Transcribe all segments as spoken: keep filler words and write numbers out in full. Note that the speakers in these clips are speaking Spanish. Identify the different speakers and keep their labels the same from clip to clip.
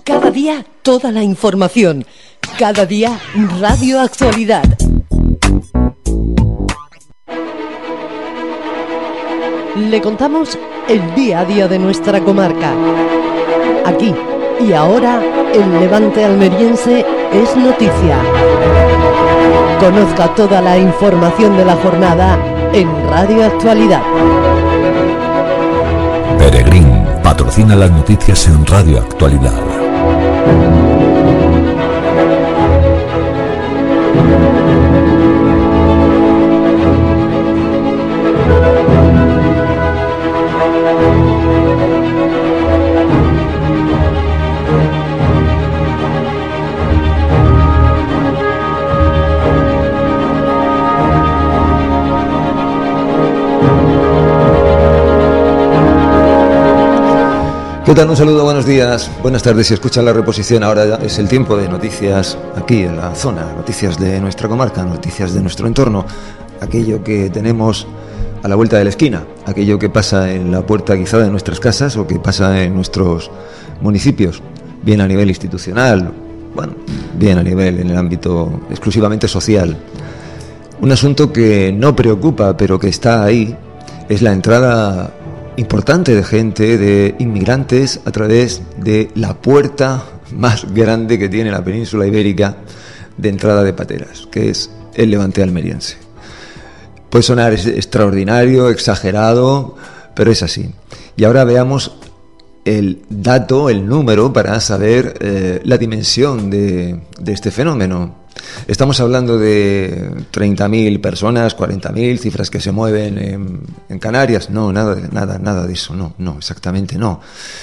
Speaker 1: Cada día toda la información. Cada día Radio Actualidad. Le contamos el día a día de nuestra comarca. Aquí y ahora, el Levante almeriense es noticia. Conozca toda la información de la jornada en Radio Actualidad.
Speaker 2: Peregrín patrocina las noticias en Radio Actualidad.
Speaker 3: ¿Qué tal? Un saludo, buenos días, buenas tardes. Si escuchan la reposición, ahora ya es el tiempo de noticias aquí en la zona, noticias de nuestra comarca, noticias de nuestro entorno, aquello que tenemos a la vuelta de la esquina, aquello que pasa en la puerta quizá de nuestras casas o que pasa en nuestros municipios, bien a nivel institucional, bueno, bien a nivel en el ámbito exclusivamente social. Un asunto que no preocupa, pero que está ahí, es la entrada importante de gente, de inmigrantes, a través de la puerta más grande que tiene la península ibérica de entrada de pateras, que es el Levante almeriense. Puede sonar extraordinario, exagerado, pero es así. Y ahora veamos el dato, el número, para saber eh, la dimensión de, de este fenómeno. Estamos hablando de treinta mil personas, cuarenta mil, cifras que se mueven en, en Canarias. No, nada, nada, nada de eso, no, no, exactamente no.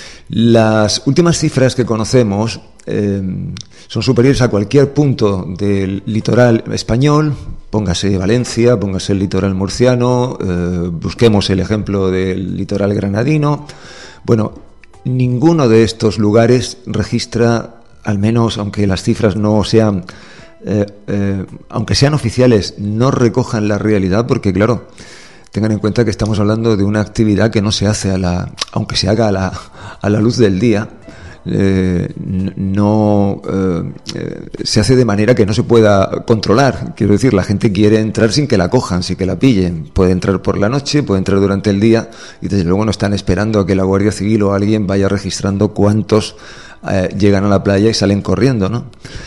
Speaker 3: Las últimas cifras que conocemos eh, son superiores a cualquier punto del litoral español, póngase Valencia, póngase el litoral murciano, eh, busquemos el ejemplo del litoral granadino. Bueno, ninguno de estos lugares registra, al menos aunque las cifras no sean... Eh, eh, aunque sean oficiales, no recojan la realidad, porque claro, tengan en cuenta que estamos hablando de una actividad que no se hace a la, aunque se haga a la, a la luz del día, eh, no eh, eh, se hace de manera que no se pueda controlar. Quiero decir, la gente quiere entrar sin que la cojan, sin que la pillen. Puede entrar por la noche, puede entrar durante el día, y desde luego no están esperando a que la Guardia Civil o alguien vaya registrando cuántos eh, llegan a la playa y salen corriendo, ¿no?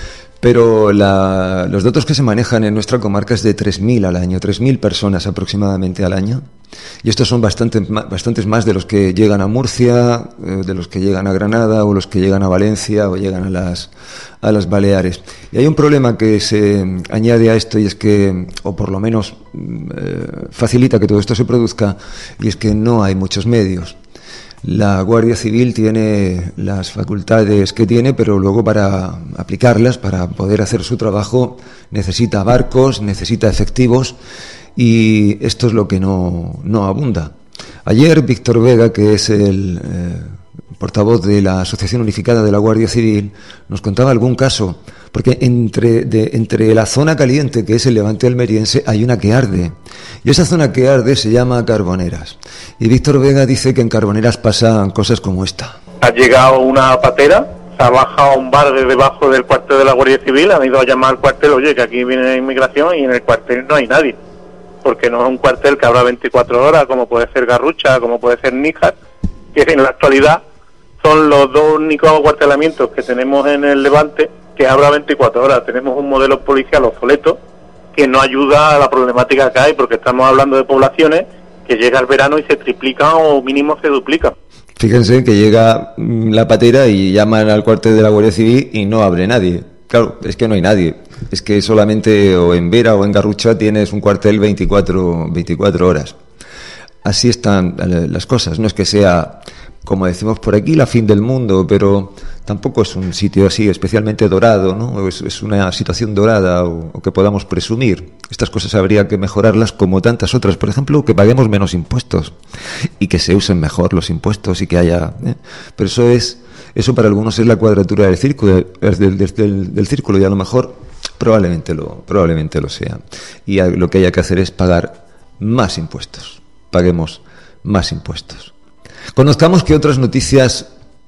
Speaker 3: Pero la, los datos que se manejan en nuestra comarca es de tres mil al año, tres mil personas aproximadamente al año. Y estos son bastante, bastantes más de los que llegan a Murcia, de los que llegan a Granada, o los que llegan a Valencia, o llegan a las, a las Baleares. Y hay un problema que se añade a esto, y es que, o por lo menos eh, facilita que todo esto se produzca, y es que no hay muchos medios. La Guardia Civil tiene las facultades que tiene, pero luego para aplicarlas, para poder hacer su trabajo, necesita barcos, necesita efectivos, y esto es lo que no, no abunda. Ayer Víctor Vega, que es el eh, portavoz de la Asociación Unificada de la Guardia Civil, nos contaba algún caso, porque entre, de, entre la zona caliente, que es el Levante almeriense, hay una que arde. Y esa zona que arde se llama Carboneras. Y Víctor Vega dice que en Carboneras pasan cosas como esta.
Speaker 4: Ha llegado una patera, se ha bajado un bar de debajo del cuartel de la Guardia Civil, han ido a llamar al cuartel, oye, que aquí viene inmigración, y en el cuartel no hay nadie. Porque no es un cuartel que abra veinticuatro horas, como puede ser Garrucha, como puede ser Níjar, que en la actualidad son los dos únicos acuartelamientos que tenemos en el Levante que abra veinticuatro horas. Tenemos un modelo policial obsoleto que no ayuda a la problemática que hay, porque estamos hablando de poblaciones que llega el verano y se triplican o mínimo se duplican.
Speaker 3: Fíjense que llega la patera y llaman al cuartel de la Guardia Civil y no abre nadie. Claro, es que no hay nadie. Es que solamente o en Vera o en Garrucha tienes un cuartel veinticuatro horas. Así están las cosas. No es que sea, como decimos por aquí, la fin del mundo, pero tampoco es un sitio así especialmente dorado, ¿no? Es, es una situación dorada o, o que podamos presumir. Estas cosas habría que mejorarlas como tantas otras. Por ejemplo, que paguemos menos impuestos y que se usen mejor los impuestos y que haya... ¿eh? Pero eso es eso para algunos es la cuadratura del círculo, del, del, del, del círculo, y a lo mejor probablemente lo, probablemente lo sea. Y lo que haya que hacer es pagar más impuestos. Paguemos más impuestos. Conozcamos qué otras noticias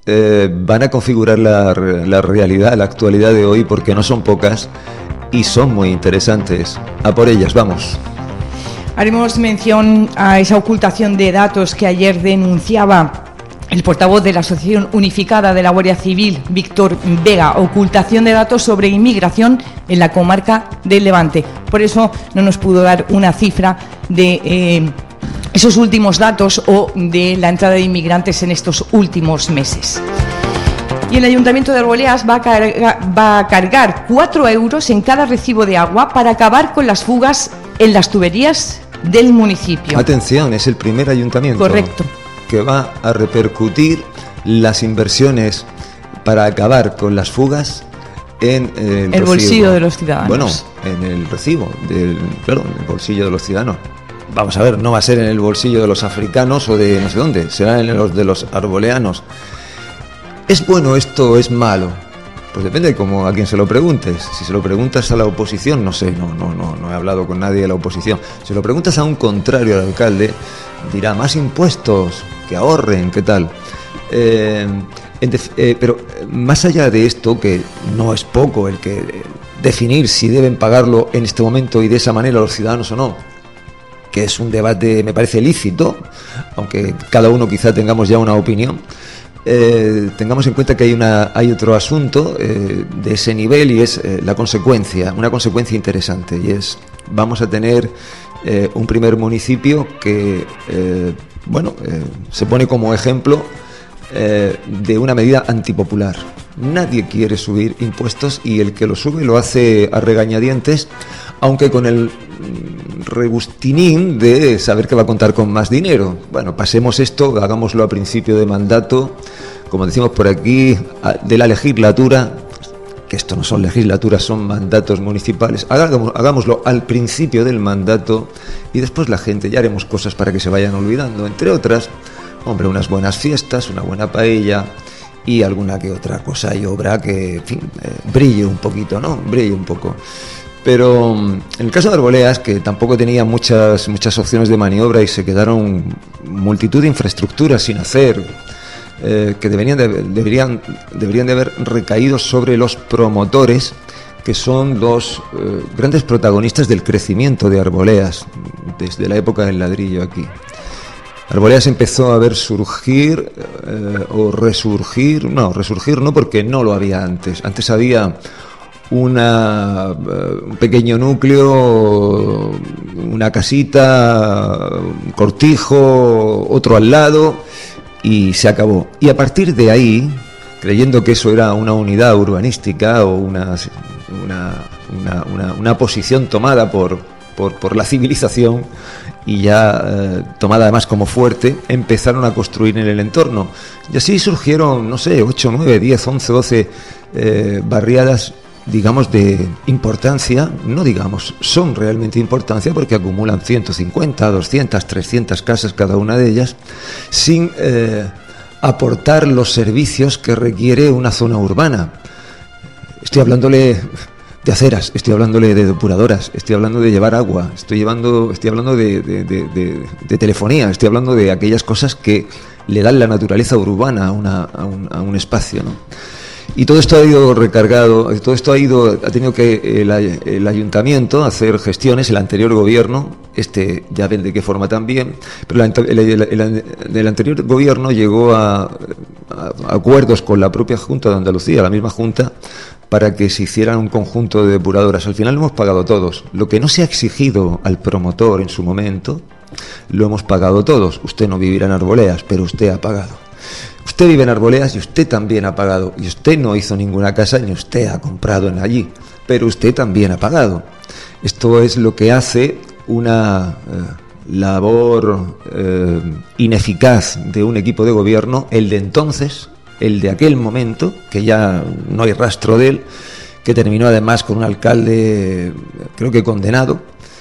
Speaker 3: eh, van a configurar la, la realidad, la actualidad de hoy, porque no son pocas y son muy interesantes. A por ellas, vamos.
Speaker 5: Haremos mención a esa ocultación de datos que ayer denunciaba el portavoz de la Asociación Unificada de la Guardia Civil, Víctor Vega, ocultación de datos sobre inmigración en la comarca del Levante. Por eso no nos pudo dar una cifra de eh, esos últimos datos o de la entrada de inmigrantes en estos últimos meses. Y el Ayuntamiento de Arboleas va a, carga, va a cargar cuatro euros en cada recibo de agua para acabar con las fugas en las tuberías del municipio.
Speaker 3: Atención, es el primer ayuntamiento.
Speaker 5: Correcto.
Speaker 3: Que va a repercutir las inversiones para acabar con las fugas en el,
Speaker 5: el bolsillo de los ciudadanos.
Speaker 3: Bueno, en el recibo, del, claro, en el bolsillo de los ciudadanos. Vamos a ver, no va a ser en el bolsillo de los africanos o de no sé dónde, será en los de los arboleanos. ¿Es bueno esto o es malo? Pues depende de cómo a quien se lo preguntes. Si se lo preguntas a la oposición, no sé, no, no, no, no he hablado con nadie de la oposición. Si lo preguntas a un contrario al alcalde, dirá más impuestos, que ahorren, ¿qué tal? Eh, en def- eh, pero más allá de esto, que no es poco el que eh, definir si deben pagarlo en este momento y de esa manera los ciudadanos o no, que es un debate, me parece lícito, aunque cada uno quizá tengamos ya una opinión. Eh, tengamos en cuenta que hay una hay otro asunto eh, de ese nivel y es eh, la consecuencia, una consecuencia interesante, y es vamos a tener eh, un primer municipio que eh, bueno eh, se pone como ejemplo eh, de una medida antipopular. Nadie quiere subir impuestos y el que lo sube lo hace a regañadientes, aunque con el regustinín de saber que va a contar con más dinero. Bueno, pasemos esto, hagámoslo a principio de mandato, como decimos por aquí, de la legislatura, que esto no son legislaturas, son mandatos municipales. Hagámoslo al principio del mandato y después la gente, ya haremos cosas para que se vayan olvidando, entre otras, hombre, unas buenas fiestas, una buena paella y alguna que otra cosa y obra que, en fin, eh, brille un poquito, ¿no? Brille un poco. Pero en el caso de Arboleas, que tampoco tenía muchas muchas opciones de maniobra y se quedaron multitud de infraestructuras sin hacer, eh, que deberían de, deberían deberían de haber recaído sobre los promotores, que son los eh, grandes protagonistas del crecimiento de Arboleas desde la época del ladrillo aquí. Arboleas empezó a ver surgir eh, o resurgir, no, resurgir no, porque no lo había antes. Antes había una uh, un pequeño núcleo, una casita, un cortijo, otro al lado, y se acabó. Y a partir de ahí, creyendo que eso era una unidad urbanística o una una, una, una, una posición tomada por, por, por la civilización y ya eh, tomada además como fuerte, empezaron a construir en el entorno. Y así surgieron, no sé, ocho, nueve, diez, once, doce eh, barriadas, digamos, de importancia, no digamos, son realmente importancia porque acumulan ciento cincuenta, doscientas, trescientas casas cada una de ellas, sin eh, aportar los servicios que requiere una zona urbana. Estoy hablándole de aceras, estoy hablándole de depuradoras, estoy hablando de llevar agua, estoy llevando, estoy hablando de, de, de, de, de telefonía, estoy hablando de aquellas cosas que le dan la naturaleza urbana a, una, a, un, a un espacio, ¿no? Y todo esto ha ido recargado, todo esto ha ido, ha tenido que el, el ayuntamiento hacer gestiones, el anterior gobierno, este ya ven de qué forma también, pero la, el, el, el, el anterior gobierno llegó a, a, a acuerdos con la propia Junta de Andalucía, la misma Junta, para que se hicieran un conjunto de depuradoras. Al final lo hemos pagado todos. Lo que no se ha exigido al promotor en su momento, lo hemos pagado todos. Usted no vivirá en Arboleas, pero usted ha pagado. Usted vive en Arboleas y usted también ha pagado. Y usted no hizo ninguna casa ni usted ha comprado en allí, pero usted también ha pagado. Esto es lo que hace una eh, labor eh, ineficaz de un equipo de gobierno, el de entonces, el de aquel momento, que ya no hay rastro de él, que terminó además con un alcalde, creo que condenado,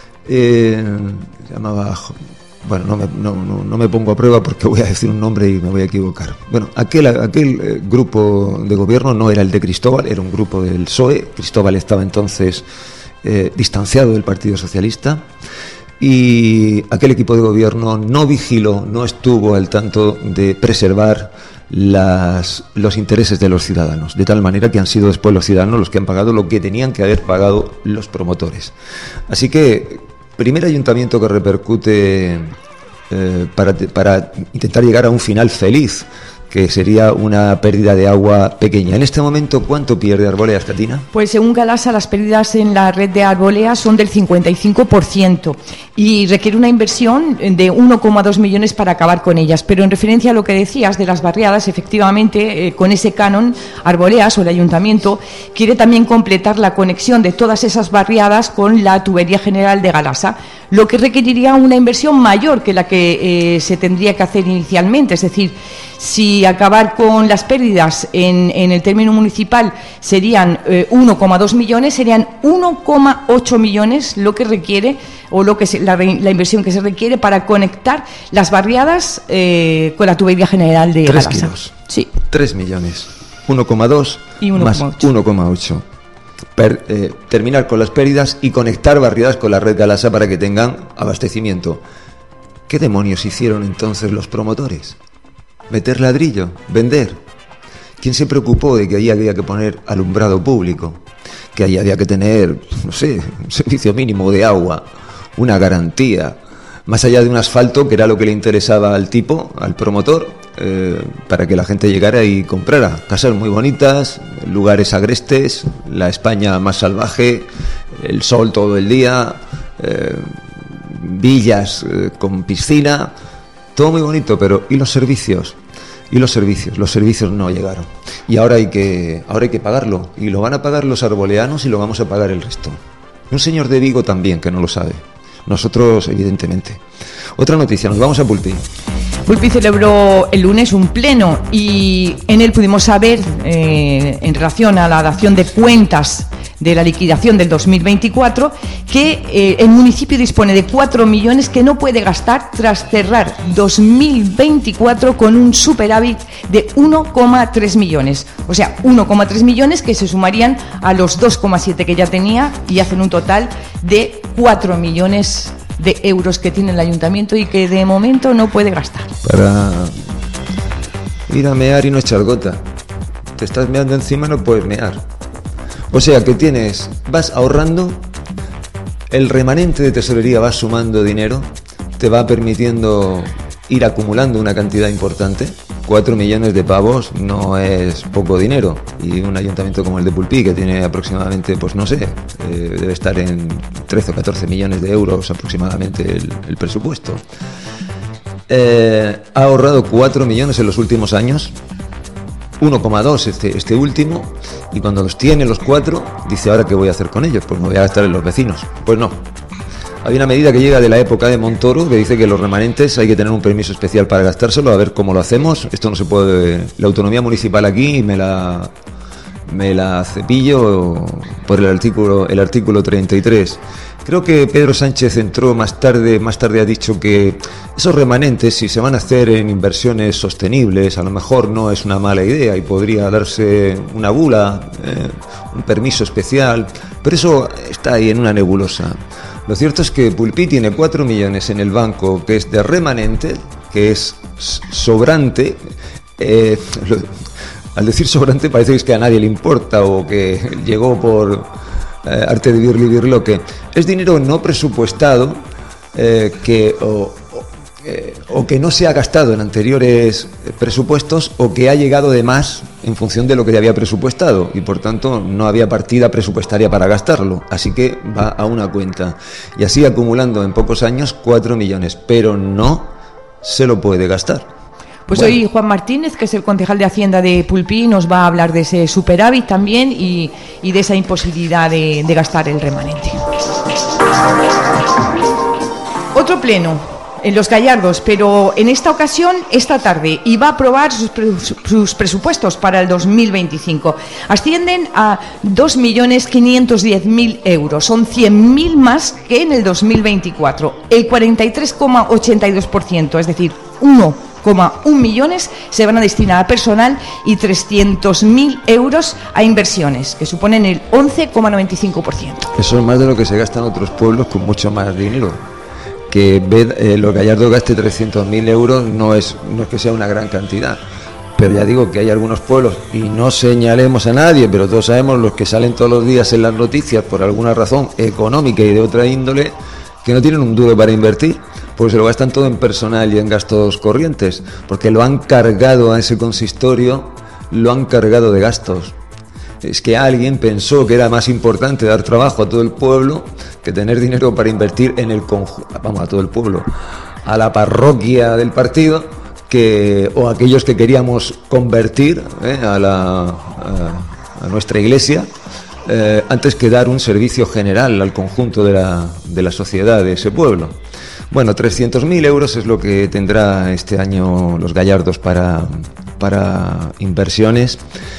Speaker 3: eh, se llamaba... Bueno, no me, no, no, no me pongo a prueba porque voy a decir un nombre y me voy a equivocar. Bueno, aquel, aquel eh, grupo de gobierno no era el de Cristóbal, era un grupo del P S O E. Cristóbal estaba entonces eh, distanciado del Partido Socialista y aquel equipo de gobierno no vigiló, no estuvo al tanto de preservar las, los intereses de los ciudadanos, de tal manera que han sido después los ciudadanos los que han pagado lo que tenían que haber pagado los promotores. Así que, primer ayuntamiento que repercute eh, para, para intentar llegar a un final feliz, que sería una pérdida de agua pequeña. En este momento, ¿cuánto pierde Arboleas, Catina?
Speaker 5: Pues según Galasa, las pérdidas en la red de Arboleas son del cincuenta y cinco por ciento y requiere una inversión de uno coma dos millones para acabar con ellas. Pero en referencia a lo que decías de las barriadas, efectivamente, eh, con ese canon, Arboleas o el ayuntamiento quiere también completar la conexión de todas esas barriadas con la tubería general de Galasa, lo que requeriría una inversión mayor que la que eh, se tendría que hacer inicialmente. Es decir, si acabar con las pérdidas en, en el término municipal serían eh, uno coma dos millones, serían uno coma ocho millones lo que requiere o lo que se, la, la inversión que se requiere para conectar las barriadas eh, con la tubería general de
Speaker 3: Tres
Speaker 5: Galasa.
Speaker 3: kilos.
Speaker 5: Sí.
Speaker 3: Tres millones. uno coma dos
Speaker 5: y uno
Speaker 3: más uno coma ocho. Per, eh, terminar con las pérdidas y conectar barriadas con la red Galasa para que tengan abastecimiento. ¿Qué demonios hicieron entonces los promotores? ¿Meter ladrillo? ¿Vender? ¿Quién se preocupó de que allí había que poner alumbrado público? Que allí había que tener, no sé, un servicio mínimo de agua, una garantía, más allá de un asfalto, que era lo que le interesaba al tipo, al promotor, eh, para que la gente llegara y comprara. Casas muy bonitas, lugares agrestes, la España más salvaje, el sol todo el día, eh, villas eh, con piscina. Todo muy bonito, pero ¿y los servicios? ¿Y los servicios? Los servicios no llegaron. Y ahora hay que ahora hay que pagarlo. Y lo van a pagar los arboleanos y lo vamos a pagar el resto. Un señor de Vigo también, que no lo sabe. Nosotros, evidentemente. Otra noticia, nos vamos a Pulpí.
Speaker 5: Pulpí celebró el lunes un pleno y en él pudimos saber, eh, en relación a la dación de cuentas de la liquidación del dos mil veinticuatro, que eh, el municipio dispone de cuatro millones que no puede gastar tras cerrar dos mil veinticuatro con un superávit de uno coma tres millones. O sea, uno coma tres millones que se sumarían a los dos coma siete que ya tenía y hacen un total de cuatro millones de euros que tiene el ayuntamiento y que de momento no puede gastar.
Speaker 3: Para ir a mear y no echar gota. Te estás meando encima, no puedes mear. O sea que tienes, vas ahorrando, el remanente de tesorería va sumando dinero, te va permitiendo ir acumulando una cantidad importante. Cuatro millones de pavos no es poco dinero, y un ayuntamiento como el de Pulpí, que tiene aproximadamente, pues no sé, eh, debe estar en trece o catorce millones de euros aproximadamente el, el presupuesto. Eh, ha ahorrado cuatro millones en los últimos años, uno coma dos este, este último, y cuando los tiene los cuatro, dice, ¿ahora qué voy a hacer con ellos? Pues me voy a gastar en los vecinos. Pues no. Hay una medida que llega de la época de Montoro que dice que los remanentes hay que tener un permiso especial para gastárselo, a ver cómo lo hacemos. Esto no se puede... La autonomía municipal aquí me la me la cepillo por el artículo el artículo treinta y tres. Creo que Pedro Sánchez entró más tarde, más tarde ha dicho que esos remanentes, si se van a hacer en inversiones sostenibles, a lo mejor no es una mala idea y podría darse una bula, eh, un permiso especial, pero eso está ahí en una nebulosa. Lo cierto es que Pulpí tiene cuatro millones en el banco, que es de remanente, que es sobrante. Eh, lo, al decir sobrante parece que es que a nadie le importa o que llegó por eh, arte de birli birloque. Es dinero no presupuestado eh, que o, o, eh, o que no se ha gastado en anteriores presupuestos o que ha llegado de más en función de lo que ya había presupuestado y por tanto no había partida presupuestaria para gastarlo, así que va a una cuenta y así acumulando en pocos años cuatro millones, pero no se lo puede gastar.
Speaker 5: Pues
Speaker 3: bueno.
Speaker 5: Hoy Juan Martínez, que es el concejal de Hacienda de Pulpí, nos va a hablar de ese superávit también y, y de esa imposibilidad de, de gastar el remanente. Otro pleno en Los Gallardos, pero en esta ocasión, esta tarde, y va a aprobar sus, pre, sus presupuestos para el dos mil veinticinco. Ascienden a dos millones quinientos diez mil euros, son cien mil más que en el dos mil veinticuatro. El cuarenta y tres coma ochenta y dos por ciento, es decir, uno coma uno millones se van a destinar a personal y trescientos mil euros a inversiones, que suponen el once coma noventa y cinco por ciento.
Speaker 3: Eso es más de lo que se gasta en otros pueblos con mucho más dinero. que eh, los Gallardos gaste trescientos mil euros no es, no es que sea una gran cantidad. Pero ya digo que hay algunos pueblos, y no señalemos a nadie, pero todos sabemos los que salen todos los días en las noticias por alguna razón económica y de otra índole, que no tienen un duro para invertir, pues se lo gastan todo en personal y en gastos corrientes, porque lo han cargado a ese consistorio, lo han cargado de gastos. Es que alguien pensó que era más importante dar trabajo a todo el pueblo que tener dinero para invertir en el conjunto, vamos, a todo el pueblo, a la parroquia del partido, que, o aquellos que queríamos convertir eh, a, la, a, a nuestra iglesia, eh, antes que dar un servicio general al conjunto de la, de la sociedad de ese pueblo. Bueno, trescientos mil euros es lo que tendrá este año los Gallardos para, para inversiones,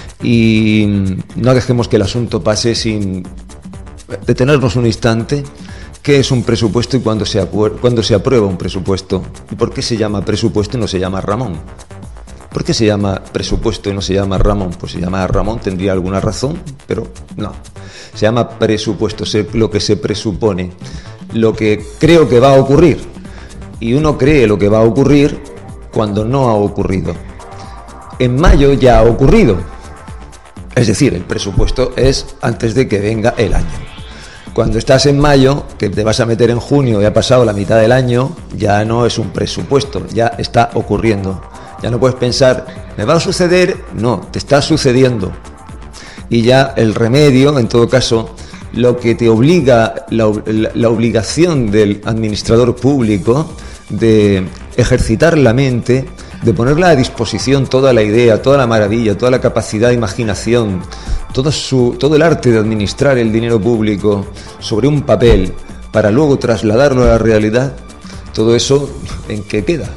Speaker 3: y no dejemos que el asunto pase sin detenernos un instante. ¿Qué es un presupuesto y cuándo se, acuer- cuándo se aprueba un presupuesto? ¿Y por qué se llama presupuesto y no se llama Ramón? ¿Por qué se llama presupuesto y no se llama Ramón? Pues se llama Ramón, tendría alguna razón, pero no. Se llama presupuesto, se, lo que se presupone, lo que creo que va a ocurrir. Y uno cree lo que va a ocurrir cuando no ha ocurrido. En mayo ya ha ocurrido. Es decir, el presupuesto es antes de que venga el año. Cuando estás en mayo, que te vas a meter en junio y ha pasado la mitad del año, ya no es un presupuesto, ya está ocurriendo. Ya no puedes pensar, ¿me va a suceder? No, te está sucediendo. Y ya el remedio, en todo caso, lo que te obliga, la, la, la obligación del administrador público de ejercitar la mente, de ponerla a disposición toda la idea, toda la maravilla, toda la capacidad de imaginación, todo, su, todo el arte de administrar el dinero público sobre un papel para luego trasladarlo a la realidad, todo eso, ¿en qué queda?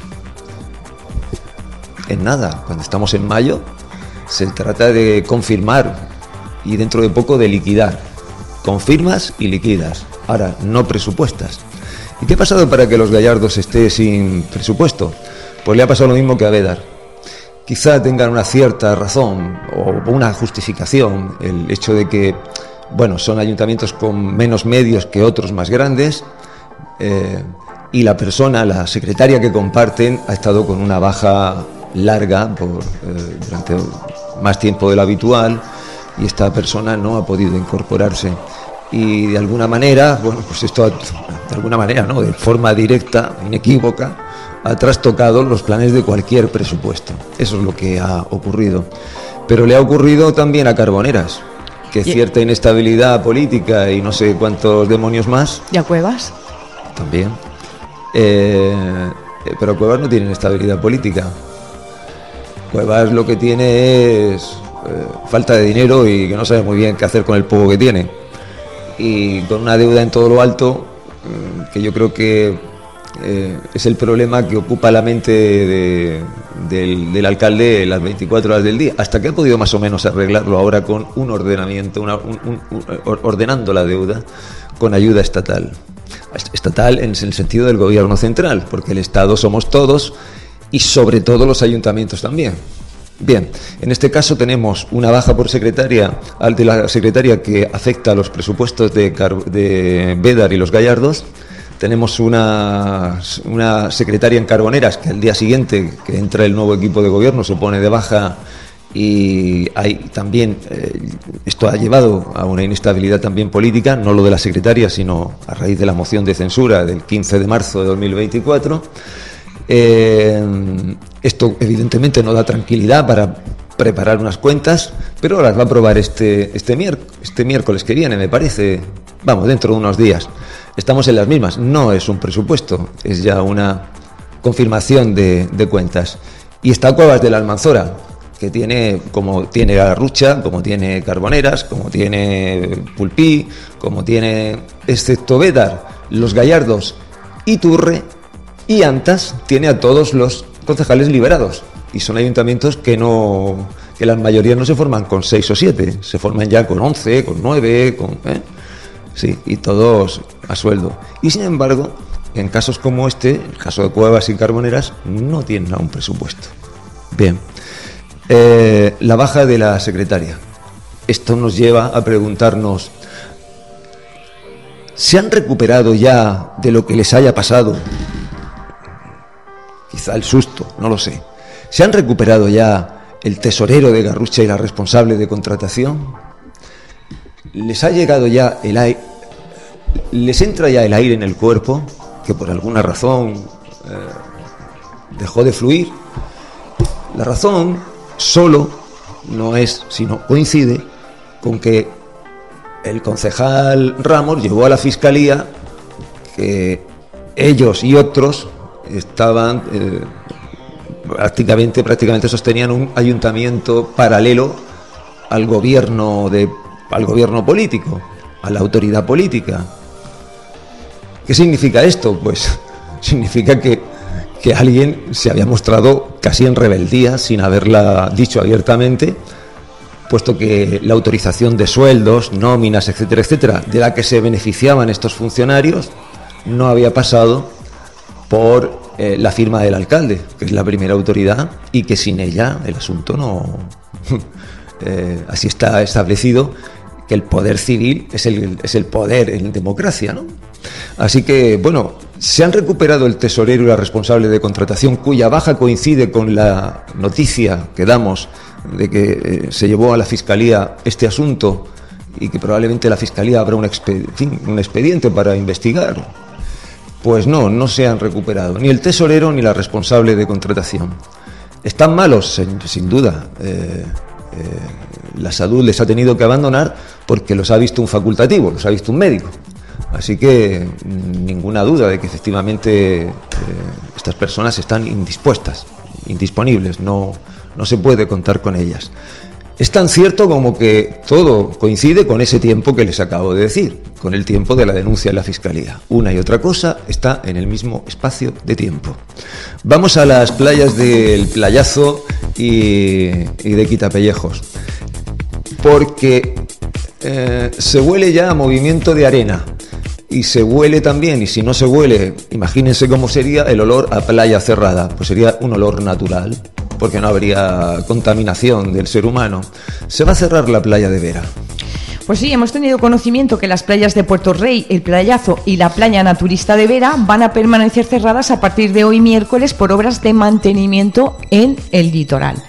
Speaker 3: En nada. Cuando estamos en mayo, se trata de confirmar y dentro de poco de liquidar. Confirmas y liquidas. Ahora, no presupuestas. ¿Y qué ha pasado para que los Gallardos esté sin presupuesto? Pues le ha pasado lo mismo que a Bédar. Quizá tengan una cierta razón o una justificación el hecho de que, bueno, son ayuntamientos con menos medios que otros más grandes, eh, y la persona, la secretaria que comparten, ha estado con una baja larga por, eh, durante más tiempo de lo habitual, y esta persona no ha podido incorporarse. Y de alguna manera, bueno, pues esto, de alguna manera, ¿no?, de forma directa, inequívoca, ha trastocado los planes de cualquier presupuesto. Eso es lo que ha ocurrido. Pero le ha ocurrido también a Carboneras, que cierta inestabilidad política y no sé cuántos demonios más.
Speaker 5: ¿Y a Cuevas?
Speaker 3: También. Eh, pero Cuevas no tiene inestabilidad política. Cuevas lo que tiene es eh, falta de dinero y que no sabe muy bien qué hacer con el poco que tiene. Y con una deuda en todo lo alto, eh, que yo creo que Eh, es el problema que ocupa la mente de, del, del alcalde las veinticuatro horas del día, hasta que ha podido más o menos arreglarlo ahora con un ordenamiento, una, un, un, un, ordenando la deuda con ayuda estatal. Estatal en el sentido del gobierno central, porque el Estado somos todos y sobre todo los ayuntamientos también. Bien, en este caso tenemos una baja por secretaria, de la secretaria que afecta a los presupuestos de, de Bédar y los Gallardos. Tenemos una, una secretaria en Carboneras que al día siguiente que entra el nuevo equipo de gobierno se pone de baja, y hay también eh, esto ha llevado a una inestabilidad también política, no lo de la secretaria, sino a raíz de la moción de censura del quince de marzo de dos mil veinticuatro. Eh, esto evidentemente no da tranquilidad para preparar unas cuentas, pero las va a aprobar este, este, miérc- este miércoles que viene, me parece, vamos, dentro de unos días. Estamos en las mismas, no es un presupuesto, es ya una confirmación de, de cuentas. Y está Cuevas de la Almanzora, que tiene, como tiene Garrucha, como tiene Carboneras, como tiene Pulpí, como tiene, excepto Bédar, los Gallardos, Iturre y Antas, tiene a todos los concejales liberados. Y son ayuntamientos que no, que las mayorías no se forman con seis o siete, se forman ya con once, con nueve, con... ¿eh? Sí, y todos a sueldo. Y sin embargo, en casos como este, el caso de Cuevas y Carboneras, no tienen aún presupuesto. Bien, eh, la baja de la secretaria. Esto nos lleva a preguntarnos, ¿Se han recuperado ya de lo que les haya pasado? Quizá el susto, no lo sé. ¿Se han recuperado ya el tesorero de Garrucha y la responsable de contratación? ¿Les ha llegado ya el aire? ¿Les entra ya el aire en el cuerpo que por alguna razón eh, dejó de fluir? La razón solo no es, sino coincide con que el concejal Ramos llevó a la Fiscalía que ellos y otros estaban eh, prácticamente, prácticamente sostenían un ayuntamiento paralelo al gobierno de, al gobierno político, a la autoridad política. ¿Qué significa esto? Pues significa que, que alguien se había mostrado casi en rebeldía, sin haberla dicho abiertamente, puesto que la autorización de sueldos, nóminas, etcétera, etcétera, de la que se beneficiaban estos funcionarios, no había pasado por eh, la firma del alcalde, que es la primera autoridad, y que sin ella el asunto no... eh, así está establecido, que el poder civil es el, es el poder en democracia, ¿no? Así que, bueno, se han recuperado el tesorero y la responsable de contratación, cuya baja coincide con la noticia que damos de que eh, se llevó a la Fiscalía este asunto y que probablemente la Fiscalía habrá un, exped- un expediente para investigar. Pues no, no se han recuperado ni el tesorero ni la responsable de contratación. Están malos, sin, sin duda. Eh, eh, la salud les ha tenido que abandonar porque los ha visto un facultativo, los ha visto un médico. Así que ninguna duda de que efectivamente eh, estas personas están indispuestas, indisponibles, no, no se puede contar con ellas. Es tan cierto como que todo coincide con ese tiempo que les acabo de decir, con el tiempo de la denuncia en la Fiscalía. Una y otra cosa está en el mismo espacio de tiempo. Vamos a las playas del Playazo y, y de Quitapellejos, porque eh, se huele ya a movimiento de arena. Y se huele también, y si no se huele, imagínense cómo sería el olor a playa cerrada. Pues sería un olor natural, porque no habría contaminación del ser humano. Se va a cerrar la playa de Vera.
Speaker 5: Pues sí, hemos tenido conocimiento que las playas de Puerto Rey, El Playazo y la playa naturista de Vera van a permanecer cerradas a partir de hoy miércoles por obras de mantenimiento en el litoral.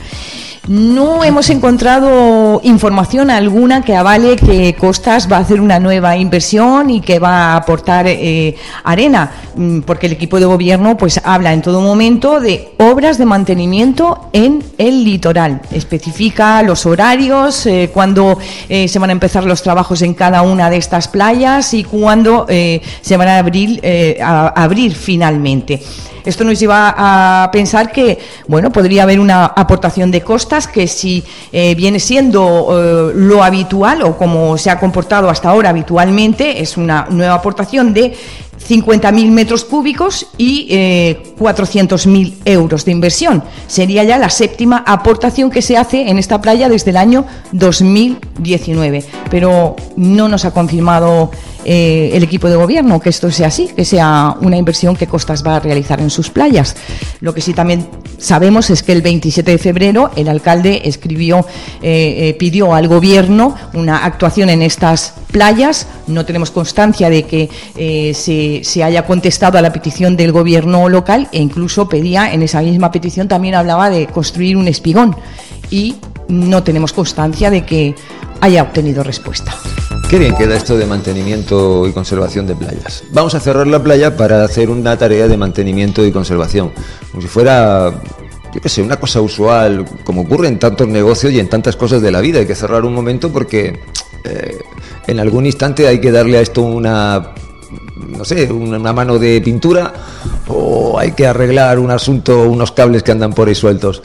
Speaker 5: No hemos encontrado información alguna que avale que Costas va a hacer una nueva inversión y que va a aportar eh, arena, porque el equipo de gobierno pues habla en todo momento de obras de mantenimiento en el litoral. Especifica los horarios, eh, cuándo eh, se van a empezar los trabajos en cada una de estas playas y cuándo eh, se van a abrir, eh, a abrir finalmente. Esto nos lleva a pensar que, bueno, podría haber una aportación de Costas que si eh, viene siendo eh, lo habitual o como se ha comportado hasta ahora habitualmente, es una nueva aportación de cincuenta mil metros cúbicos y eh, cuatrocientos mil euros de inversión. Sería ya la séptima aportación que se hace en esta playa desde el año dos mil diecinueve. Pero no nos ha confirmado eh, el equipo de gobierno que esto sea así, que sea una inversión que Costas va a realizar en sus playas. Lo que sí también sabemos es que el veintisiete de febrero el alcalde escribió, eh, eh, pidió al gobierno una actuación en estas playas. No tenemos constancia de que eh, se, se haya contestado a la petición del gobierno local, e incluso pedía, en esa misma petición también hablaba de construir un espigón, y no tenemos constancia de que haya obtenido respuesta.
Speaker 3: Qué bien queda esto de mantenimiento y conservación de playas. Vamos a cerrar la playa para hacer una tarea de mantenimiento y conservación, como si fuera, yo qué sé, una cosa usual, como ocurre en tantos negocios y en tantas cosas de la vida. Hay que cerrar un momento porque eh, en algún instante hay que darle a esto una, no sé, una mano de pintura, o hay que arreglar un asunto, unos cables que andan por ahí sueltos.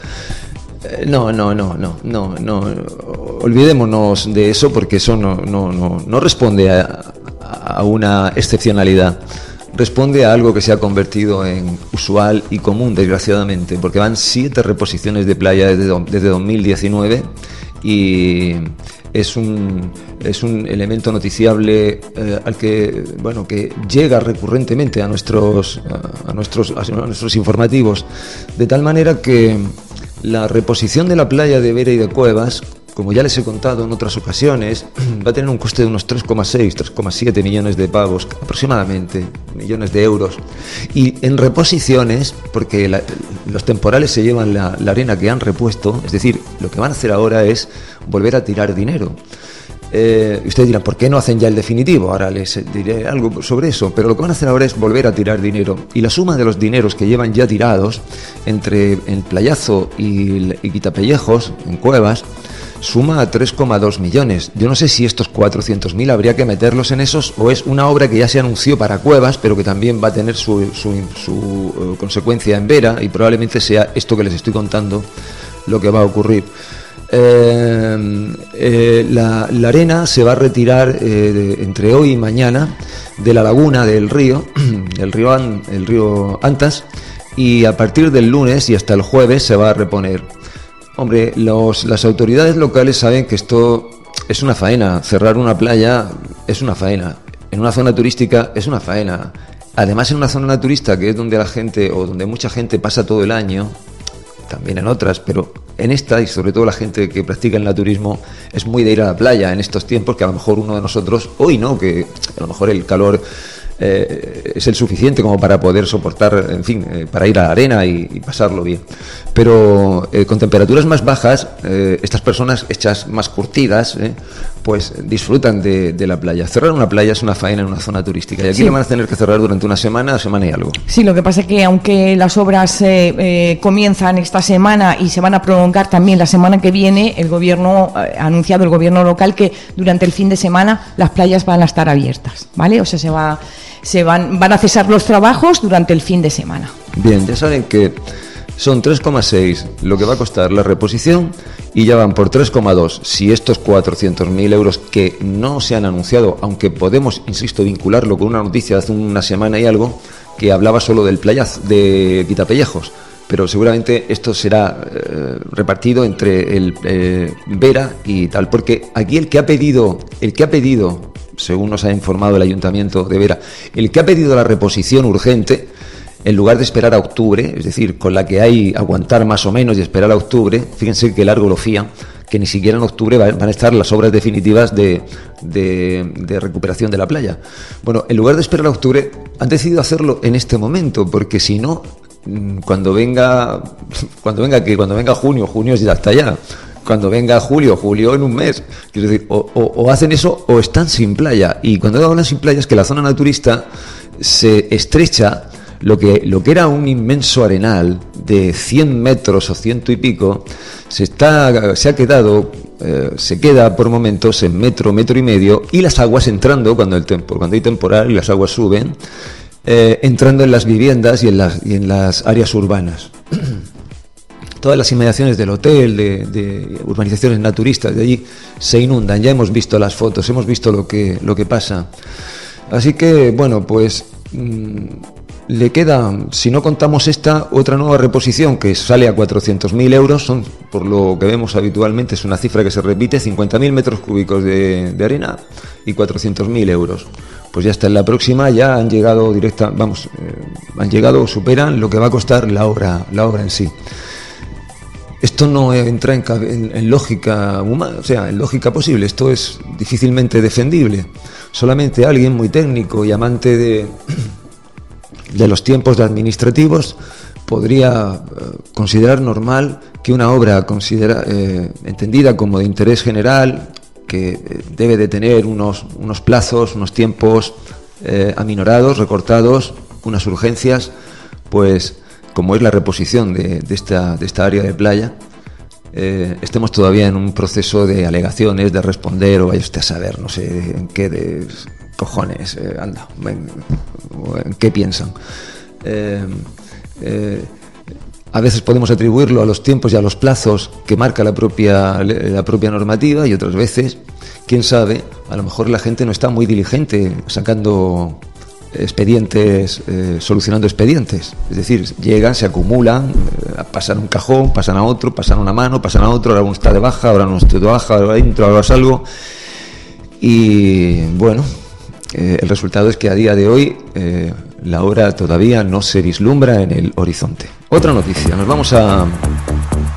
Speaker 3: No, no, no, no, no, no, olvidémonos de eso, porque eso no, no, no, no responde a, a una excepcionalidad, responde a algo que se ha convertido en usual y común, desgraciadamente, porque van siete reposiciones de playa desde, desde dos mil diecinueve y es un, es un elemento noticiable eh, al que, bueno, que llega recurrentemente a nuestros, a nuestros, a nuestros informativos, de tal manera que la reposición de la playa de Vera y de Cuevas como ya les he contado en otras ocasiones, va a tener un coste de unos tres coma seis, tres coma siete millones de pavos, aproximadamente, millones de euros. Y en reposiciones, porque la, los temporales se llevan la, la arena que han repuesto, es decir, lo que van a hacer ahora es volver a tirar dinero. Eh, ustedes dirán, ¿por qué no hacen ya el definitivo? Ahora les diré algo sobre eso, pero lo que van a hacer ahora es volver a tirar dinero. Y la suma de los dineros que llevan ya tirados entre el Playazo y, y Quitapellejos, en Cuevas, suma a tres coma dos millones. Yo no sé si estos cuatrocientos mil habría que meterlos en esos o es una obra que ya se anunció para Cuevas, pero que también va a tener su, su, su uh, consecuencia en Vera, y probablemente sea esto que les estoy contando lo que va a ocurrir. Eh, eh, la, la arena se va a retirar eh, de, entre hoy y mañana de la laguna del río, el río, An, el río Antas, y a partir del lunes y hasta el jueves se va a reponer. Hombre, los, las autoridades locales saben que esto es una faena. Cerrar una playa es una faena. En una zona turística es una faena. Además, en una zona naturista, que es donde la gente, o donde mucha gente pasa todo el año, también en otras, pero en esta, y sobre todo la gente que practica el naturismo, es muy de ir a la playa en estos tiempos, que a lo mejor uno de nosotros, hoy no, que a lo mejor el calor eh, es el suficiente como para poder soportar, en fin, eh, para ir a la arena y, y pasarlo bien. Pero eh, con temperaturas más bajas, eh, estas personas hechas más curtidas, eh, pues disfrutan de, de la playa. Cerrar una playa es una faena en una zona turística, y aquí sí. Lo van a tener que cerrar durante una semana, semana y algo.
Speaker 5: Sí, lo que pasa es que aunque las obras eh, eh, comienzan esta semana y se van a prolongar también la semana que viene, el gobierno eh, ha anunciado, el gobierno local, que durante el fin de semana las playas van a estar abiertas, ¿vale? O sea, se va, se van, van a cesar los trabajos durante el fin de semana.
Speaker 3: Bien, ya saben que son tres coma seis lo que va a costar la reposición, y ya van por tres coma dos si estos cuatrocientos mil euros que no se han anunciado, aunque podemos, insisto, vincularlo con una noticia de hace una semana y algo que hablaba solo del Playazo, de Quitapellejos, pero seguramente esto será eh, repartido entre el eh, Vera y tal, porque aquí el que ha pedido, el que ha pedido, según nos ha informado el Ayuntamiento de Vera, el que ha pedido la reposición urgente, en lugar de esperar a octubre, es decir, con la que hay aguantar más o menos y esperar a octubre, fíjense que largo lo fían, que ni siquiera en octubre van a estar las obras definitivas de, de, de recuperación de la playa. Bueno, en lugar de esperar a octubre, han decidido hacerlo en este momento, porque si no, cuando venga, cuando venga que cuando venga junio, junio ya está allá. Cuando venga julio, julio en un mes. Quiero decir, o, o, o hacen eso o están sin playa. Y cuando hablan sin playa es que la zona naturista se estrecha. Lo que, lo que era un inmenso arenal de cien metros o ciento y pico, se, está, se ha quedado, eh, se queda por momentos en metro, metro y medio, y las aguas entrando, cuando, el tempo, cuando hay temporal y las aguas suben, eh, entrando en las viviendas y en las, y en las áreas urbanas. Todas las inmediaciones del hotel, de, de urbanizaciones naturistas de allí, se inundan. Ya hemos visto las fotos, hemos visto lo que, lo que pasa. Así que, bueno, pues Mmm, le queda, si no contamos esta, otra nueva reposición que sale a cuatrocientos mil euros, son, por lo que vemos habitualmente, es una cifra que se repite, cincuenta mil metros cúbicos de, de arena y cuatrocientos mil euros. Pues ya está en la próxima, ya han llegado directa, vamos, eh, han llegado o superan lo que va a costar la obra, la obra en sí. Esto no entra en, en, en lógica humana, o sea, en lógica posible, esto es difícilmente defendible. Solamente alguien muy técnico y amante de... de los tiempos administrativos podría eh, considerar normal que una obra considera, eh, entendida como de interés general, que eh, debe de tener unos, unos plazos, unos tiempos eh, aminorados, recortados, unas urgencias, pues como es la reposición de, de, esta, de esta área de playa, eh, estemos todavía en un proceso de alegaciones, de responder, o vaya usted a saber, no sé en qué de... cojones, eh, anda, en, en qué piensan. Eh, eh, a veces podemos atribuirlo a los tiempos y a los plazos que marca la propia, la propia normativa, y otras veces, quién sabe, a lo mejor la gente no está muy diligente sacando expedientes, eh, solucionando expedientes. Es decir, llegan, se acumulan, eh, pasan un cajón, pasan a otro, pasan a una mano, pasan a otro, ahora uno está de baja, ahora uno está de baja, ahora dentro, ahora salgo. Y bueno, eh, el resultado es que a día de hoy eh, la obra todavía no se vislumbra en el horizonte. Otra noticia, nos vamos a,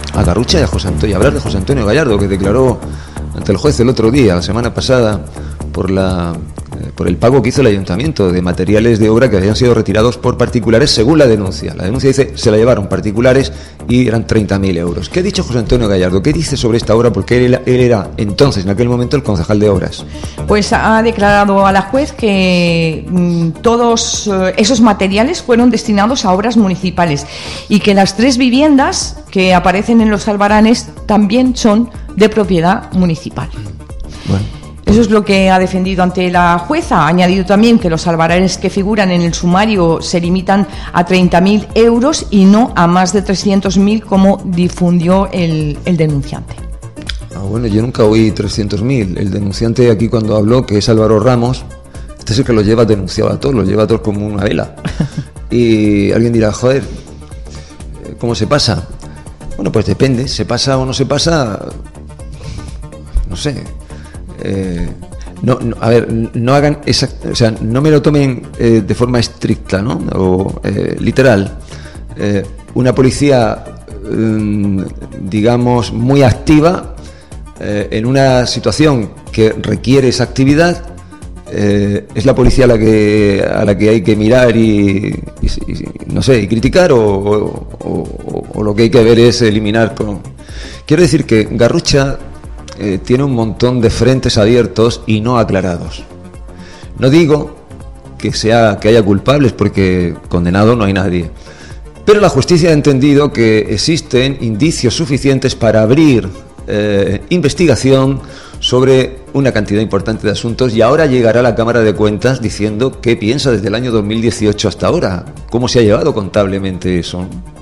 Speaker 3: a Garrucha y a José Antonio, hablar de José Antonio Gallardo, que declaró ante el juez el otro día, la semana pasada, por la eh, por el pago que hizo el ayuntamiento de materiales de obra que habían sido retirados por particulares, según la denuncia. La denuncia dice se la llevaron particulares y eran treinta mil euros. ¿Qué ha dicho José Antonio Gallardo? ¿Qué dice sobre esta obra? Porque él, él era entonces, en aquel momento, el concejal de obras.
Speaker 5: Pues ha declarado a la juez que mmm, todos eh, esos materiales fueron destinados a obras municipales y que las tres viviendas que aparecen en los albaranes también son de propiedad municipal.
Speaker 3: Bueno.
Speaker 5: Eso es lo que ha defendido ante la jueza. Ha añadido también que los albaranes que figuran en el sumario se limitan a treinta mil euros y no a más de trescientos mil como difundió el, el denunciante.
Speaker 3: Ah, bueno, yo nunca oí trescientos mil. El denunciante aquí cuando habló, que es Álvaro Ramos, este es el que lo lleva denunciado a todos, lo lleva a todos como una vela. Y alguien dirá, joder, ¿cómo se pasa? Bueno, pues depende, se pasa o no se pasa, no sé. Eh, no, no, a ver, no hagan esa, o sea, no me lo tomen eh, de forma estricta, ¿no? O eh, literal. Eh, una policía, eh, digamos, muy activa eh, en una situación que requiere esa actividad, eh, es la policía a la que a la que hay que mirar y, y, y no sé, y criticar o, o, o, o lo que hay que ver es eliminar. Con... Quiero decir que Garrucha Eh, tiene un montón de frentes abiertos y no aclarados. No digo que sea que haya culpables, porque condenado no hay nadie, pero la justicia ha entendido que existen indicios suficientes para abrir eh, investigación sobre una cantidad importante de asuntos, y ahora llegará a la Cámara de Cuentas diciendo qué piensa desde el año dos mil dieciocho hasta ahora, cómo se ha llevado contablemente eso.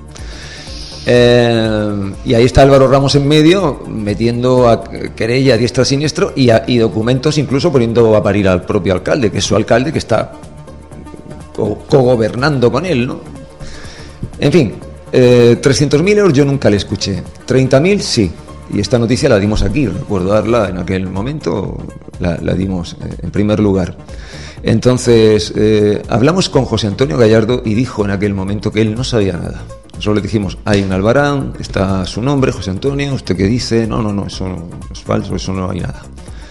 Speaker 3: Eh, y ahí está Álvaro Ramos en medio, metiendo a querella a diestra y siniestro y, a, y documentos, incluso poniendo a parir al propio alcalde, que es su alcalde, que está cogobernando con él, ¿no? En fin, eh, trescientos mil euros yo nunca le escuché, treinta mil sí, y esta noticia la dimos aquí, recuerdo darla en aquel momento, la, la dimos eh, en primer lugar. Entonces, eh, hablamos con José Antonio Gallardo y dijo en aquel momento que él no sabía nada. Solo le dijimos, hay un albarán, está su nombre, José Antonio, ¿usted qué dice? No, no, no, eso no, es falso, eso no hay nada.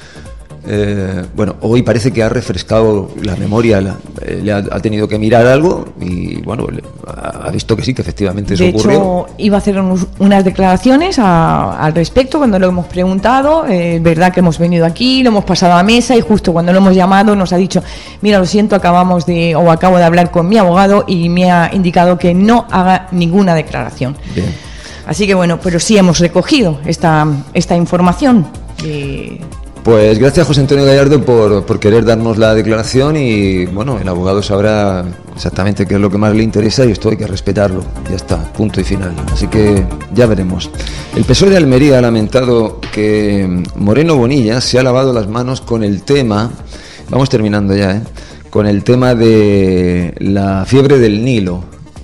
Speaker 3: Eh, bueno, hoy parece que ha refrescado la memoria, la, eh, le ha, ha tenido que mirar algo y bueno, le, ha, ha visto que sí, que efectivamente eso
Speaker 5: de
Speaker 3: ocurrió.
Speaker 5: De hecho, iba a hacer unos, unas declaraciones a, al respecto cuando lo hemos preguntado. Es eh, verdad que hemos venido aquí, lo hemos pasado a mesa y justo cuando lo hemos llamado nos ha dicho, mira, lo siento, acabamos de o acabo de hablar con mi abogado y me ha indicado que no haga ninguna declaración.
Speaker 3: Bien.
Speaker 5: Así que bueno, pero sí hemos recogido esta, esta información. Eh,
Speaker 3: Pues gracias, José Antonio Gallardo, por, por querer darnos la declaración y, bueno, el abogado sabrá exactamente qué es lo que más le interesa y esto hay que respetarlo. Ya está, punto y final. Así que ya veremos. El P S O E de Almería ha lamentado que Moreno Bonilla se ha lavado las manos con el tema, vamos terminando ya, ¿eh? con el tema de la fiebre del Nilo.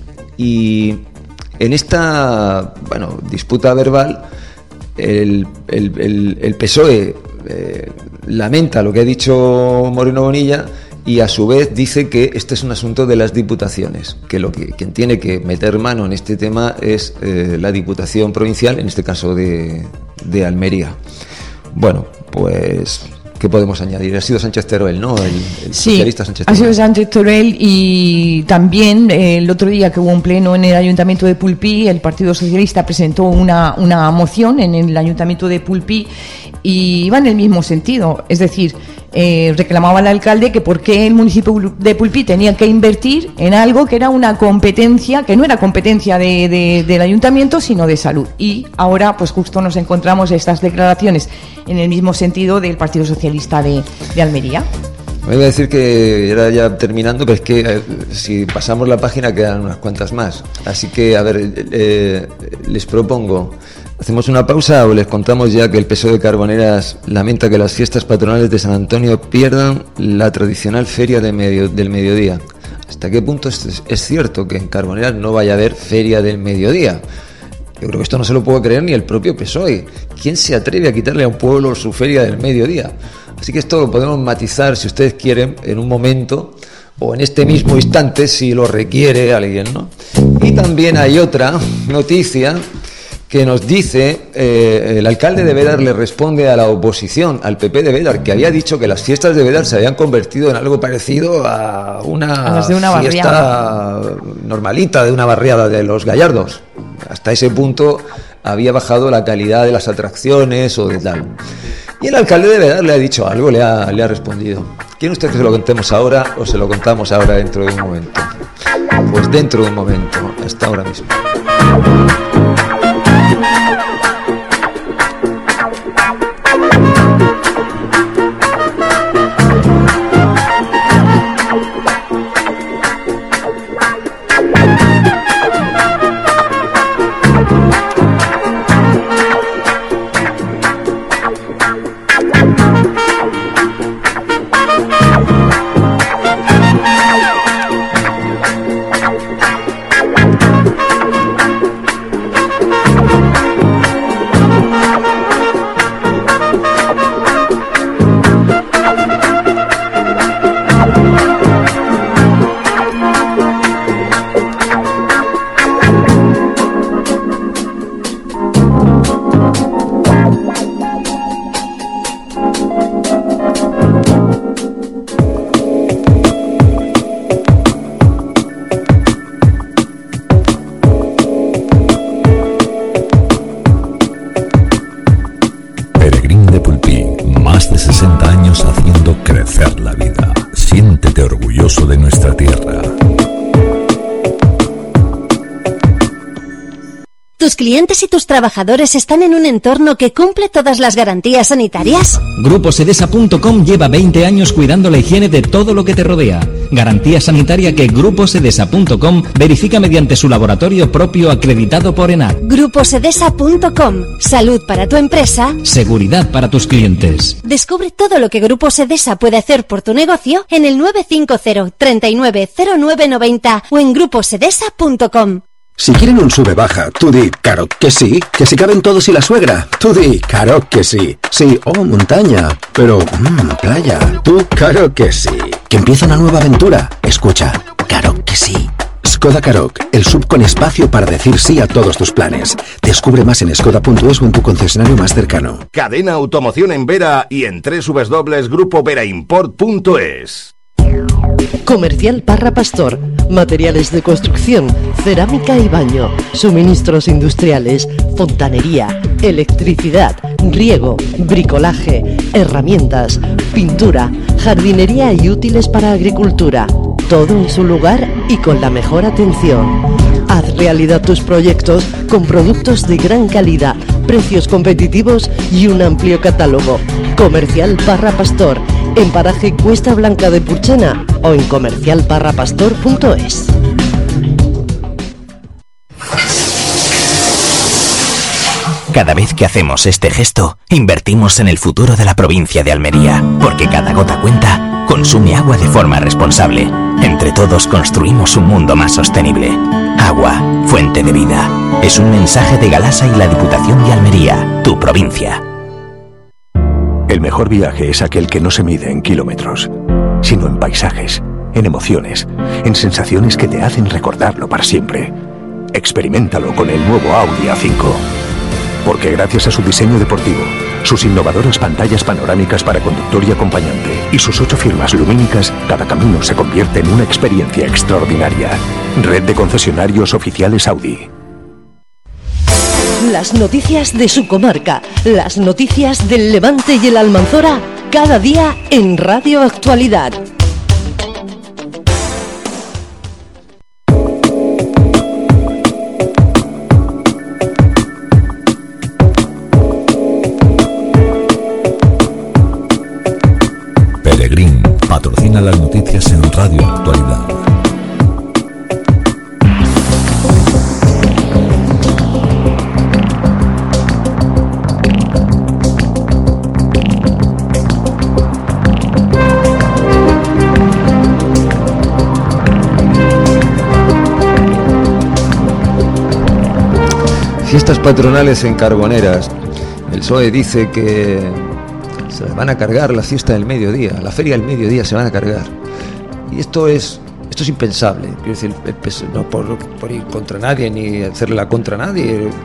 Speaker 3: Y en esta, bueno, disputa verbal, el, el, el, el P S O E Eh, lamenta lo que ha dicho Moreno Bonilla y a su vez dice que este es un asunto de las diputaciones, que lo que quien tiene que meter mano en este tema es eh, la Diputación Provincial, en este caso de, de Almería. Bueno, pues ¿qué podemos añadir? Ha sido Sánchez Teruel, ¿no? El, el
Speaker 5: sí,
Speaker 3: socialista Sánchez Teruel.
Speaker 5: Ha sido Sánchez Teruel y también eh, el otro día que hubo un pleno en el Ayuntamiento de Pulpí, el Partido Socialista presentó una, una moción en el Ayuntamiento de Pulpí y iba en el mismo sentido, es decir, eh, reclamaba al alcalde que por qué el municipio de Pulpí tenía que invertir en algo que era una competencia, que no era competencia de, de, del ayuntamiento, sino de salud. Y ahora, pues justo nos encontramos estas declaraciones en el mismo sentido del Partido Socialista de, de Almería.
Speaker 3: Me iba a decir que era ya terminando, pero es que eh, si pasamos la página quedan unas cuantas más. Así que, a ver, eh, les propongo, ¿hacemos una pausa o les contamos ya que el P S O E de Carboneras lamenta que las fiestas patronales de San Antonio pierdan la tradicional feria de medio, del mediodía? ¿Hasta qué punto es, es cierto que en Carboneras no vaya a haber feria del mediodía? Yo creo que esto no se lo puede creer ni el propio P S O E. ¿Quién se atreve a quitarle a un pueblo su feria del mediodía? Así que esto lo podemos matizar, si ustedes quieren, en un momento o en este mismo instante, si lo requiere alguien, ¿no? Y también hay otra noticia que nos dice, eh, el alcalde de Bédar le responde a la oposición, al P P de Bédar, que había dicho que las fiestas de Bédar se habían convertido en algo parecido a una,
Speaker 5: a de una
Speaker 3: fiesta barriada. normalita de una barriada de los Gallardos. Hasta ese punto había bajado la calidad de las atracciones o de tal. Y el alcalde de Bédar le ha dicho algo, le ha, le ha respondido. ¿Quiere usted que se lo contemos ahora o se lo contamos ahora dentro de un momento? Pues dentro de un momento, hasta ahora mismo.
Speaker 2: De nuestra tierra.
Speaker 6: ¿Tus clientes y tus trabajadores están en un entorno que cumple todas las garantías sanitarias?
Speaker 7: Grupo Sedesa punto com lleva veinte años cuidando la higiene de todo lo que te rodea. Garantía sanitaria que Grupo Sedesa punto com verifica mediante su laboratorio propio acreditado por ENAC.
Speaker 6: Grupo Sedesa punto com. Salud para tu empresa.
Speaker 7: Seguridad para tus clientes.
Speaker 6: Descubre todo lo que Grupo Sedesa puede hacer por tu negocio en el nueve cinco cero, treinta y nueve, cero nueve noventa o en grupo sedesa punto com.
Speaker 8: Si quieren un sube-baja, tú di, claro que sí. Que si caben todos y la suegra, tú di, claro que sí. Sí, oh, montaña, pero, mmm, playa. Tú, claro que sí. Que empieza una nueva aventura. Escucha, claro que sí. Skoda Karoq, el sub con espacio para decir sí a todos tus planes. Descubre más en skoda punto es o en tu concesionario más cercano.
Speaker 9: Cadena Automoción en Vera y en doble u doble u doble u punto grupo vera import punto es.
Speaker 1: Comercial Parra Pastor, materiales de construcción, cerámica y baño, suministros industriales, fontanería, electricidad, riego, bricolaje, herramientas, pintura, jardinería y útiles para agricultura. Todo en su lugar y con la mejor atención. Haz realidad tus proyectos con productos de gran calidad, precios competitivos y un amplio catálogo. Comercial Parra Pastor, en paraje Cuesta Blanca de Purchena o en comercial parra pastor punto es.
Speaker 10: Cada vez que hacemos este gesto, invertimos en el futuro de la provincia de Almería, porque cada gota cuenta, consume agua de forma responsable. Entre todos construimos un mundo más sostenible. Agua, fuente de vida. Es un mensaje de Galasa y la Diputación de Almería, tu provincia.
Speaker 11: El mejor viaje es aquel que no se mide en kilómetros, sino en paisajes, en emociones, en sensaciones que te hacen recordarlo para siempre. Experiméntalo con el nuevo Audi A cinco. Porque gracias a su diseño deportivo, sus innovadoras pantallas panorámicas para conductor y acompañante y sus ocho firmas lumínicas, cada camino se convierte en una experiencia extraordinaria. Red de concesionarios oficiales Audi.
Speaker 1: Las noticias de su comarca, las noticias del Levante y el Almanzora, cada día en Radio Actualidad.
Speaker 2: Peregrín patrocina las noticias en Radio Actualidad.
Speaker 3: Fiestas patronales en Carboneras. El P S O E dice que se van a cargar la fiesta del mediodía, la feria del mediodía se van a cargar. Y esto es esto es impensable. Quiero decir, no por, por ir contra nadie ni hacerla contra nadie.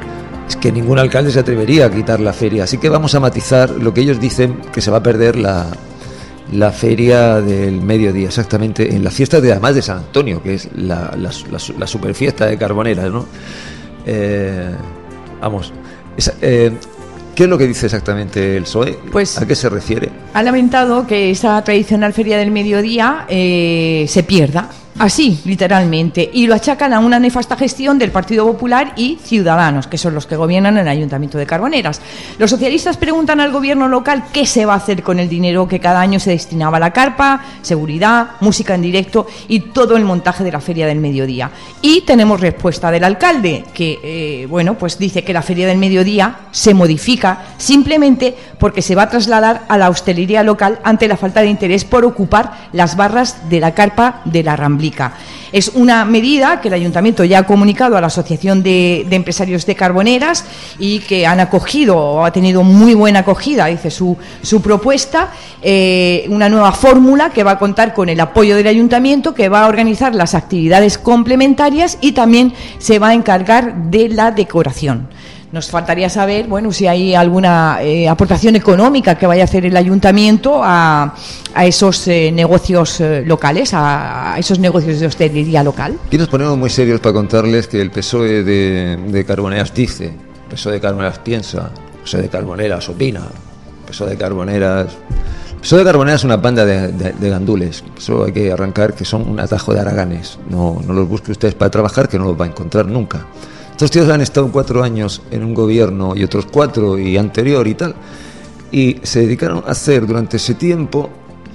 Speaker 3: es que ningún alcalde se atrevería a quitar la feria. Así que vamos a matizar lo que ellos dicen, que se va a perder la, la feria del mediodía, exactamente en la fiesta de además de San Antonio, que es la, la, la, la superfiesta de Carboneras, ¿no? Eh, vamos, esa, eh, ¿qué es lo que dice exactamente el P S O E? Pues, ¿a qué se refiere?
Speaker 5: Ha lamentado que esa tradicional feria del mediodía eh, se pierda. Así, literalmente, y lo achacan a una nefasta gestión del Partido Popular y Ciudadanos, que son los que gobiernan el Ayuntamiento de Carboneras. Los socialistas preguntan al gobierno local qué se va a hacer con el dinero que cada año se destinaba a la carpa, seguridad, música en directo y todo el montaje de la Feria del Mediodía. Y tenemos respuesta del alcalde, que, eh, bueno, pues dice que la Feria del Mediodía se modifica simplemente porque se va a trasladar a la hostelería local ante la falta de interés por ocupar las barras de la carpa de la Ramblilla. Es una medida que el Ayuntamiento ya ha comunicado a la Asociación de, de Empresarios de Carboneras y que han acogido o ha tenido muy buena acogida, dice su, su propuesta, eh, una nueva fórmula que va a contar con el apoyo del Ayuntamiento, que va a organizar las actividades complementarias y también se va a encargar de la decoración. Nos faltaría saber, bueno, si hay alguna eh, aportación económica que vaya a hacer el Ayuntamiento a, a esos eh, negocios eh, locales, a, a esos negocios de hostelería local.
Speaker 3: Aquí nos ponemos muy serios para contarles que el P S O E de, de Carboneras dice, el P S O E de Carboneras piensa, el P S O E de Carboneras opina, el P S O E de Carboneras... El P S O E de Carboneras es una banda de, de, de gandules. Eso hay que arrancar, que son un atajo de haraganes. No, no los busque ustedes para trabajar, que no los va a encontrar nunca. Estos tíos han estado cuatro años en un gobierno y otros cuatro y anterior y tal, y se dedicaron a hacer durante ese tiempo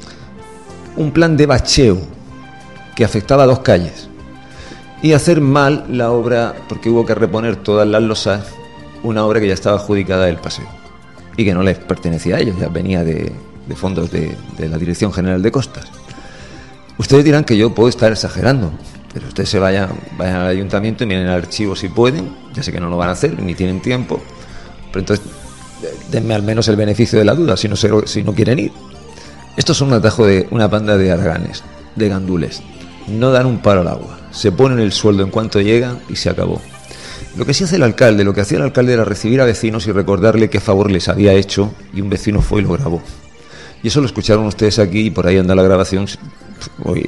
Speaker 3: un plan de bacheo que afectaba a dos calles y hacer mal la obra, porque hubo que reponer todas las losas, una obra que ya estaba adjudicada del paseo y que no les pertenecía a ellos, ya venía de, de fondos de, de la Dirección General de Costas. Ustedes dirán que yo puedo estar exagerando, pero ustedes se vayan, vayan al ayuntamiento y miren el archivo si pueden. Ya sé que no lo van a hacer, ni tienen tiempo, pero entonces denme al menos el beneficio de la duda, si no, se, si no quieren ir. Estos son un atajo de una banda de haraganes, de gandules. No dan un palo al agua, se ponen el sueldo en cuanto llegan y se acabó. Lo que sí hace el alcalde, lo que hacía el alcalde era recibir a vecinos y recordarle qué favor les había hecho, y un vecino fue y lo grabó. Y eso lo escucharon ustedes aquí, y por ahí anda la grabación. Hoy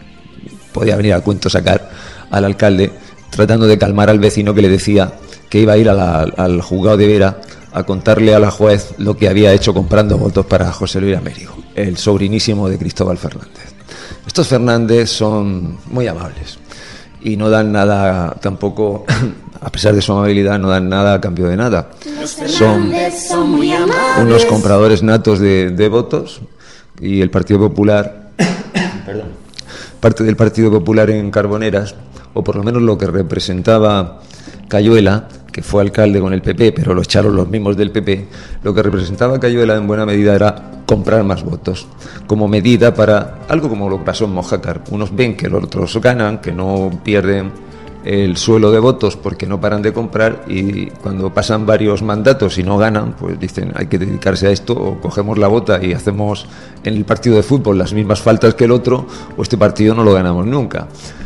Speaker 3: podía venir a cuento sacar al alcalde tratando de calmar al vecino que le decía que iba a ir a la, al juzgado de Vera a contarle a la juez lo que había hecho comprando votos para José Luis Américo, el sobrinísimo de Cristóbal Fernández. Estos Fernández son muy amables y no dan nada tampoco, a pesar de su amabilidad, no dan nada a cambio de nada. Son, son muy unos compradores natos de, de votos, y el Partido Popular perdón parte del Partido Popular en Carboneras, o por lo menos lo que representaba Cayuela, que fue alcalde con el P P, pero lo echaron los mismos del P P, lo que representaba Cayuela en buena medida era comprar más votos, como medida para algo como lo que pasó en Mojácar. Unos ven que los otros ganan, que no pierden el suelo de votos porque no paran de comprar, y cuando pasan varios mandatos y no ganan, pues dicen hay que dedicarse a esto, o cogemos la bota y hacemos en el partido de fútbol las mismas faltas que el otro, o este partido no lo ganamos nunca.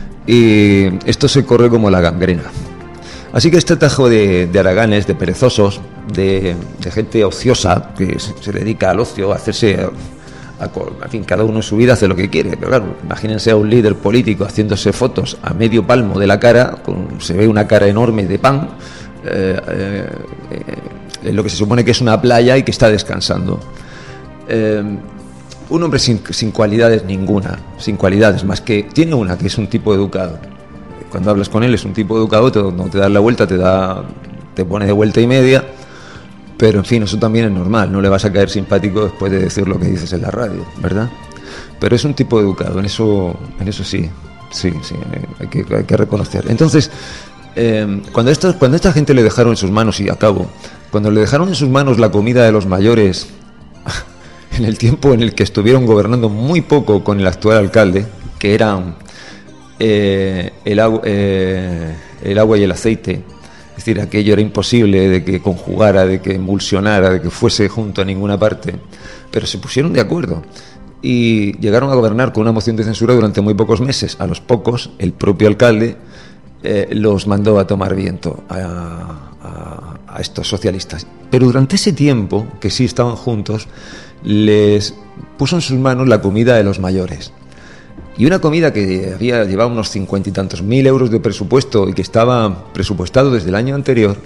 Speaker 3: Y esto se corre como la gangrena. Así que este atajo de, de haraganes, de perezosos, de, de gente ociosa que se, se dedica al ocio, a hacerse... A, en fin, cada uno en su vida hace lo que quiere, pero claro, imagínense a un líder político haciéndose fotos a medio palmo de la cara, con, se ve una cara enorme de pan, eh, eh, eh, en lo que se supone que es una playa y que está descansando. Eh, un hombre sin, sin cualidades ninguna, sin cualidades, más que tiene una, que es un tipo educado. Cuando hablas con él es un tipo educado, te, no te das la vuelta, te da, te pone de vuelta y media. Pero, en fin, eso también es normal, no le vas a caer simpático después de decir lo que dices en la radio, ¿verdad? Pero es un tipo educado, en eso en eso sí, sí, sí, hay que, hay que reconocer. Entonces, eh, cuando, esta, cuando esta gente le dejaron en sus manos, y acabo, cuando le dejaron en sus manos la comida de los mayores, en el tiempo en el que estuvieron gobernando muy poco con el actual alcalde, que eran eh, el, agua, eh, el agua y el aceite, es decir, aquello era imposible de que conjugara, de que emulsionara, de que fuese junto a ninguna parte, pero se pusieron de acuerdo y llegaron a gobernar con una moción de censura durante muy pocos meses. A los pocos, el propio alcalde eh, los mandó a tomar viento a, a, a estos socialistas. Pero durante ese tiempo, que sí estaban juntos, les puso en sus manos la comida de los mayores. Y una comida que había llevado unos cincuenta y tantos mil euros de presupuesto y que estaba presupuestado desde el año anterior,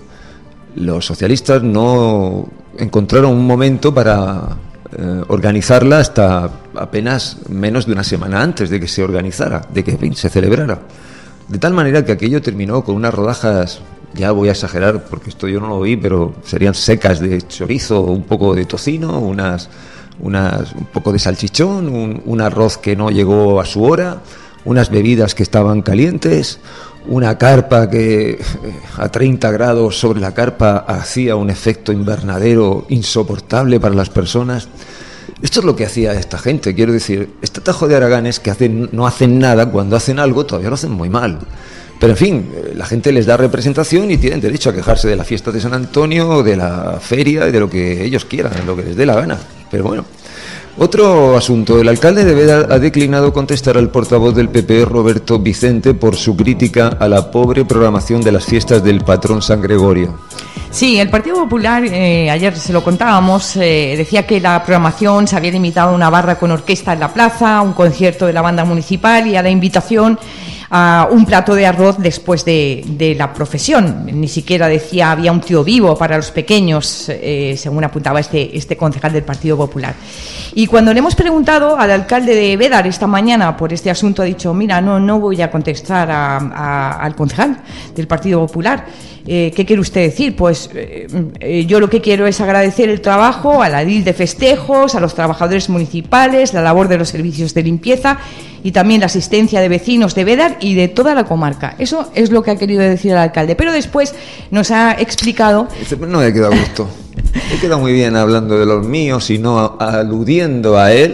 Speaker 3: los socialistas no encontraron un momento para eh, organizarla hasta apenas menos de una semana antes de que se organizara, de que en fin, se celebrara. De tal manera que aquello terminó con unas rodajas, ya voy a exagerar porque esto yo no lo vi, pero serían secas de chorizo, un poco de tocino, unas... Unas, un poco de salchichón, un, un arroz que no llegó a su hora, unas bebidas que estaban calientes, una carpa que a treinta grados sobre la carpa hacía un efecto invernadero insoportable para las personas. Esto es lo que hacía esta gente, quiero decir, este tajo de haraganes que hacen, no hacen nada, cuando hacen algo todavía lo hacen muy mal. Pero en fin, la gente les da representación y tienen derecho a quejarse de la fiesta de San Antonio, de la feria y de lo que ellos quieran, lo que les dé la gana. Pero bueno, otro asunto. El alcalde de Beda ha declinado contestar al portavoz del P P, Roberto Vicente, por su crítica a la pobre programación de las fiestas del patrón San Gregorio.
Speaker 5: Sí, el Partido Popular, eh, ayer se lo contábamos, eh, decía que la programación se había limitado a una barra con orquesta en la plaza, un concierto de la banda municipal y a la invitación a un plato de arroz después de, de la profesión. Ni siquiera decía había un tío vivo para los pequeños, eh, según apuntaba este, este concejal del Partido Popular. Y cuando le hemos preguntado al alcalde de Bédar esta mañana por este asunto, ha dicho, mira, no, no voy a contestar a, a, al concejal del Partido Popular. Eh, ¿Qué quiere usted decir? Pues eh, eh, yo lo que quiero es agradecer el trabajo a la edil de festejos, a los trabajadores municipales, la labor de los servicios de limpieza y también la asistencia de vecinos de Bédar y de toda la comarca. Eso es lo que ha querido decir el alcalde. Pero después nos ha explicado...
Speaker 3: No me he quedado a gusto. He quedado muy bien hablando de los míos y no aludiendo a él,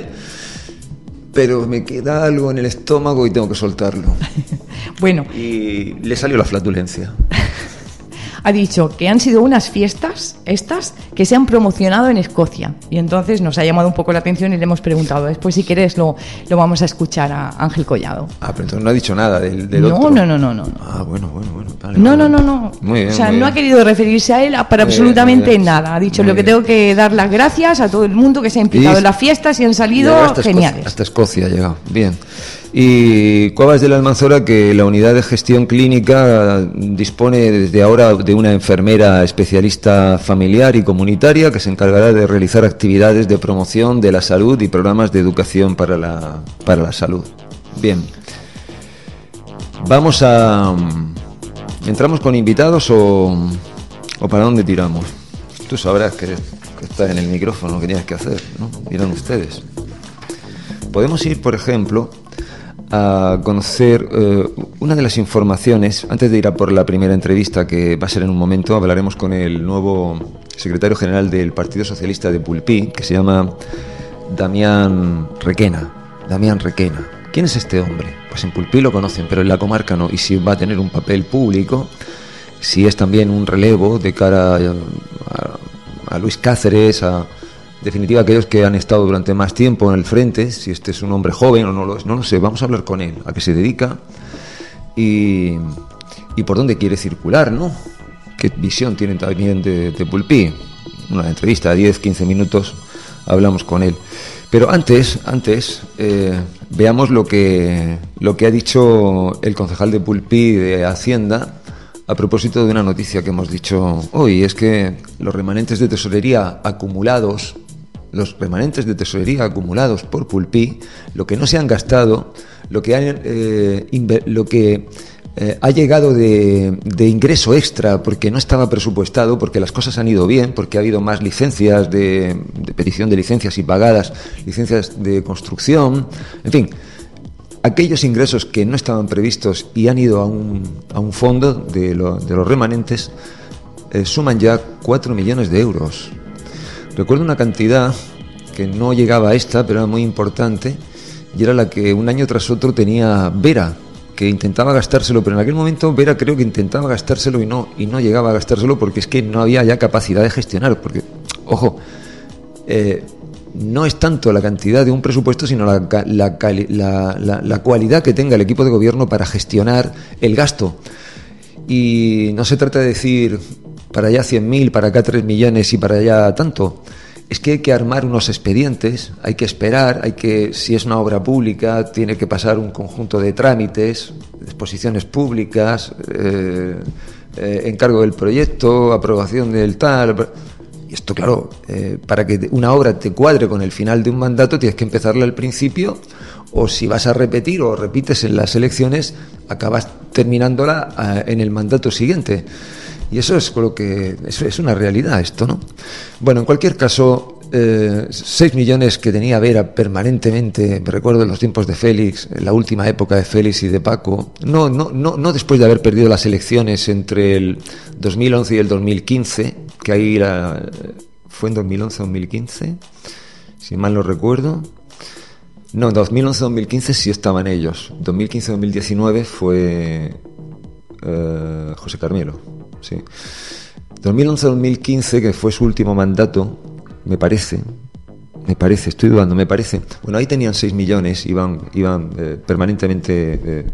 Speaker 3: pero me queda algo en el estómago y tengo que soltarlo.
Speaker 5: Bueno.
Speaker 3: Y le salió la flatulencia.
Speaker 5: Ha dicho que han sido unas fiestas, estas, que se han promocionado en Escocia. Y entonces nos ha llamado un poco la atención y le hemos preguntado. Después, si quieres, lo, lo vamos a escuchar a Ángel Collado.
Speaker 3: Ah, pero entonces no ha dicho nada del, del
Speaker 5: no,
Speaker 3: otro.
Speaker 5: No, no, no, no.
Speaker 3: Ah, bueno, bueno, bueno. Vale,
Speaker 5: no,
Speaker 3: vale.
Speaker 5: no, no, no.
Speaker 3: Muy bien,
Speaker 5: o sea,
Speaker 3: muy
Speaker 5: no
Speaker 3: bien.
Speaker 5: ha querido referirse a él para muy absolutamente
Speaker 3: bien,
Speaker 5: nada. Ha dicho
Speaker 3: muy
Speaker 5: lo que
Speaker 3: bien.
Speaker 5: tengo que dar las gracias a todo el mundo que se ha implicado
Speaker 3: Y
Speaker 5: en las fiestas y han salido
Speaker 3: hasta
Speaker 5: geniales.
Speaker 3: Escocia, hasta Escocia ha llegado. Bien. Y Cuevas de la Almanzora, que la unidad de gestión clínica dispone desde ahora de una enfermera especialista familiar y comunitaria que se encargará de realizar actividades de promoción de la salud y programas de educación para la, para la salud. Bien. Vamos a... ¿Entramos con invitados o, o para dónde tiramos? Tú sabrás que, que está en el micrófono, que tienes que hacer, ¿no? Dirán ustedes. Podemos ir, por ejemplo, a conocer eh, una de las informaciones, antes de ir a por la primera entrevista, que va a ser en un momento. Hablaremos con el nuevo secretario general del Partido Socialista de Pulpí, que se llama Damián Requena. Damián Requena. ¿Quién es este hombre? Pues en Pulpí lo conocen, pero en la comarca no. Y si va a tener un papel público, si es también un relevo de cara a, a, a Luis Cáceres, a... definitiva, aquellos que han estado durante más tiempo en el frente, si este es un hombre joven o no lo es, no lo sé, vamos a hablar con él, a qué se dedica y, y por dónde quiere circular, ¿no? ¿Qué visión tienen también de, de Pulpí? Una entrevista de diez, quince minutos, hablamos con él. Pero antes, antes eh, veamos lo que, lo que ha dicho el concejal de Pulpí de Hacienda a propósito de una noticia que hemos dicho hoy, es que los remanentes de tesorería acumulados, los remanentes de tesorería acumulados por Pulpí, lo que no se han gastado, lo que, han, eh, inver, lo que eh, ha llegado de, de ingreso extra porque no estaba presupuestado, porque las cosas han ido bien, porque ha habido más licencias de, de petición de licencias y pagadas, licencias de construcción, en fin, aquellos ingresos que no estaban previstos y han ido a un, a un fondo de, lo, de los remanentes eh, suman ya cuatro millones de euros. Recuerdo una cantidad que no llegaba a esta, pero era muy importante, y era la que un año tras otro tenía Vera, que intentaba gastárselo, pero en aquel momento Vera creo que intentaba gastárselo y no, y no llegaba a gastárselo porque es que no había ya capacidad de gestionar, porque, ojo, eh, no es tanto la cantidad de un presupuesto, sino la, la, la, la, la cualidad que tenga el equipo de gobierno para gestionar el gasto. Y no se trata de decir para allá cien mil, para acá tres millones y para allá tanto. Es que hay que armar unos expedientes, hay que esperar, hay que, si es una obra pública, tiene que pasar un conjunto de trámites, exposiciones públicas, eh, eh, encargo del proyecto, aprobación del tal. Y esto, claro, eh, para que una obra te cuadre con el final de un mandato, tienes que empezarla al principio, o si vas a repetir o repites en las elecciones, acabas terminándola eh, en el mandato siguiente. Y eso es lo que eso es una realidad, esto, ¿no? Bueno, en cualquier caso, eh, seis millones que tenía Vera permanentemente, me recuerdo en los tiempos de Félix, en la última época de Félix y de Paco, no, no, no, no después de haber perdido las elecciones entre el dos mil once y el dos mil quince, que ahí la, fue en dos mil once dos mil quince, si mal no recuerdo. No, en dos mil once dos mil quince sí estaban ellos. dos mil quince dos mil diecinueve fue eh, José Carmelo. Sí. dos mil once dos mil quince, que fue su último mandato, me parece, me parece, estoy dudando, me parece. Bueno, ahí tenían seis millones, iban, iban eh, permanentemente, eh,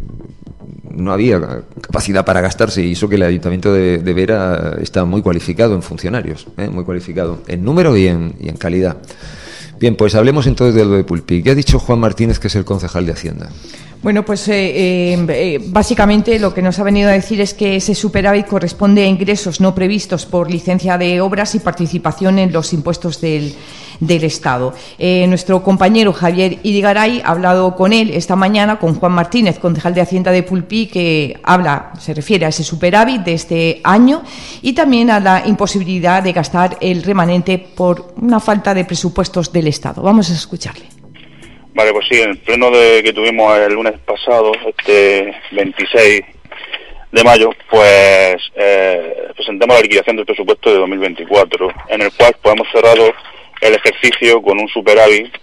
Speaker 3: no había capacidad para gastarse, y eso que el Ayuntamiento de, de Vera está muy cualificado en funcionarios, eh, muy cualificado en número y en, y en calidad. Bien, pues hablemos entonces de lo de Pulpí. ¿Qué ha dicho Juan Martínez, que es el concejal de Hacienda?
Speaker 5: Bueno, pues eh, eh, básicamente lo que nos ha venido a decir es que ese superávit corresponde a ingresos no previstos por licencia de obras y participación en los impuestos del, del Estado. Eh, nuestro compañero Javier Irigaray ha hablado con él esta mañana, con Juan Martínez, concejal de Hacienda de Pulpí, que habla, se refiere a ese superávit de este año y también a la imposibilidad de gastar el remanente por una falta de presupuestos del Estado. Vamos a escucharle.
Speaker 12: Vale, pues sí, en el pleno de, que tuvimos el lunes pasado, este veintiséis de mayo, pues eh, presentamos la liquidación del presupuesto de dos mil veinticuatro, en el cual pues, hemos cerrado el ejercicio con un superávit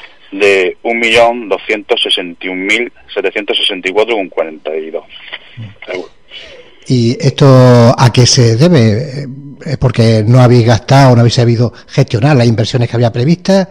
Speaker 12: de un millón doscientos sesenta y un mil setecientos sesenta y cuatro coma cuarenta y dos euros.
Speaker 13: ¿Y esto a qué se debe? ¿Es porque no habéis gastado, no habéis sabido gestionar las inversiones que había previstas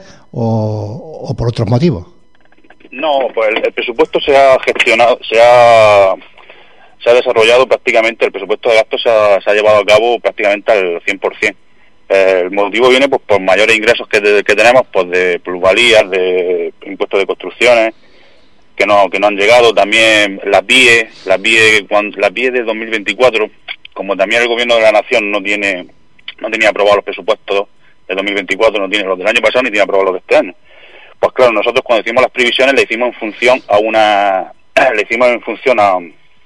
Speaker 13: o, o por otros motivos?
Speaker 12: No, pues el, el presupuesto se ha gestionado, se ha, se ha desarrollado prácticamente, el presupuesto de gastos se ha, se ha llevado a cabo prácticamente al cien por ciento. Eh, el motivo viene pues por mayores ingresos que, de, que tenemos, pues de plusvalías, de impuestos de construcciones, que no que no han llegado, también las B I E, las B I E, cuando, las B I E de dos mil veinticuatro, como también el Gobierno de la Nación no tiene no tenía aprobados los presupuestos de dos mil veinticuatro, no tiene los del año pasado ni tiene aprobados los de este año. Pues claro, nosotros cuando hicimos las previsiones le hicimos en función a una le hicimos en función a,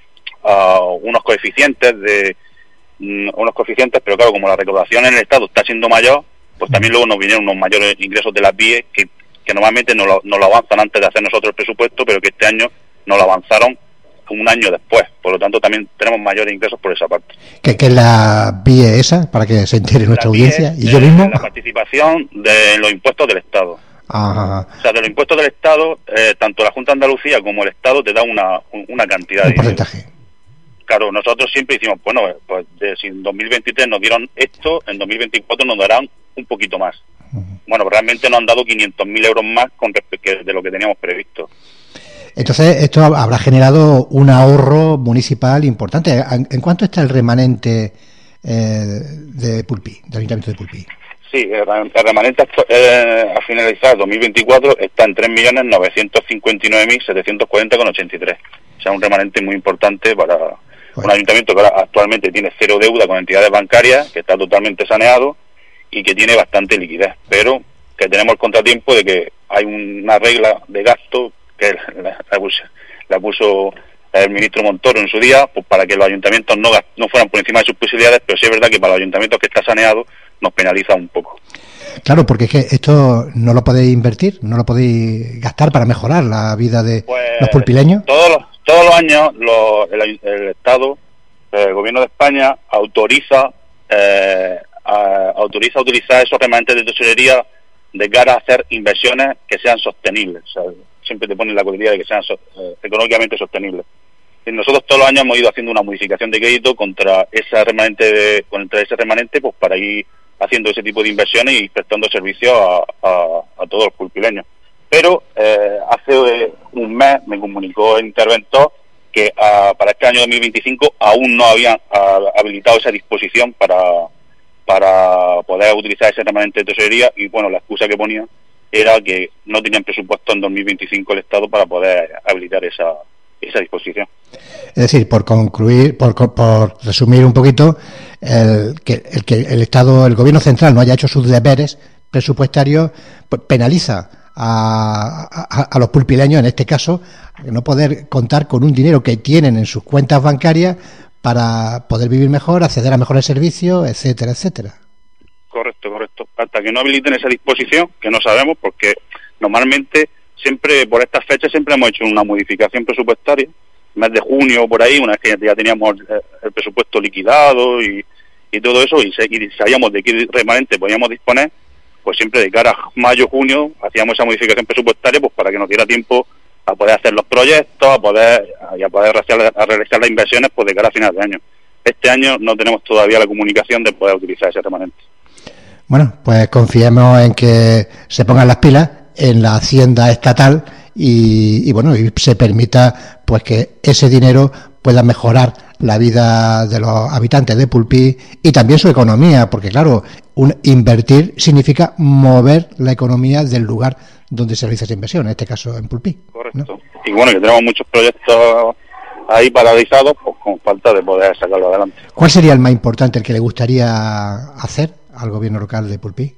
Speaker 12: a unos coeficientes de unos coeficientes, pero claro, como la recaudación en el Estado está siendo mayor, pues también luego nos vinieron unos mayores ingresos de las B I E que, que normalmente no lo, no lo avanzan antes de hacer nosotros el presupuesto, pero que este año nos lo avanzaron un año después. Por lo tanto, también tenemos mayores ingresos por esa parte.
Speaker 13: ¿Qué, qué es la B I E esa? Para que se entere nuestra
Speaker 12: B I E
Speaker 13: audiencia. ¿Y
Speaker 12: de,
Speaker 13: yo mismo?
Speaker 12: La participación de los impuestos del Estado.
Speaker 13: Ajá.
Speaker 12: O sea, de los impuestos del Estado, eh, tanto la Junta de Andalucía como el Estado te da una, una cantidad
Speaker 13: Un
Speaker 12: de dinero.
Speaker 13: porcentaje.
Speaker 12: Claro, nosotros siempre decimos, bueno, pues de, si en dos mil veintitrés nos dieron esto, en dos mil veinticuatro nos darán un poquito más. Uh-huh. Bueno, realmente nos han dado quinientos mil euros más con respecto de lo que teníamos previsto.
Speaker 13: Entonces, esto habrá generado un ahorro municipal importante. ¿En cuánto está el remanente eh, de Pulpí, del Ayuntamiento de Pulpí?
Speaker 12: Sí, el, el remanente eh, a finalizar dos mil veinticuatro está en tres millones novecientos cincuenta y nueve mil setecientos cuarenta coma ochenta y tres. O sea, un remanente muy importante para bueno. un ayuntamiento que ahora actualmente tiene cero deuda con entidades bancarias, que está totalmente saneado y que tiene bastante liquidez, pero que tenemos el contratiempo de que hay una regla de gasto que la, la, puso, la puso el ministro Montoro en su día, pues para que los ayuntamientos no, no fueran por encima de sus posibilidades, pero sí es verdad que para los ayuntamientos que está saneado nos penaliza un poco.
Speaker 13: Claro, porque es que esto no lo podéis invertir, no lo podéis gastar para mejorar la vida de pues, los pulpileños.
Speaker 12: Todos los, todos los años los, el, el Estado, el Gobierno de España autoriza eh, a, autoriza a utilizar esos remanentes de tesorería de cara a hacer inversiones que sean sostenibles. O sea, siempre te ponen la coletilla de que sean so, eh, económicamente sostenibles. Y nosotros todos los años hemos ido haciendo una modificación de crédito contra ese remanente, de, contra ese remanente, pues para ir haciendo ese tipo de inversiones y prestando servicio a, a, a todos los pulpileños. Pero eh, hace un mes me comunicó el interventor que a, para este año dos mil veinticinco aún no habían a, habilitado esa disposición para, para poder utilizar ese remanente de tesorería, y bueno, la excusa que ponía era que no tenían presupuesto en dos mil veinticinco el Estado para poder habilitar esa, esa disposición.
Speaker 13: Es decir, por concluir, por, por resumir un poquito, el que, el que el Estado, el Gobierno central no haya hecho sus deberes presupuestarios, pues penaliza a, a, a los pulpileños, en este caso, no poder contar con un dinero que tienen en sus cuentas bancarias para poder vivir mejor, acceder a mejores servicios, etcétera, etcétera.
Speaker 12: Correcto, correcto. Hasta que no habiliten esa disposición, que no sabemos, porque normalmente siempre por estas fechas siempre hemos hecho una modificación presupuestaria, mes de junio por ahí, una vez que ya teníamos el presupuesto liquidado y, y todo eso, y, se, y sabíamos de qué remanente podíamos disponer, pues siempre de cara a mayo, junio, hacíamos esa modificación presupuestaria pues para que nos diera tiempo a poder hacer los proyectos, a poder y a poder realizar, a realizar las inversiones pues de cara a final de año. Este año no tenemos todavía la comunicación de poder utilizar ese remanente.
Speaker 13: Bueno, pues confiemos en que se pongan las pilas en la hacienda estatal y, y bueno, y se permita pues que ese dinero pueda mejorar la vida de los habitantes de Pulpí y también su economía, porque claro, un, invertir significa mover la economía del lugar donde se realiza esa inversión, en este caso en Pulpí.
Speaker 12: Correcto. ¿No? Y bueno, que tenemos muchos proyectos ahí paralizados, pues con falta de poder sacarlo adelante.
Speaker 13: ¿Cuál sería el más importante, el que le gustaría hacer al gobierno local de Pulpí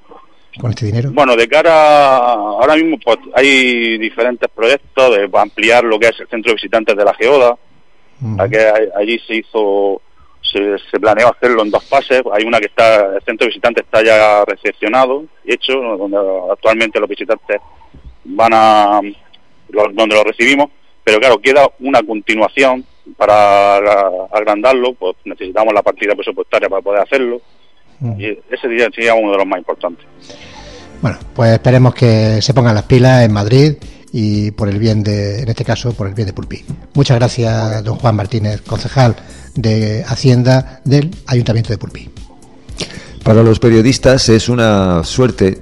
Speaker 13: con este dinero?
Speaker 12: Bueno, de cara a, ahora mismo pues hay diferentes proyectos de ampliar lo que es el centro de visitantes de la Geoda. Uh-huh. Que allí se hizo, se, se planeó hacerlo en dos fases. Hay una que está, el centro de visitantes está ya recepcionado y hecho, donde actualmente los visitantes van a, los, donde los recibimos, pero claro, queda una continuación para agrandarlo, pues necesitamos la partida presupuestaria para poder hacerlo. Uh-huh. Y ese día sería uno de los más importantes.
Speaker 13: Bueno, pues esperemos que se pongan las pilas en Madrid y por el bien de, en este caso, por el bien de Pulpí. Muchas gracias, don Juan Martínez, concejal de Hacienda del Ayuntamiento de Pulpí.
Speaker 3: Para los periodistas es una suerte,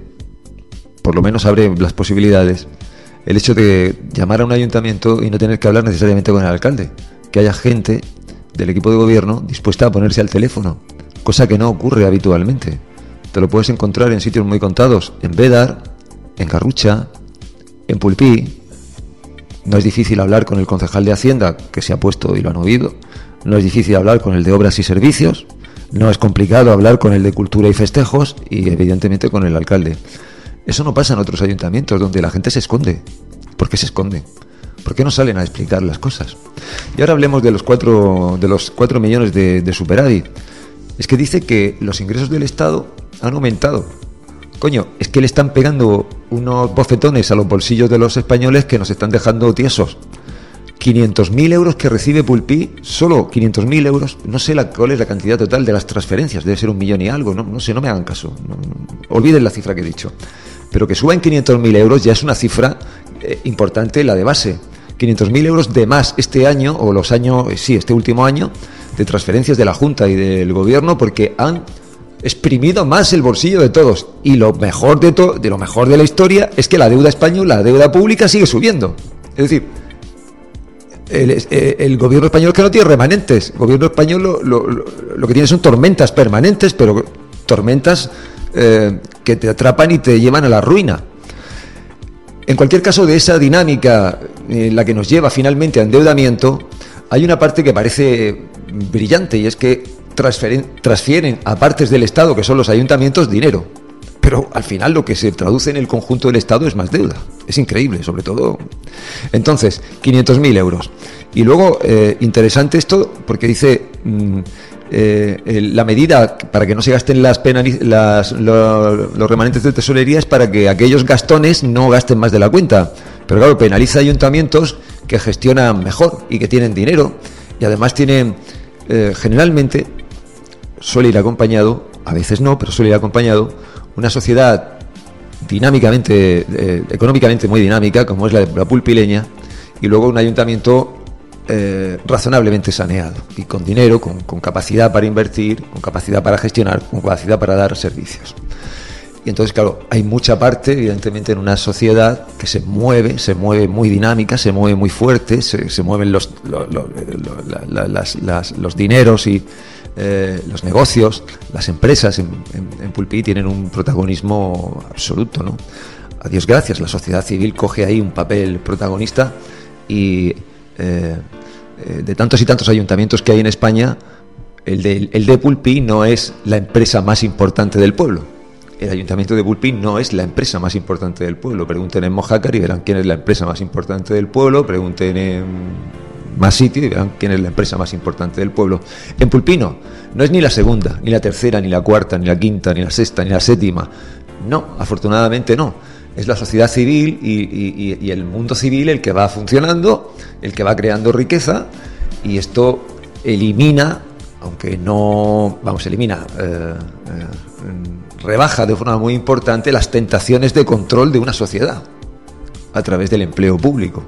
Speaker 3: por lo menos abre las posibilidades, el hecho de llamar a un ayuntamiento y no tener que hablar necesariamente con el alcalde, que haya gente del equipo de gobierno dispuesta a ponerse al teléfono, cosa que no ocurre habitualmente. Te lo puedes encontrar en sitios muy contados, en Bédar, en Garrucha, en Pulpí. No es difícil hablar con el concejal de Hacienda, que se ha puesto y lo han oído. No es difícil hablar con el de Obras y Servicios. No es complicado hablar con el de Cultura y Festejos y, evidentemente, con el alcalde. Eso no pasa en otros ayuntamientos, donde la gente se esconde. ¿Por qué se esconde? ¿Por qué no salen a explicar las cosas? Y ahora hablemos de los cuatro, de los cuatro millones de, de superávit. Es que dice que los ingresos del Estado han aumentado. Coño, es que le están pegando unos bofetones a los bolsillos de los españoles que nos están dejando tiesos. quinientos mil euros que recibe Pulpí, solo quinientos mil euros. No sé la, cuál es la cantidad total de las transferencias, debe ser un millón y algo, no, no sé, no me hagan caso. No, no, olviden la cifra que he dicho. Pero que suban quinientos mil euros ya es una cifra eh, importante, la de base. quinientos mil euros de más este año, o los años, eh, sí, este último año, de transferencias de la Junta y del Gobierno, porque han exprimido más el bolsillo de todos. Y lo mejor de todo, de lo mejor de la historia, es que la deuda española, la deuda pública sigue subiendo. Es decir, el, el, el gobierno español que no tiene remanentes. El gobierno español lo, lo, lo, lo que tiene son tormentas permanentes, pero tormentas eh, que te atrapan y te llevan a la ruina. En cualquier caso, de esa dinámica en la que nos lleva finalmente a endeudamiento, hay una parte que parece brillante, y es que transfieren, transfieren a partes del Estado, que son los ayuntamientos, dinero. Pero al final lo que se traduce en el conjunto del Estado es más deuda. Es increíble, sobre todo. Entonces, quinientos mil euros. Y luego, eh, interesante esto, porque dice mmm, eh, el, la medida para que no se gasten las penaliz- las, lo, los remanentes de tesorería es para que aquellos gastones no gasten más de la cuenta. Pero claro, penaliza ayuntamientos que gestionan mejor y que tienen dinero. Y además tienen, eh, generalmente, suele ir acompañado, a veces no, pero suele ir acompañado, una sociedad dinámicamente, eh, económicamente muy dinámica, como es la de la pulpileña, y luego un ayuntamiento eh, razonablemente saneado, y con dinero, con, con capacidad para invertir, con capacidad para gestionar, con capacidad para dar servicios. Y entonces, claro, hay mucha parte, evidentemente, en una sociedad que se mueve, se mueve muy dinámica, se mueve muy fuerte, se, se mueven los, lo, lo, lo, la, la, las, las, los dineros y eh, los negocios, las empresas en, en, en Pulpí tienen un protagonismo absoluto, ¿no? A Dios gracias, la sociedad civil coge ahí un papel protagonista y eh, eh, de tantos y tantos ayuntamientos que hay en España, el de, el de Pulpí no es la empresa más importante del pueblo. El Ayuntamiento de Pulpí no es la empresa más importante del pueblo. Pregunten en Mojácar y verán quién es la empresa más importante del pueblo. Pregunten en más sitio y verán quién es la empresa más importante del pueblo. En Pulpí no, no es ni la segunda, ni la tercera, ni la cuarta, ni la quinta, ni la sexta, ni la séptima. No, afortunadamente no. Es la sociedad civil y, y, y el mundo civil el que va funcionando, el que va creando riqueza, y esto elimina, aunque no, vamos, elimina... Eh, eh, rebaja de forma muy importante las tentaciones de control de una sociedad a través del empleo público,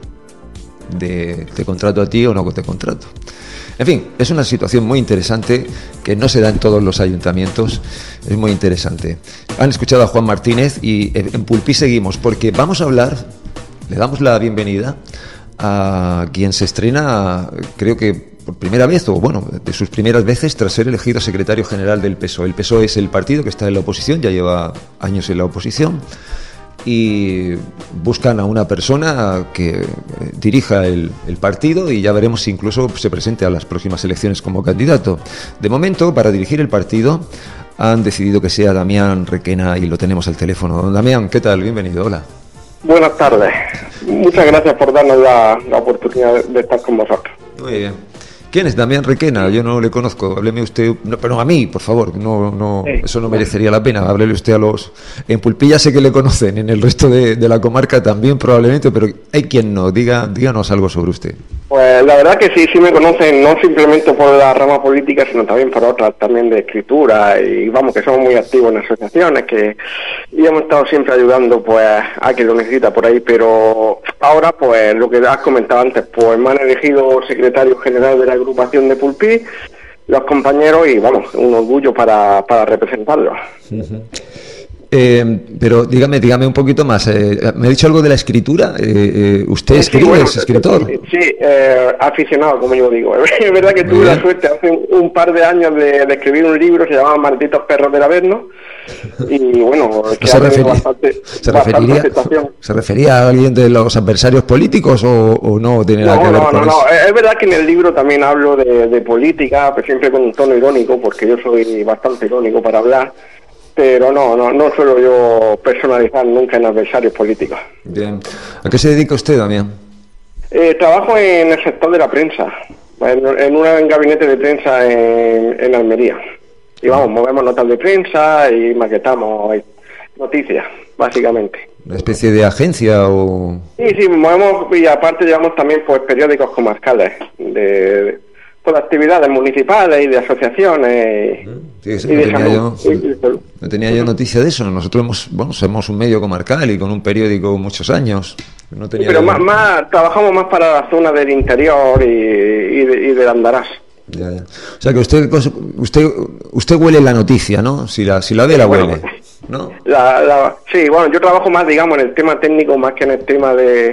Speaker 3: de te contrato a ti o no te contrato. En fin, es una situación muy interesante que no se da en todos los ayuntamientos, es muy interesante. Han escuchado a Juan Martínez y en Pulpí seguimos, porque vamos a hablar, le damos la bienvenida a quien se estrena, creo que por primera vez, o bueno, de sus primeras veces, tras ser elegido secretario general del P S O E. El P S O E es el partido que está en la oposición, ya lleva años en la oposición, y buscan a una persona que dirija el, el partido, y ya veremos si incluso se presente a las próximas elecciones como candidato. De momento, para dirigir el partido, han decidido que sea Damián Requena, y lo tenemos al teléfono. Don Damián, ¿qué tal? Bienvenido, hola.
Speaker 14: Buenas tardes. Muchas gracias por darnos la, la oportunidad de estar con vosotros.
Speaker 3: Muy bien. ¿Quién es Damián Requena? Yo no le conozco. Hábleme usted, no, pero no a mí, por favor. No, no, sí. Eso no merecería la pena. Háblele usted a los. En Pulpí ya sé que le conocen, en el resto de, de la comarca también probablemente, pero hay quien no. Diga, díganos algo sobre usted.
Speaker 14: Pues la verdad que sí, sí me conocen, no simplemente por la rama política, sino también por otras, también de escritura, y vamos, que somos muy activos en asociaciones, que y hemos estado siempre ayudando pues a quien lo necesita por ahí, pero ahora pues lo que has comentado antes, pues me han elegido secretario general de la agrupación de Pulpí, los compañeros, y vamos, un orgullo para, para representarlos.
Speaker 3: Uh-huh. Eh, pero dígame, dígame un poquito más. Eh, ¿Me ha dicho algo de la escritura? Eh, eh, ¿Usted sí, escribe? Sí, bueno, ¿es escritor?
Speaker 14: Sí, eh, aficionado, como yo digo. Es verdad que tuve la suerte hace un, un par de años de, de escribir un libro, se llamaba Malditos Perros del Averno, y bueno, que
Speaker 3: se,
Speaker 14: ha
Speaker 3: refería,
Speaker 14: bastante,
Speaker 3: ¿se, refería, ¿Se refería a alguien de los adversarios políticos o, o no tiene nada
Speaker 14: no,
Speaker 3: que ver
Speaker 14: no,
Speaker 3: con
Speaker 14: no,
Speaker 3: eso?
Speaker 14: No, es verdad que en el libro también hablo de, de política, pero siempre con un tono irónico, porque yo soy bastante irónico para hablar. Pero no, no, no suelo yo personalizar nunca en adversarios políticos.
Speaker 3: Bien. ¿A qué se dedica usted, Damián?
Speaker 14: Eh, trabajo en el sector de la prensa, en, en un gabinete de prensa en, en Almería. Y vamos, movemos notas de prensa y maquetamos noticias, básicamente.
Speaker 3: ¿Una especie de agencia o...?
Speaker 14: Sí, sí, movemos, y aparte llevamos también pues periódicos comarcales de... por actividades municipales y de asociaciones.
Speaker 3: Sí, sí, no, tenía yo, no tenía yo noticia de eso. Nosotros hemos, bueno, somos un medio comarcal y con un periódico muchos años. No tenía
Speaker 14: Pero
Speaker 3: yo...
Speaker 14: más, más trabajamos más para la zona del interior y, y, de, y del Andarás.
Speaker 3: Ya, ya. O sea que usted usted usted huele la noticia, ¿no? Si la si la ve la huele, bueno, ¿no?
Speaker 14: La, la, sí, bueno, yo trabajo más, digamos, en el tema técnico más que en el tema de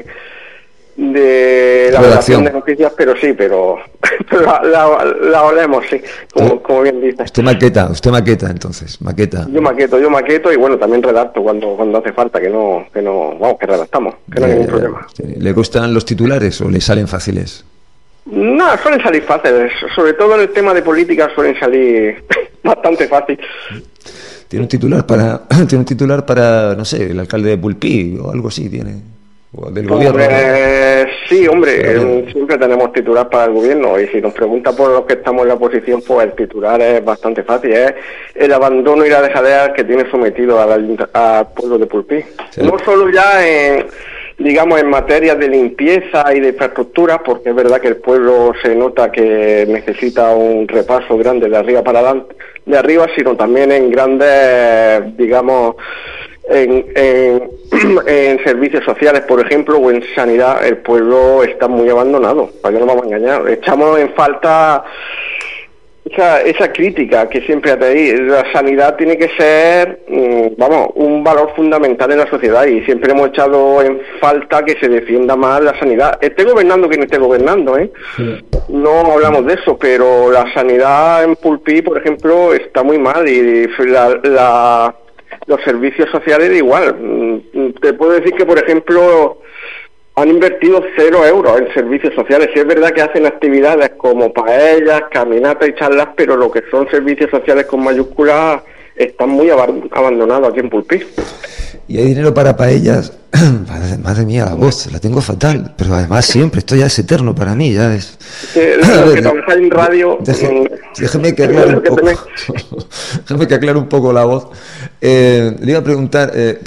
Speaker 14: de la redacción de noticias, pero sí, pero, pero la, la, la olemos, sí, como, como bien dices.
Speaker 3: Usted maqueta, usted maqueta entonces, maqueta.
Speaker 14: Yo maqueto, yo maqueto y bueno, también redacto cuando cuando hace falta, que no, que no, vamos, que redactamos, que no hay ningún problema.
Speaker 3: ¿Le gustan los titulares o le salen fáciles?
Speaker 14: No, suelen salir fáciles, sobre todo en el tema de política suelen salir bastante fácil.
Speaker 3: Tiene un titular para, tiene un titular para, no sé, el alcalde de Pulpí o algo así tiene. Del gobierno.
Speaker 14: Hombre, sí, hombre, eh, siempre tenemos titular para el gobierno, y si nos pregunta por los que estamos en la oposición, pues el titular es bastante fácil, es el abandono y la dejadez que tiene sometido al, al pueblo de Pulpí. Sí. No solo ya en, digamos, en materia de limpieza y de infraestructura, porque es verdad que el pueblo se nota que necesita un repaso grande de arriba para adelante, de arriba, sino también en grandes, digamos, En, en, en servicios sociales, por ejemplo, o en sanidad, el pueblo está muy abandonado, para que no vamos a engañar. Echamos en falta esa, esa crítica que siempre hace ahí. La sanidad tiene que ser, vamos, un valor fundamental en la sociedad y siempre hemos echado en falta que se defienda más la sanidad. Esté gobernando quien esté gobernando, ¿eh? Sí. No hablamos de eso, pero la sanidad en Pulpí, por ejemplo, está muy mal y la, la, los servicios sociales igual. Te puedo decir que, por ejemplo, han invertido cero euros en servicios sociales. Sí, es verdad que hacen actividades como paellas, caminatas y charlas, pero lo que son servicios sociales con mayúsculas están muy ab- abandonados aquí en Pulpí.
Speaker 3: Y hay dinero para paellas. Madre, madre mía, la voz, la tengo fatal. Pero además siempre, esto ya es eterno para mí, ya es...
Speaker 14: Sí, lo que trabajáis en radio...
Speaker 3: Déjeme, déjeme que aclare un poco... déjeme que aclare un poco la voz. Eh, le iba a preguntar... Eh,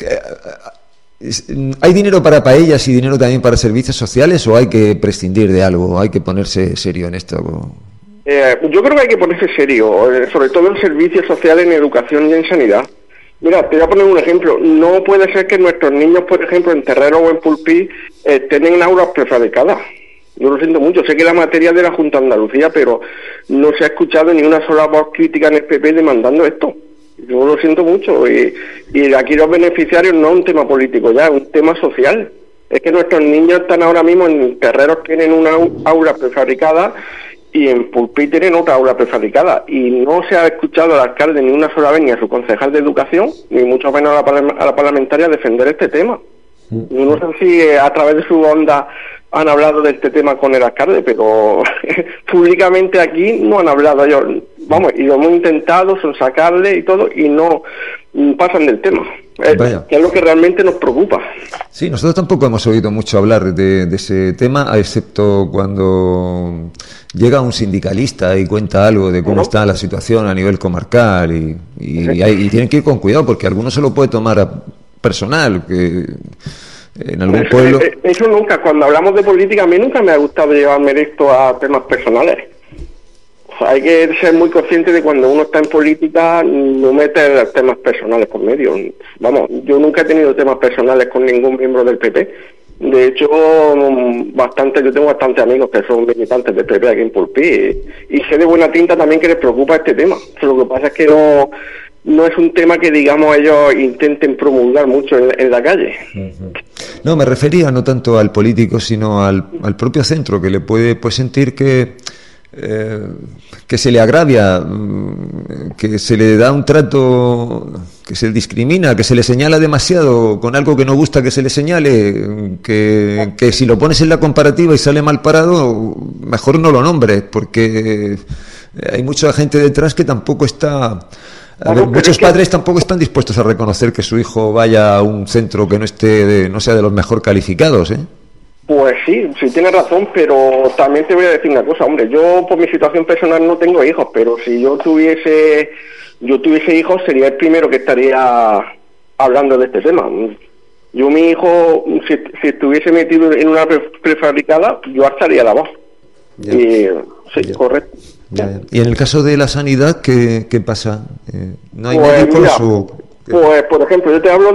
Speaker 3: ¿Hay dinero para paellas y dinero también para servicios sociales o hay que prescindir de algo? ¿Hay que ponerse serio en esto?
Speaker 14: Eh, yo creo que hay que ponerse serio, eh, sobre todo en servicios sociales, en educación y en sanidad. Mira, te voy a poner un ejemplo. No puede ser que nuestros niños, por ejemplo, en Terrero o en Pulpí, eh, tengan aulas prefabricadas. Yo lo siento mucho. Sé que la materia es de la Junta de Andalucía, pero no se ha escuchado ni una sola voz crítica en el P P demandando esto. Yo lo siento mucho y, y aquí los beneficiarios no es un tema político ya, es un tema social. Es que nuestros niños están ahora mismo en Terreros, tienen una aula prefabricada y en Pulpí tienen otra aula prefabricada y no se ha escuchado al alcalde ni una sola vez ni a su concejal de educación ni mucho menos a la, a la parlamentaria defender este tema. Yo no sé si a través de su onda han hablado de este tema con el alcalde, pero públicamente aquí no han hablado ellos. Vamos, y lo hemos intentado son sacarle y todo y no pasan del tema, eh, que es lo que realmente nos preocupa.
Speaker 3: Sí, nosotros tampoco hemos oído mucho hablar de, de ese tema, excepto cuando llega un sindicalista y cuenta algo de cómo ¿no? está la situación a nivel comarcal y, y, sí. y, hay, y tienen que ir con cuidado porque alguno se lo puede tomar a personal, que en algún
Speaker 14: eso,
Speaker 3: pueblo...
Speaker 14: Eso nunca, cuando hablamos de política, a mí nunca me ha gustado llevarme esto a temas personales. O sea, hay que ser muy consciente de cuando uno está en política, no meter temas personales por medio. Vamos, yo nunca he tenido temas personales con ningún miembro del P P. De hecho, bastante, yo tengo bastantes amigos que son militantes del P P aquí en Pulpí y, y sé de buena tinta también que les preocupa este tema. Lo que pasa es que no... no es un tema que, digamos, ellos intenten promulgar mucho en, en la calle.
Speaker 3: No, me refería no tanto al político, sino al, al propio centro, que le puede pues sentir que eh, que se le agravia, que se le da un trato, que se discrimina, que se le señala demasiado con algo que no gusta que se le señale, que, que si lo pones en la comparativa y sale mal parado, mejor no lo nombres, porque hay mucha gente detrás que tampoco está... A ver, muchos padres tampoco están dispuestos a reconocer que su hijo vaya a un centro que no esté de, no sea de los mejor calificados, ¿eh?
Speaker 14: Pues sí, sí tienes razón, pero también te voy a decir una cosa, hombre, yo por mi situación personal no tengo hijos, pero si yo tuviese yo tuviese hijos sería el primero que estaría hablando de este tema. Yo mi hijo, si, si estuviese metido en una pre- prefabricada, yo alzaría la voz.
Speaker 3: Ya.
Speaker 14: Y, sí, ya. Correcto.
Speaker 3: Ya, ya. Y en el caso de la sanidad, ¿qué, qué pasa? Eh, ¿No hay
Speaker 14: pues,
Speaker 3: médicos
Speaker 14: mira,
Speaker 3: o...?
Speaker 14: Pues, por ejemplo, yo te hablo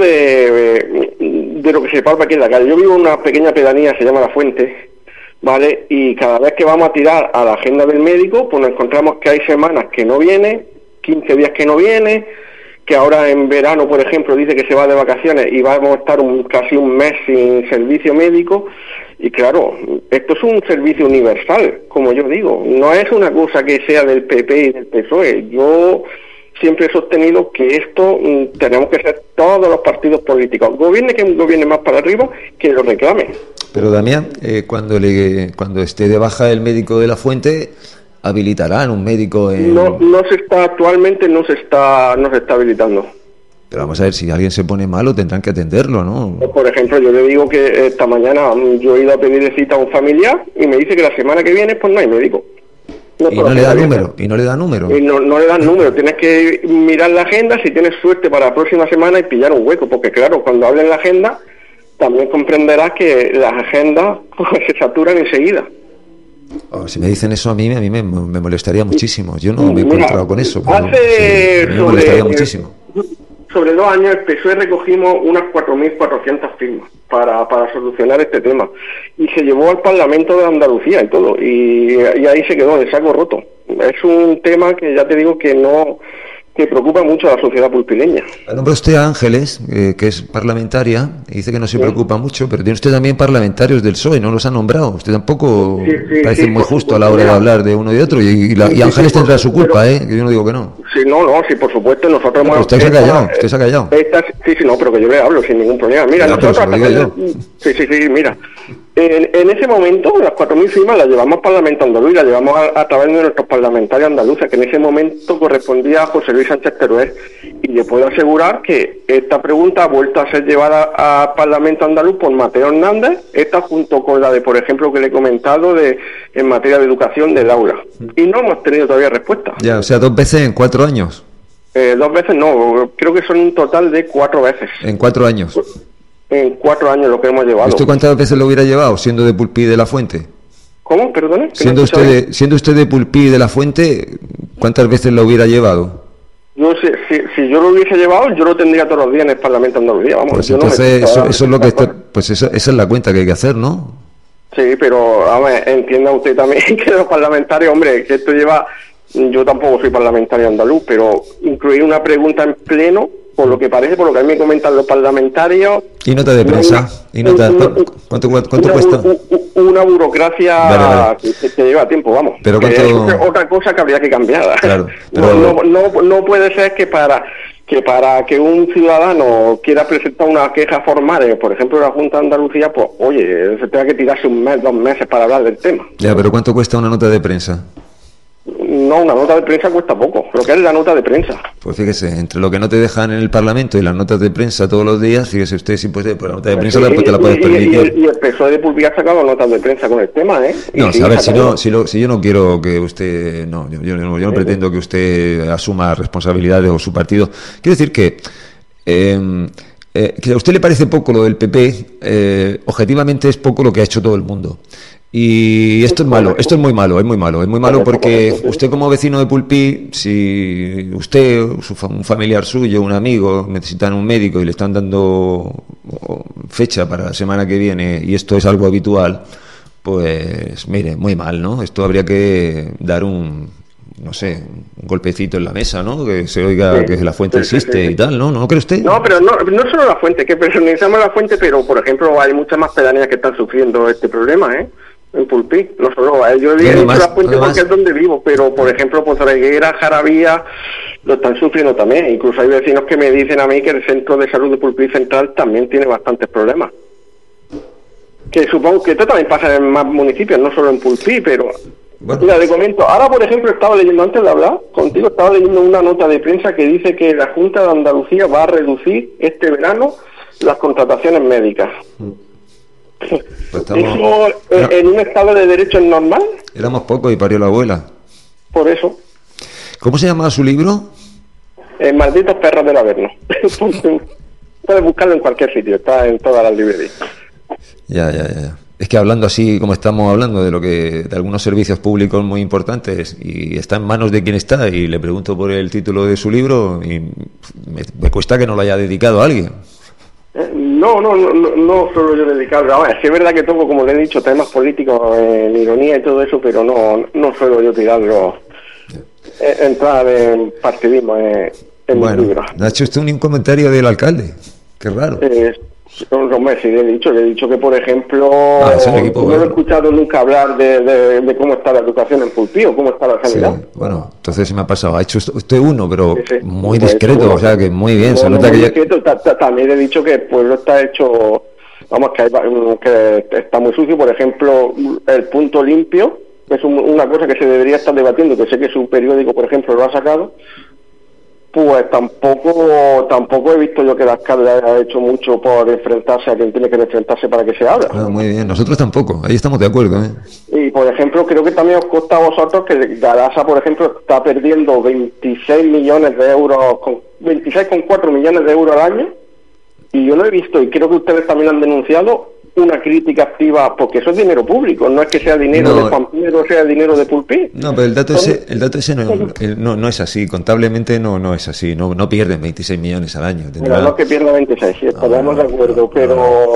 Speaker 14: de, de lo que se palpa aquí en la calle. Yo vivo en una pequeña pedanía, se llama La Fuente, ¿vale? Y cada vez que vamos a tirar a la agenda del médico, pues nos encontramos que hay semanas que no viene, quince días que no viene, que ahora en verano, por ejemplo, dice que se va de vacaciones y vamos a estar un, casi un mes sin servicio médico. Y claro, esto es un servicio universal, como yo digo. No es una cosa que sea del P P y del P S O E. Yo siempre he sostenido que esto mm, tenemos que ser todos los partidos políticos. Gobierne que gobierne más para arriba, que lo reclame.
Speaker 3: Pero Damián, eh, cuando le cuando esté de baja el médico de La Fuente, habilitarán un médico en...
Speaker 14: No, no se está, actualmente no se está, no se está habilitando.
Speaker 3: Pero vamos a ver, si alguien se pone malo tendrán que atenderlo, ¿no?
Speaker 14: Por ejemplo, yo le digo que esta mañana yo he ido a pedirle cita a un familiar y me dice que la semana que viene pues no hay médico.
Speaker 3: No y, no le da número, y no le da número.
Speaker 14: Y no, no le dan número, tienes que mirar la agenda si tienes suerte para la próxima semana y pillar un hueco, porque claro, cuando hablen la agenda también comprenderás que las agendas pues, se saturan enseguida.
Speaker 3: Oh, si me dicen eso a mí, a mí me, me molestaría muchísimo. Yo no me he encontrado con eso. Pero
Speaker 14: hace
Speaker 3: sí, me sobre, molestaría muchísimo.
Speaker 14: Sobre dos años el P S O E recogimos unas cuatro mil cuatrocientas firmas para, para solucionar este tema y se llevó al Parlamento de Andalucía y todo y, y ahí se quedó de saco roto. es un tema que ya te digo que no que preocupa mucho a la sociedad pulpileña.
Speaker 3: Nombra usted a Ángeles, eh, que es parlamentaria, y dice que no se sí. preocupa mucho, pero tiene usted también parlamentarios del P S O E, ¿no los ha nombrado? Usted tampoco sí, sí, parece sí, muy justo a la hora de hablar de uno y de otro, y, y, la, y Ángeles sí, tendrá su culpa, pero, ¿eh? Que yo no digo que no.
Speaker 14: Sí, no, no, sí, por supuesto, nosotros...
Speaker 3: No, hemos, usted se ha callado, usted se ha callado.
Speaker 14: Esta, sí, sí, no, pero que yo le hablo sin ningún problema. Mira, no, nosotros... Hasta que, sí, sí, sí, mira... En, en ese momento, las cuatro mil firmas las llevamos al Parlamento andaluz y las llevamos a, a través de nuestros parlamentarios andaluces, que en ese momento correspondía a José Luis Sánchez Teruel. Y le puedo asegurar que esta pregunta ha vuelto a ser llevada al Parlamento andaluz por Mateo Hernández, esta junto con la de, por ejemplo, que le he comentado de en materia de educación de Laura. Y no hemos tenido todavía respuesta.
Speaker 3: Ya, o sea, dos veces en cuatro años.
Speaker 14: Eh, dos veces no, creo que son un total de cuatro veces.
Speaker 3: En cuatro años.
Speaker 14: En cuatro años lo que hemos llevado.
Speaker 3: ¿Esto cuántas veces lo hubiera llevado, siendo de Pulpí de la Fuente?
Speaker 14: ¿Cómo? Perdone.
Speaker 3: Siendo,
Speaker 14: no
Speaker 3: usted de, siendo usted de Pulpí de la Fuente, ¿cuántas veces lo hubiera llevado?
Speaker 14: Yo si, si, si yo lo hubiese llevado, yo lo tendría todos los días en el Parlamento andaluz. Vamos.
Speaker 3: Pues
Speaker 14: yo
Speaker 3: entonces
Speaker 14: no
Speaker 3: eso, eso es lo que está, pues eso, esa es la cuenta que hay que hacer, ¿no?
Speaker 14: Sí, pero a ver, entienda usted también que los parlamentarios, hombre, que esto lleva, yo tampoco soy parlamentario andaluz, pero incluir una pregunta en pleno, por lo que parece, por lo que a mí me comentan los parlamentarios...
Speaker 3: ¿Y nota de prensa? ¿Y nota, una, ¿Cuánto, cuánto
Speaker 14: una,
Speaker 3: cuesta?
Speaker 14: Una burocracia
Speaker 3: vale, vale.
Speaker 14: Que, que lleva tiempo, vamos.
Speaker 3: Pero ¿cuánto...
Speaker 14: Es otra cosa que habría que cambiar.
Speaker 3: Claro, pero...
Speaker 14: no, no, no, no puede ser que para que para que un ciudadano quiera presentar una queja formal, por ejemplo, en la Junta de Andalucía, pues, oye, se tenga que tirarse un mes, dos meses para hablar del tema.
Speaker 3: Ya, pero ¿cuánto cuesta una nota de prensa?
Speaker 14: No, una nota de prensa cuesta poco, lo que es la nota de prensa.
Speaker 3: Pues fíjese, entre lo que no te dejan en el Parlamento y las notas de prensa todos los días, fíjese usted, si pues, pues la nota de prensa sí, después te la puedes
Speaker 14: y,
Speaker 3: permitir.
Speaker 14: Y el, y el P S O E de Pulpí ha sacado notas de prensa con el tema, ¿eh?
Speaker 3: No, a ver, si, no, si, lo, si yo no quiero que usted, no, yo, yo, yo no sí. pretendo que usted asuma responsabilidades o su partido. Quiero decir que... Eh, eh, que a usted le parece poco lo del P P, eh, objetivamente es poco lo que ha hecho todo el mundo. Y esto es malo, esto es muy malo, es muy malo, es muy malo porque usted como vecino de Pulpí, si usted, un familiar suyo, un amigo, necesitan un médico y le están dando fecha para la semana que viene y esto es algo habitual, pues mire, muy mal, ¿no? Esto habría que dar un, no sé, un golpecito en la mesa, ¿no? Que se oiga sí, que la fuente sí, existe sí, sí. y tal, ¿no? ¿No cree usted?
Speaker 14: No, pero no, no solo la fuente, que personalizamos la fuente, pero por ejemplo hay muchas más pedanías que están sufriendo este problema, ¿eh? En Pulpí, no solo, eh, yo he dicho la fuente porque es donde vivo, pero por ejemplo Pozoreguera, Jaravía, lo están sufriendo también. Incluso hay vecinos que me dicen a mí que el centro de salud de Pulpí Central también tiene bastantes problemas. Que supongo que esto también pasa en más municipios, no solo en Pulpí, pero... Bueno. Mira, le comento, ahora por ejemplo estaba leyendo, antes de hablar contigo, estaba leyendo una nota de prensa que dice que la Junta de Andalucía va a reducir este verano las contrataciones médicas. Mm. Pues estamos... ¿Eso eh, en un estado de derecho es normal?
Speaker 3: Éramos pocos y parió la abuela.
Speaker 14: Por eso.
Speaker 3: ¿Cómo se llama su libro?
Speaker 14: Eh, Malditos perros del Averno. Puedes buscarlo en cualquier sitio, está en todas las librerías.
Speaker 3: Ya, ya, ya. Es que hablando así como estamos hablando de lo que de algunos servicios públicos muy importantes y está en manos de quien está y le pregunto por el título de su libro y me, me cuesta que no lo haya dedicado a alguien.
Speaker 14: No, no, no, no, no solo yo dedicarlo. Ahora, sí es verdad que toco, como le he dicho, temas políticos en ironía y todo eso, pero no, no suelo yo tirarlo, eh, entrar en partidismo en, en
Speaker 3: bueno,
Speaker 14: mi libro.
Speaker 3: ¿Ha hecho usted un comentario del alcalde? Qué raro.
Speaker 14: Eh, no, no, sí, le he dicho, le he dicho que, por ejemplo,
Speaker 3: ah, equipo,
Speaker 14: no
Speaker 3: bueno.
Speaker 14: he escuchado nunca hablar de, de, de cómo está la educación en Pulpí o cómo está la sanidad.
Speaker 3: Sí, bueno, entonces se me ha pasado. Ha hecho usted uno, pero sí, sí. muy
Speaker 14: pues
Speaker 3: discreto,
Speaker 14: uno,
Speaker 3: o sea, que muy bien.
Speaker 14: No,
Speaker 3: se nota
Speaker 14: no,
Speaker 3: que ya...
Speaker 14: discreto, ta, ta, también he dicho que el pueblo está hecho, vamos, que, hay, que está muy sucio. Por ejemplo, el punto limpio, que es un, una cosa que se debería estar debatiendo, que sé que su periódico, por ejemplo, lo ha sacado. Pues tampoco tampoco he visto yo que el alcalde haya hecho mucho por enfrentarse a quien tiene que enfrentarse para que se abra.
Speaker 3: Ah, muy bien, nosotros tampoco, ahí estamos de acuerdo, ¿eh?
Speaker 14: Y por ejemplo, creo que también os consta a vosotros que Garasa, por ejemplo, está perdiendo veintiséis millones de euros, con veintiséis coma cuatro millones de euros al año, y yo no he visto, y creo que ustedes también han denunciado, una crítica activa, porque eso es dinero público, no es que sea dinero no, de Juan Pedro, sea dinero de Pulpí.
Speaker 3: No, pero el dato ese, el dato ese no, no, no es así, contablemente no no es así, no no pierden veintiséis millones al año.
Speaker 14: Tendrá... Bueno, no que pierda veintiséis, sí, estamos no, de acuerdo, no, pero...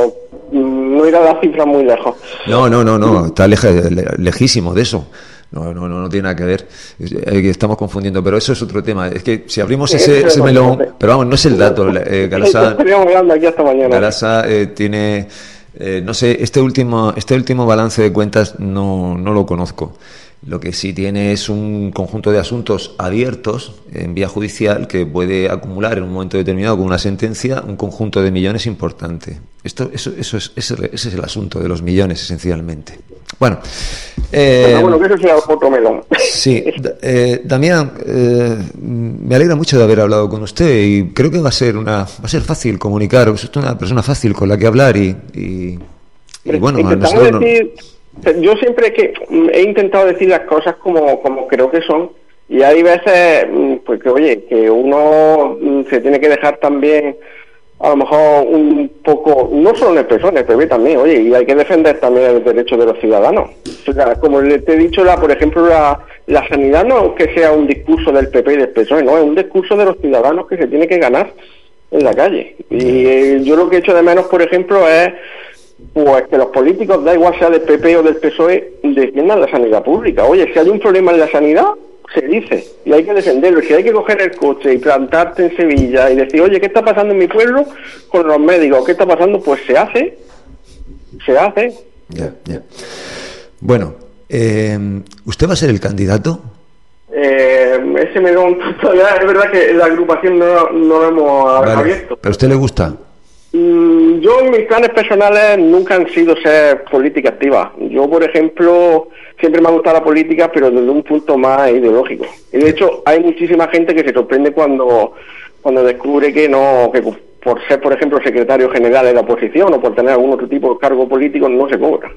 Speaker 14: no ir a la cifra muy lejos.
Speaker 3: No, no, no, no, está leje, le, lejísimo de eso. No, no, no, no tiene nada que ver. Estamos confundiendo, pero eso es otro tema. Es que si abrimos ese, ese melón, pero vamos, no es el dato. Eh, Galasa,
Speaker 14: aquí hasta mañana.
Speaker 3: Galasa eh, tiene, eh, no sé, este último, este último balance de cuentas no, no lo conozco. Lo que sí tiene es un conjunto de asuntos abiertos en vía judicial que puede acumular en un momento determinado con una sentencia un conjunto de millones importante. Esto, eso, eso es, ese, ese es el asunto de los millones esencialmente. Bueno, eh,
Speaker 14: bueno, bueno, que eso sea otro melón.
Speaker 3: Sí, eh, Damián, eh, me alegra mucho de haber hablado con usted y creo que va a ser una, va a ser fácil comunicar. Usted es una persona fácil con la que hablar y, y, y bueno, a nosotros
Speaker 14: decir... Yo siempre que he intentado decir las cosas como, como creo que son, y hay veces, pues que oye, que uno se tiene que dejar también, a lo mejor un poco, no solo en el P S O E, en el P P también, oye, y hay que defender también los derechos de los ciudadanos. O sea, como te he dicho, la, por ejemplo, la, la sanidad no es que sea un discurso del P P y del P S O E, no, es un discurso de los ciudadanos que se tiene que ganar en la calle. Y eh, yo lo que echo de menos, por ejemplo, es pues que los políticos, da igual sea del P P o del P S O E, defiendan la sanidad pública. Oye, si hay un problema en la sanidad, se dice, y hay que defenderlo. Si hay que coger el coche y plantarte en Sevilla y decir, oye, ¿qué está pasando en mi pueblo con los médicos? ¿Qué está pasando? Pues se hace, se hace.
Speaker 3: Ya, ya. Bueno, eh, ¿usted va a ser el candidato?
Speaker 14: Eh, ese melón, todavía es verdad que la agrupación no, no lo hemos
Speaker 3: vale.
Speaker 14: abierto.
Speaker 3: ¿Pero a usted le gusta?
Speaker 14: Yo, mis planes personales nunca han sido ser política activa. Yo, por ejemplo, siempre me ha gustado la política, pero desde un punto más ideológico. Y de hecho, hay muchísima gente que se sorprende cuando cuando descubre que no, que por ser, por ejemplo, secretario general de la oposición o por tener algún otro tipo de cargo político no se cobra.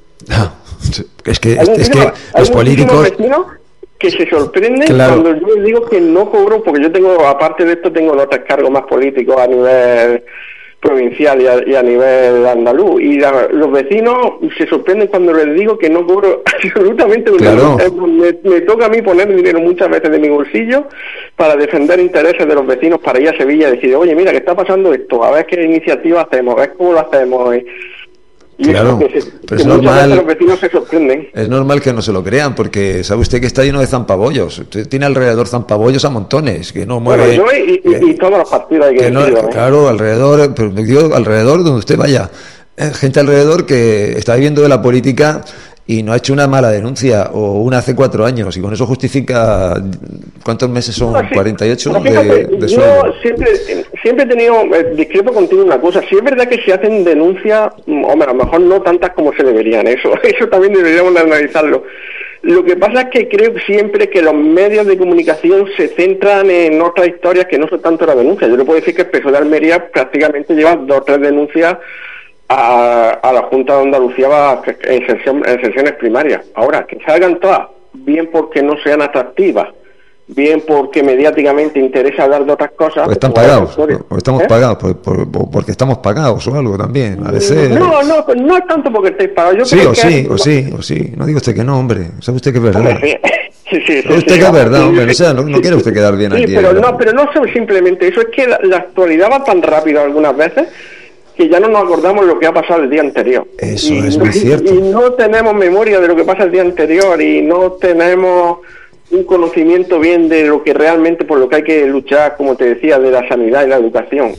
Speaker 3: Es que, es, es que los políticos...
Speaker 14: que se sorprenden
Speaker 3: claro.
Speaker 14: cuando yo les digo que no cobro, porque yo tengo, aparte de esto, tengo otros cargos más políticos a nivel provincial y a, y a nivel andaluz, y la, los vecinos se sorprenden cuando les digo que no cobro absolutamente
Speaker 3: claro.
Speaker 14: me, me toca a mí poner dinero muchas veces de mi bolsillo para defender intereses de los vecinos, para ir a Sevilla y decir, oye, mira, que está pasando esto, a ver qué iniciativa hacemos, a ver cómo lo hacemos, y, y
Speaker 3: claro,
Speaker 14: que, se,
Speaker 3: pero
Speaker 14: que
Speaker 3: es normal,
Speaker 14: los vecinos se sorprenden.
Speaker 3: Es normal que no se lo crean, porque sabe usted que está lleno de zampabollos. Usted tiene alrededor zampabollos a montones, que no mueve...
Speaker 14: Bueno, yo y, y,
Speaker 3: que,
Speaker 14: y todos los partidos hay que, que
Speaker 3: decirlo, no,
Speaker 14: ¿eh?
Speaker 3: Claro, alrededor, pero digo, alrededor donde usted vaya. Eh, gente alrededor que está viviendo de la política y no ha hecho una mala denuncia, o una hace cuatro años, y con eso justifica... ¿Cuántos meses son? No, sí. cuarenta y ocho no, fíjate, de, de
Speaker 14: yo
Speaker 3: sueldo.
Speaker 14: Siempre, siempre he tenido, eh, discrepo contigo una cosa, si es verdad que se hacen denuncias, hombre, a lo mejor no tantas como se deberían, eso eso también deberíamos analizarlo. Lo que pasa es que creo siempre que los medios de comunicación se centran en otras historias que no son tanto la denuncia. Yo le puedo decir que el P S O E de Almería prácticamente lleva dos o tres denuncias a, a la Junta de Andalucía en, sesión, en sesiones primarias. Ahora, que salgan todas, bien porque no sean atractivas, bien porque mediáticamente interesa hablar de otras cosas.
Speaker 3: Pues están pagados, o estamos ¿Eh? pagados, por, por, por, porque estamos pagados o algo también, a veces...
Speaker 14: No, no, no es tanto porque estéis pagados. Yo
Speaker 3: sí,
Speaker 14: creo
Speaker 3: o
Speaker 14: que
Speaker 3: sí,
Speaker 14: es...
Speaker 3: o sí, o sí, no digo usted que no, hombre, sabe usted que es verdad.
Speaker 14: Hombre, sí, sí, sí,
Speaker 3: sabe usted
Speaker 14: sí,
Speaker 3: que
Speaker 14: sí,
Speaker 3: es verdad,
Speaker 14: sí,
Speaker 3: hombre,
Speaker 14: sí.
Speaker 3: no, sea, no, no quiere usted quedar bien
Speaker 14: sí,
Speaker 3: aquí.
Speaker 14: pero
Speaker 3: ¿verdad?
Speaker 14: no, pero no es simplemente eso, es que la, la actualidad va tan rápido algunas veces que ya no nos acordamos lo que ha pasado el día anterior.
Speaker 3: Eso
Speaker 14: y,
Speaker 3: es muy cierto.
Speaker 14: Y no tenemos memoria de lo que pasa el día anterior y no tenemos un conocimiento bien de lo que realmente por lo que hay que luchar, como te decía, de la sanidad y la educación.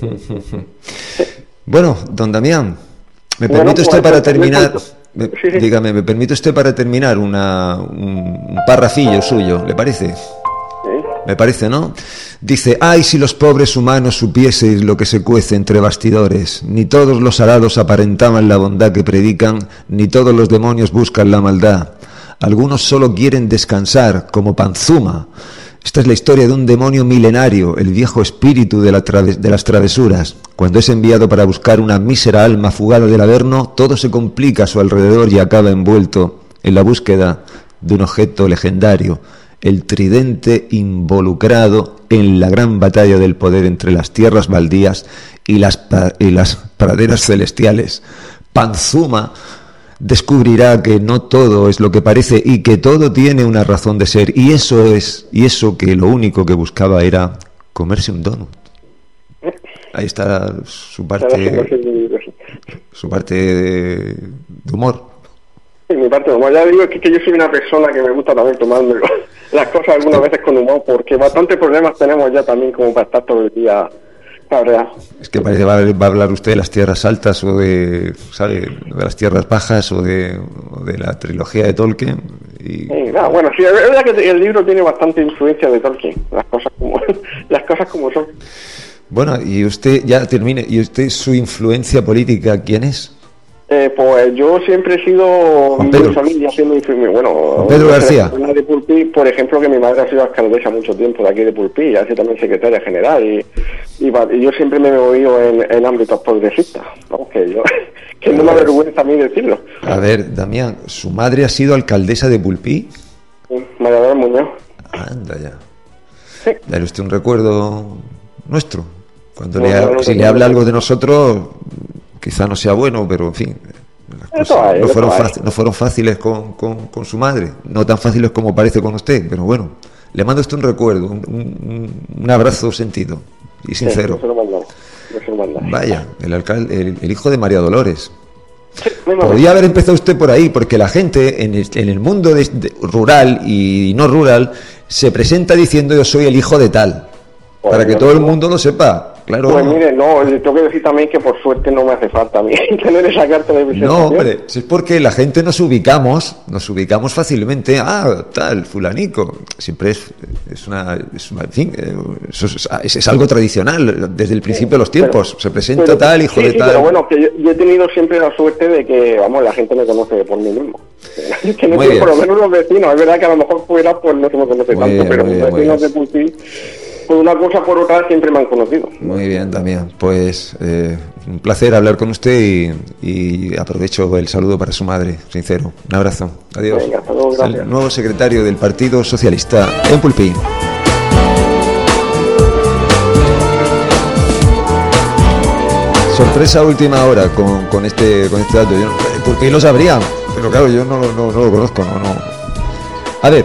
Speaker 3: Bueno, don Damián, ¿me
Speaker 14: bueno,
Speaker 3: permite usted
Speaker 14: pues,
Speaker 3: para terminar?
Speaker 14: Me,
Speaker 3: sí, sí. Dígame, ¿me permite usted para terminar una, un, un parrafillo suyo? ¿Le parece?
Speaker 14: ¿Sí?
Speaker 3: Me parece, ¿no? Dice, ay, si los pobres humanos supieseis lo que se cuece entre bastidores, ni todos los arados aparentaban la bondad que predican, ni todos los demonios buscan la maldad. Algunos solo quieren descansar, como Panzuma. Esta es la historia de un demonio milenario, el viejo espíritu de, la trave- de las travesuras. Cuando es enviado para buscar una mísera alma fugada del Averno, todo se complica a su alrededor y acaba envuelto en la búsqueda de un objeto legendario, el tridente involucrado en la gran batalla del poder entre las tierras baldías y las, pa- y las praderas celestiales. Panzuma descubrirá que no todo es lo que parece y que todo tiene una razón de ser, y eso es y eso que lo único que buscaba era comerse un donut. Ahí está su parte. su parte de, de humor.
Speaker 14: Sí, mi parte de humor. Ya digo que, que yo soy una persona que me gusta también tomarme las cosas algunas veces con humor, porque bastantes problemas tenemos ya también como para estar todo el día cabreado.
Speaker 3: Es que parece que va, va a hablar usted de las tierras altas o de, ¿sabe? de las tierras bajas o de, o de la trilogía de Tolkien. Y...
Speaker 14: Sí, no, bueno, sí, es verdad que el libro tiene bastante influencia de Tolkien, las cosas como, las cosas como son.
Speaker 3: Bueno, y usted, ya termine, ¿y usted su influencia política quién es?
Speaker 14: Eh, pues yo siempre he sido
Speaker 3: Juan Pedro.
Speaker 14: mi familia siendo influencia, bueno,
Speaker 3: Juan Pedro García.
Speaker 14: De Pulpí, por ejemplo, que mi madre ha sido alcaldesa mucho tiempo de aquí de Pulpí, y ha sido también secretaria general, y, y, y yo siempre me he movido en, en ámbitos progresistas, ¿no? que yo que no me avergüenza a mí decirlo.
Speaker 3: A ver, Damián, ¿su madre ha sido alcaldesa de Pulpí?
Speaker 14: Sí, María del Muñoz.
Speaker 3: Anda ya.
Speaker 14: Sí.
Speaker 3: Dale usted un recuerdo nuestro. Cuando
Speaker 14: No,
Speaker 3: le,
Speaker 14: no, no,
Speaker 3: si
Speaker 14: no,
Speaker 3: le
Speaker 14: no,
Speaker 3: habla
Speaker 14: no.
Speaker 3: algo de nosotros, quizá no sea bueno, pero en fin, las cosas
Speaker 14: Eso hay,
Speaker 3: no,
Speaker 14: eso
Speaker 3: fueron
Speaker 14: hay.
Speaker 3: fácil- no fueron fáciles con, con, con su madre, no tan fáciles como parece con usted, pero bueno, le mando usted un recuerdo, un, un, un abrazo sentido y sincero.
Speaker 14: Sí, yo se lo mandaré, yo se lo mandaré.
Speaker 3: Vaya, el alcalde, el, el hijo de María Dolores.
Speaker 14: Muy mal.
Speaker 3: Podría haber empezado usted por ahí, porque la gente en el, en el mundo de- de- rural y no rural se presenta diciendo yo soy el hijo de tal,
Speaker 14: Pues
Speaker 3: para que
Speaker 14: yo
Speaker 3: todo el
Speaker 14: no.
Speaker 3: mundo lo sepa. Claro.
Speaker 14: Pues mire, no, le tengo que decir también que por suerte no me hace falta a mí tener esa carta de presentación.
Speaker 3: No, hombre, si es porque la gente nos ubicamos, nos ubicamos fácilmente. Ah, tal, fulanico. Siempre es, es una, es una, en fin, eh, eso es, es- es algo tradicional desde el principio de los tiempos.
Speaker 14: Pero-
Speaker 3: Se presenta
Speaker 14: pero-
Speaker 3: tal, hijo
Speaker 14: sí,
Speaker 3: de
Speaker 14: sí,
Speaker 3: tal.
Speaker 14: pero bueno, que yo, yo he tenido siempre la suerte de que, vamos, la gente me conoce por mí mismo. Que no
Speaker 3: Muy
Speaker 14: sé,
Speaker 3: bien.
Speaker 14: por lo menos los vecinos, es verdad que a lo mejor fuera pues no se me conoce
Speaker 3: Muy
Speaker 14: tanto,
Speaker 3: bien,
Speaker 14: pero
Speaker 3: muy
Speaker 14: los
Speaker 3: bien, muy
Speaker 14: vecinos de
Speaker 3: bien.
Speaker 14: Pulpí, por una cosa por otra siempre me han conocido.
Speaker 3: Muy bien, también. Pues eh, un placer hablar con usted y, y aprovecho el saludo para su madre, sincero. Un abrazo. Adiós.
Speaker 14: Venga, hasta luego,
Speaker 3: Es
Speaker 14: gracias.
Speaker 3: el nuevo secretario del Partido Socialista en Pulpí. Sorpresa a última hora con, con este con este dato. Yo no- Pulpí lo sabría, pero claro, yo no, lo- no, no lo conozco. No, no. A ver,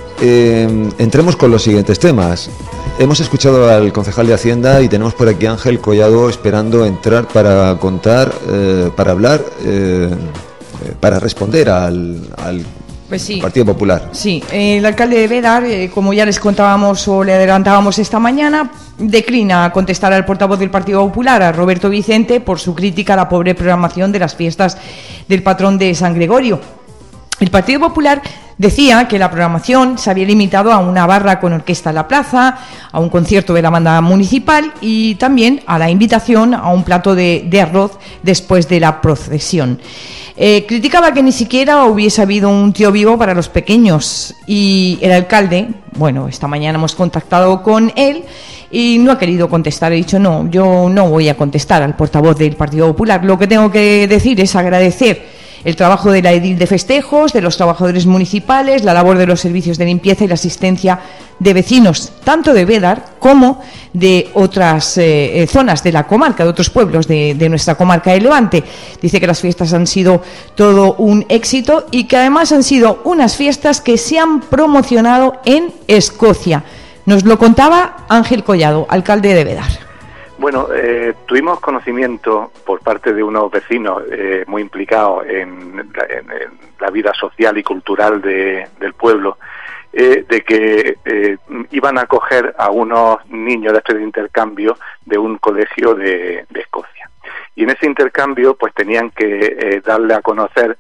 Speaker 3: eh, entremos con los siguientes temas. Hemos escuchado al concejal de Hacienda y tenemos por aquí a Ángel Collado esperando entrar para contar, eh, para hablar, eh, eh, para responder al, al
Speaker 5: Pues sí.
Speaker 3: Partido Popular.
Speaker 5: Sí, eh, el alcalde de Bédar, eh, como ya les contábamos o le adelantábamos esta mañana, declina contestar al portavoz del Partido Popular, a Roberto Vicente, por su crítica a la pobre programación de las fiestas del patrón de San Gregorio. El Partido Popular decía que la programación se había limitado a una barra con orquesta en la plaza, a un concierto de la banda municipal y también a la invitación a un plato de, de arroz después de la procesión. Eh, criticaba que ni siquiera hubiese habido un tío vivo para los pequeños y el alcalde, bueno, esta mañana hemos contactado con él y no ha querido contestar. He dicho, no, yo no voy a contestar al portavoz del Partido Popular. Lo que tengo que decir es agradecer el trabajo de la edil de festejos, de los trabajadores municipales, la labor de los servicios de limpieza y la asistencia de vecinos, tanto de Bédar como de otras eh, zonas de la comarca, de otros pueblos de, de nuestra comarca de Levante. Dice que las fiestas han sido todo un éxito y que además han sido unas fiestas que se han promocionado en Escocia. Nos lo contaba Ángel Collado, alcalde de Bédar.
Speaker 15: Bueno, eh, tuvimos conocimiento por parte de unos vecinos eh, muy implicados en la, en, en la vida social y cultural de, del pueblo, eh, de que eh, iban a acoger a unos niños de este intercambio de un colegio de, de Escocia. Y en ese intercambio pues tenían que eh, darle a conocer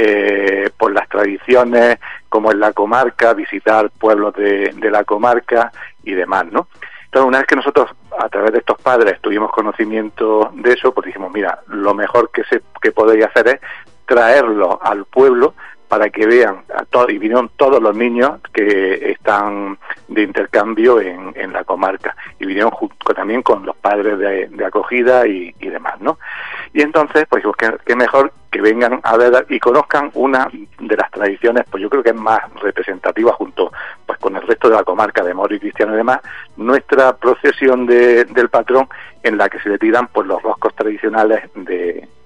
Speaker 15: eh, por las tradiciones, como en la comarca, visitar pueblos de, de la comarca y demás, ¿no? Entonces, una vez que nosotros, a través de estos padres, tuvimos conocimiento de eso, pues dijimos, mira, lo mejor que se que podéis hacer es traerlo al pueblo para que vean, a todo, y vinieron todos los niños que están de intercambio en, en la comarca, y vinieron junto también con los padres de, de acogida y, y demás, ¿no? Y entonces, pues, qué, qué mejor que vengan a ver y conozcan una de las tradiciones, pues yo creo que es más representativa junto pues con el resto de la comarca de moro y cristiano y demás, nuestra procesión de, del patrón, en la que se le tiran pues los roscos tradicionales de,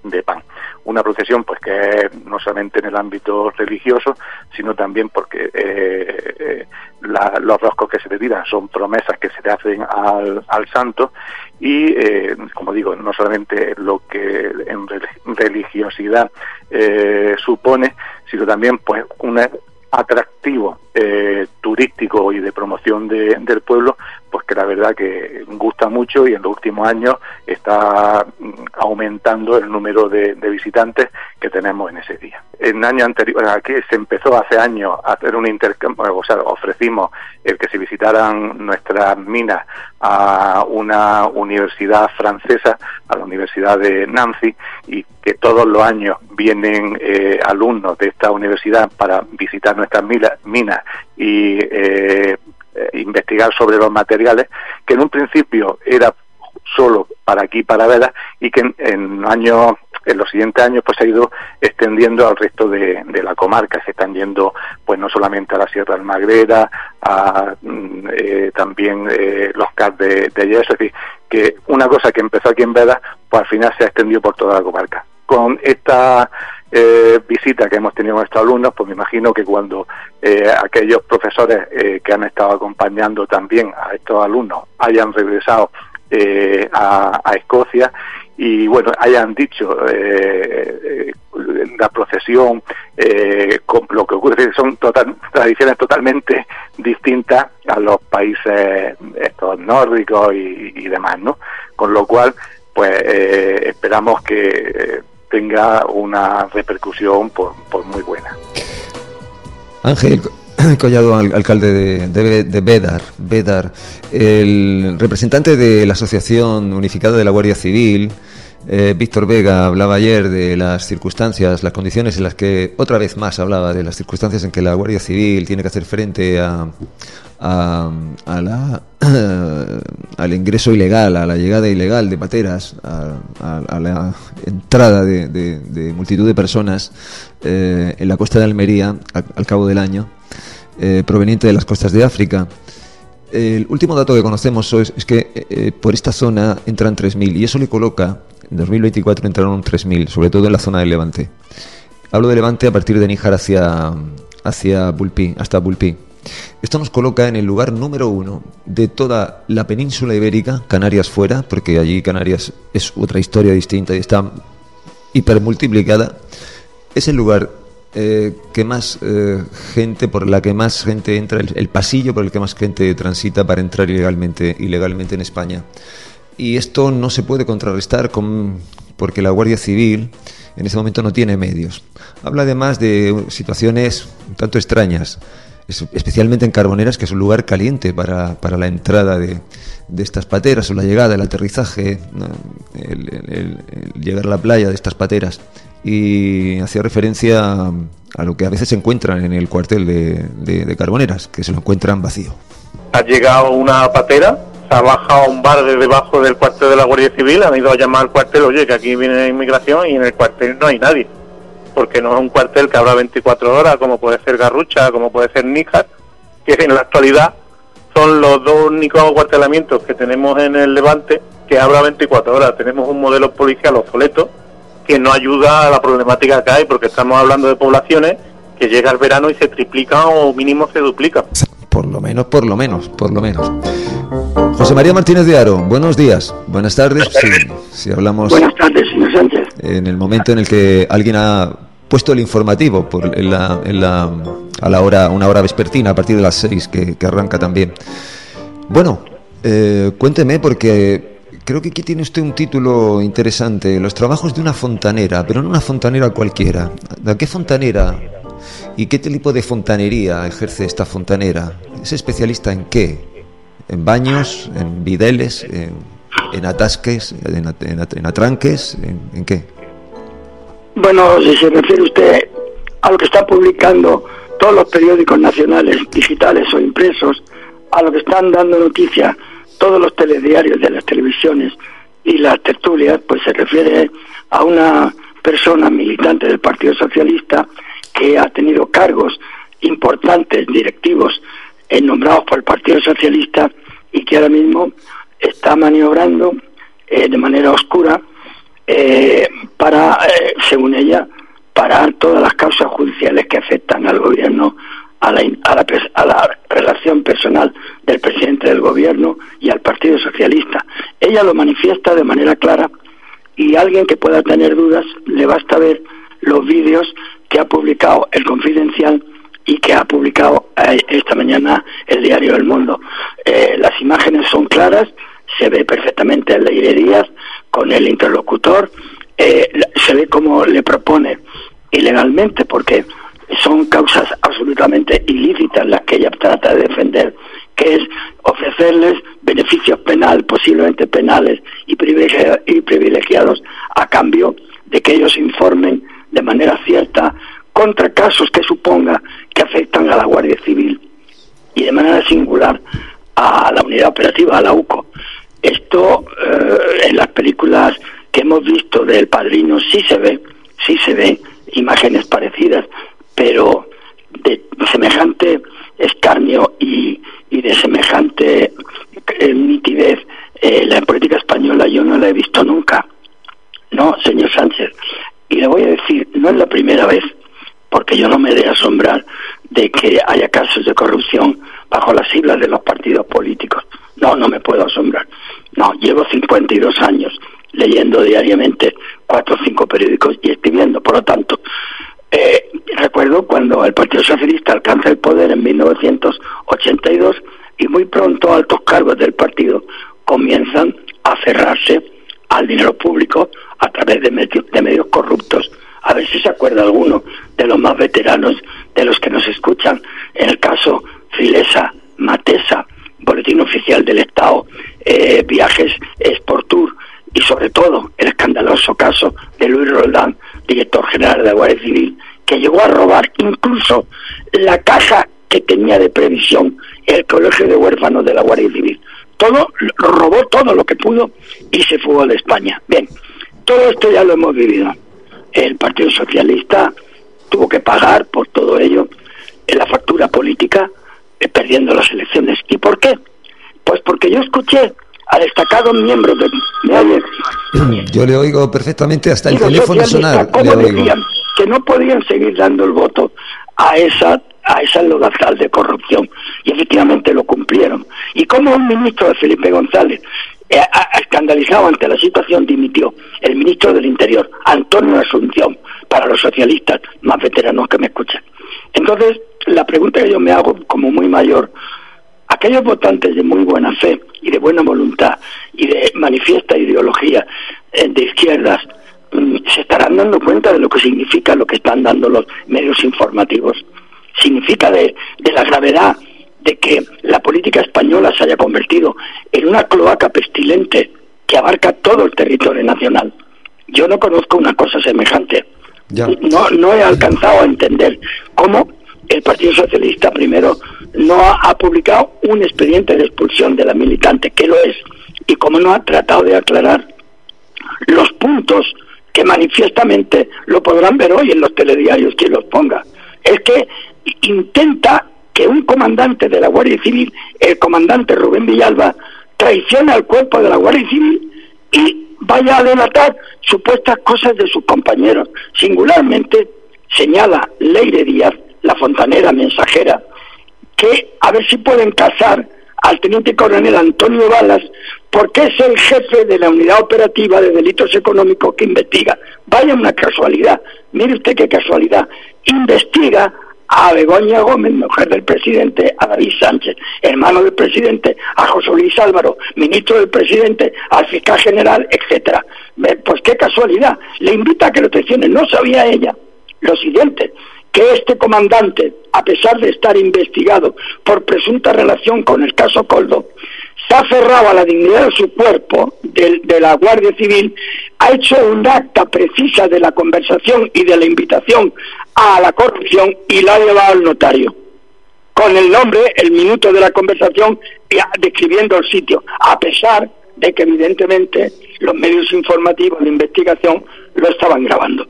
Speaker 15: de pan. Una procesión pues que es no solamente en el ámbito religioso, sino también porque eh, eh, la, los roscos que se le tiran son promesas que se le hacen al, al santo y, eh, como digo, no solamente lo que en religiosidad eh, supone, sino también pues un atractivo eh, turístico y de promoción de, del pueblo, pues que la verdad que gusta mucho y en los últimos años está aumentando el número de, de visitantes que tenemos en ese día. En años anteriores, aquí se empezó hace años a hacer un intercambio, o sea, ofrecimos el que se visitaran nuestras minas a una universidad francesa, a la Universidad de Nancy, y que todos los años vienen eh, alumnos de esta universidad para visitar nuestras minas, minas y eh, investigar sobre los materiales, que en un principio era solo para aquí, para Veda, y que en, en años, en los siguientes años pues se ha ido extendiendo al resto de, de la comarca. Se están yendo pues no solamente a la Sierra Almagrera, a eh, también eh, los C A R de, de Yeso, es decir, que una cosa que empezó aquí en Veda, pues al final se ha extendido por toda la comarca. Con esta eh, visita que hemos tenido con estos alumnos, pues me imagino que cuando eh, aquellos profesores eh, que han estado acompañando también a estos alumnos hayan regresado eh, a, a Escocia y bueno, hayan dicho eh, eh, la procesión, eh, con lo que ocurre, son total, tradiciones totalmente distintas a los países estos nórdicos y, y demás, ¿no? Con lo cual, pues eh, esperamos que eh, tenga una repercusión por, por muy buena.
Speaker 3: Ángel Collado, alcalde de, de, de Bédar, Bédar, el representante de la Asociación Unificada de la Guardia Civil, eh, Víctor Vega, hablaba ayer de las circunstancias, las condiciones en las que, otra vez más hablaba de las circunstancias en que la Guardia Civil tiene que hacer frente a, a, a la, al ingreso ilegal, a la llegada ilegal de pateras, a, a, a la entrada de, de, de multitud de personas eh, en la costa de Almería al, al cabo del año, eh, proveniente de las costas de África. El último dato que conocemos es, es que eh, por esta zona entran tres mil y eso le coloca, en dos mil veinticuatro entraron tres mil, sobre todo en la zona del Levante. Hablo de Levante a partir de Níjar hacia, hacia Bulpí, hasta Bulpí. Esto nos coloca en el lugar número uno de toda la península ibérica, Canarias fuera, porque allí Canarias es otra historia distinta y está hipermultiplicada. Es el lugar eh, que más eh, gente, por la que más gente entra, el, el pasillo por el que más gente transita para entrar ilegalmente, ilegalmente en España. Y esto no se puede contrarrestar con, porque la Guardia Civil en ese momento no tiene medios. Habla además de situaciones un tanto extrañas, especialmente en Carboneras, que es un lugar caliente para, para la entrada de, de estas pateras, o la llegada, el aterrizaje, el, el, el, el llegar a la playa de estas pateras. Y hacía referencia a, a lo que a veces se encuentran en el cuartel de, de, de Carboneras, que se lo encuentran vacío.
Speaker 4: Ha llegado una patera, se ha bajado un bar de debajo del cuartel de la Guardia Civil, han ido a llamar al cuartel, oye, que aquí viene inmigración, y en el cuartel no hay nadie, porque no es un cuartel que abra veinticuatro horas, como puede ser Garrucha, como puede ser Níjar, que en la actualidad son los dos únicos acuartelamientos que tenemos en el Levante que abra veinticuatro horas. Tenemos un modelo policial obsoleto que no ayuda a la problemática que hay, porque estamos hablando de poblaciones que llega el verano y se triplican o mínimo se duplican.
Speaker 3: Por lo menos, por lo menos, por lo menos. José María Martínez de Haro, buenos días, buenas tardes. Sí, si hablamos.
Speaker 16: Buenas tardes, señor Sánchez.
Speaker 3: En el momento en el que alguien ha puesto el informativo por en la, en la, a la hora, una hora vespertina, a partir de las seis, que, que arranca también. Bueno, eh, cuénteme, porque creo que aquí tiene usted un título interesante: los trabajos de una fontanera, pero no una fontanera cualquiera. ¿De qué fontanera y qué tipo de fontanería ejerce esta fontanera? ¿Es especialista en qué? ¿En baños, en bideles, en, en atasques, en, en, en atranques, en, en qué?
Speaker 16: Bueno, si se refiere usted a lo que están publicando todos los periódicos nacionales, digitales o impresos, a lo que están dando noticias todos los telediarios de las televisiones y las tertulias, pues se refiere a una persona militante del Partido Socialista que ha tenido cargos importantes, directivos, eh, nombrados por el Partido Socialista, y que ahora mismo está maniobrando eh, de manera oscura eh, para causas judiciales que afectan al gobierno, a la, a la, a la relación personal del presidente del gobierno y al Partido Socialista. Ella lo manifiesta de manera clara, y alguien que pueda tener dudas le basta ver los vídeos que ha publicado El Confidencial y que ha publicado eh, esta mañana el diario El Mundo. Eh, las imágenes son claras, se ve perfectamente el Leire Díaz con el interlocutor, eh, se ve cómo le propone ilegalmente, porque son causas absolutamente ilícitas las que ella trata de defender, que es ofrecerles beneficios penales, posiblemente penales y privilegiados, a cambio de que ellos informen de manera cierta contra casos que suponga que afectan a la Guardia Civil y de manera singular a la unidad operativa, a la U C O. Esto eh, en las películas que hemos visto del Padrino sí se ve, sí se ven imágenes parecidas, pero de semejante escarnio y, y de semejante eh, nitidez eh, la política española yo no la he visto nunca. No, señor Sánchez. Y le voy a decir, no es la primera vez, porque yo no me he de asombrar de que haya casos de corrupción bajo las siglas de los partidos políticos. No, no me puedo asombrar. No, llevo cincuenta y dos años leyendo diariamente cuatro o cinco periódicos y escribiendo. Por lo tanto, eh, recuerdo cuando el Partido Socialista alcanza el poder en mil novecientos ochenta y dos y muy pronto altos cargos del partido comienzan a aferrarse al dinero público a través de medios, de medios corruptos. A ver si se acuerda alguno de los más veteranos de los que nos escuchan. En el caso Filesa, Matesa, Boletín Oficial del Estado, eh, Viajes Sportur y sobre todo el escandaloso caso de Luis Roldán, director general de la Guardia Civil, que llegó a robar incluso la caja que tenía de previsión el Colegio de Huérfanos de la Guardia Civil. Todo, robó todo lo que pudo y se fugó de España. Bien, todo esto ya lo hemos vivido. El Partido Socialista tuvo que pagar por todo ello en la factura política, eh, perdiendo las elecciones. ¿Y por qué? Pues porque yo escuché a destacados miembros de... ¿Me oye?
Speaker 3: Yo le oigo perfectamente hasta el
Speaker 16: y los
Speaker 3: teléfono sonar.
Speaker 16: ¿Cómo
Speaker 3: le oigo.
Speaker 16: decían que no podían seguir dando el voto a esa a esa lodazal de corrupción? Y efectivamente lo cumplieron. Y como un ministro de Felipe González, eh, a, escandalizado ante la situación, dimitió el ministro del Interior, Antonio Asunción, para los socialistas más veteranos que me escuchan. Entonces, la pregunta que yo me hago como muy mayor, aquellos votantes de muy buena fe y de buena voluntad y de manifiesta ideología eh, de izquierdas, mm, se estarán dando cuenta de lo que significa lo que están dando los medios informativos. Significa de, de la gravedad de que la política española se haya convertido en una cloaca pestilente que abarca todo el territorio nacional. Yo no conozco una cosa semejante. Ya. No, no he alcanzado a entender cómo el Partido Socialista primero no ha, ha publicado un expediente de expulsión de la militante, que lo es, y cómo no ha tratado de aclarar los puntos que manifiestamente lo podrán ver hoy en los telediarios quien los ponga. Es que intenta que un comandante de la Guardia Civil, el comandante Rubén Villalba, traicione al cuerpo de la Guardia Civil y vaya a delatar supuestas cosas de sus compañeros. Singularmente señala Leire Díaz, la fontanera mensajera, que a ver si pueden casar al teniente coronel Antonio Balas, porque es el jefe de la unidad operativa de delitos económicos que investiga. Vaya una casualidad, mire usted qué casualidad, investiga a Begoña Gómez, mujer del presidente, a David Sánchez, hermano del presidente, a José Luis Álvaro, ministro del presidente, al fiscal general, etcétera. Pues qué casualidad, le invita a que lo traicione. No sabía ella lo siguiente, que este comandante, a pesar de estar investigado por presunta relación con el caso Coldo, se ha aferrado a la dignidad de su cuerpo, de, de la Guardia Civil, ha hecho un acta precisa de la conversación y de la invitación a la corrupción y la ha llevado al notario, con el nombre, el minuto de la conversación, y a, describiendo el sitio, a pesar de que evidentemente los medios informativos de investigación lo estaban grabando.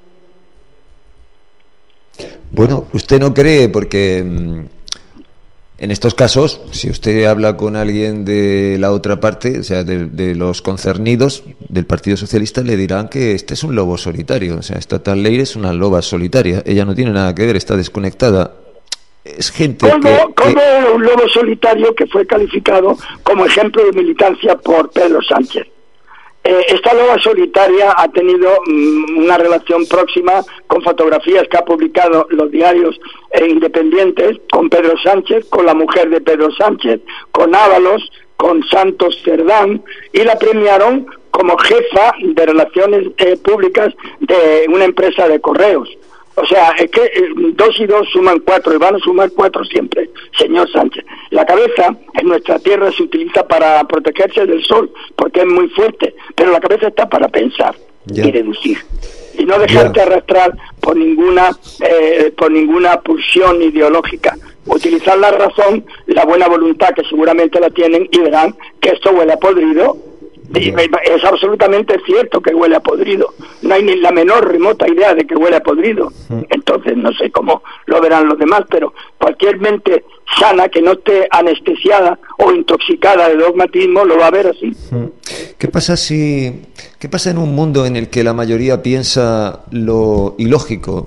Speaker 3: Bueno, usted no cree, porque En estos casos, si usted habla con alguien de la otra parte, o sea, de, de los concernidos del Partido Socialista, le dirán que este es un lobo solitario. O sea, esta tal Leire es una loba solitaria. Ella no tiene nada que ver, está desconectada. Es gente
Speaker 16: ¿Cómo,
Speaker 3: que,
Speaker 16: ¿Cómo
Speaker 3: que...
Speaker 16: un lobo solitario que fue calificado como ejemplo de militancia por Pedro Sánchez? Eh, esta loba solitaria ha tenido mm, una relación próxima con fotografías que ha publicado los diarios eh, independientes con Pedro Sánchez, con la mujer de Pedro Sánchez, con Ábalos, con Santos Cerdán, y la premiaron como jefa de relaciones eh, públicas de una empresa de correos. O sea, es que eh, dos y dos suman cuatro, y van a sumar cuatro siempre, señor Sánchez. La cabeza en nuestra tierra se utiliza para protegerse del sol, porque es muy fuerte, pero la cabeza está para pensar yeah. y deducir, y no dejarte yeah. arrastrar por ninguna eh, por ninguna pulsión ideológica. Utilizar la razón, la buena voluntad, que seguramente la tienen, y verán que esto huele a podrido. Es absolutamente cierto que huele a podrido. No hay ni la menor remota idea de que huele a podrido. Entonces no sé cómo lo verán los demás, pero cualquier mente sana que no esté anestesiada o intoxicada de dogmatismo lo va a ver así.
Speaker 3: ¿Qué pasa si qué pasa en un mundo en el que la mayoría piensa lo ilógico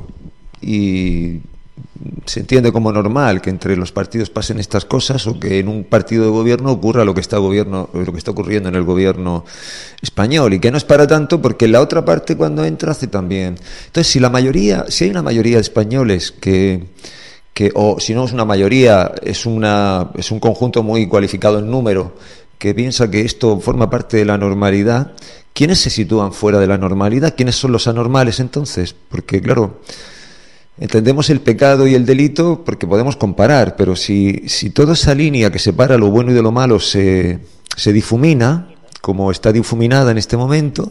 Speaker 3: y se entiende como normal que entre los partidos pasen estas cosas, o que en un partido de gobierno ocurra lo que está gobierno lo que está ocurriendo en el gobierno español, y que no es para tanto porque la otra parte cuando entra hace también? Entonces, si la mayoría, si hay una mayoría de españoles que que o si no es una mayoría, es una es un conjunto muy cualificado en número que piensa que esto forma parte de la normalidad, ¿quiénes se sitúan fuera de la normalidad? ¿Quiénes son los anormales entonces? Porque claro, entendemos el pecado y el delito porque podemos comparar, pero si, si toda esa línea que separa lo bueno y de lo malo se, se difumina, como está difuminada en este momento,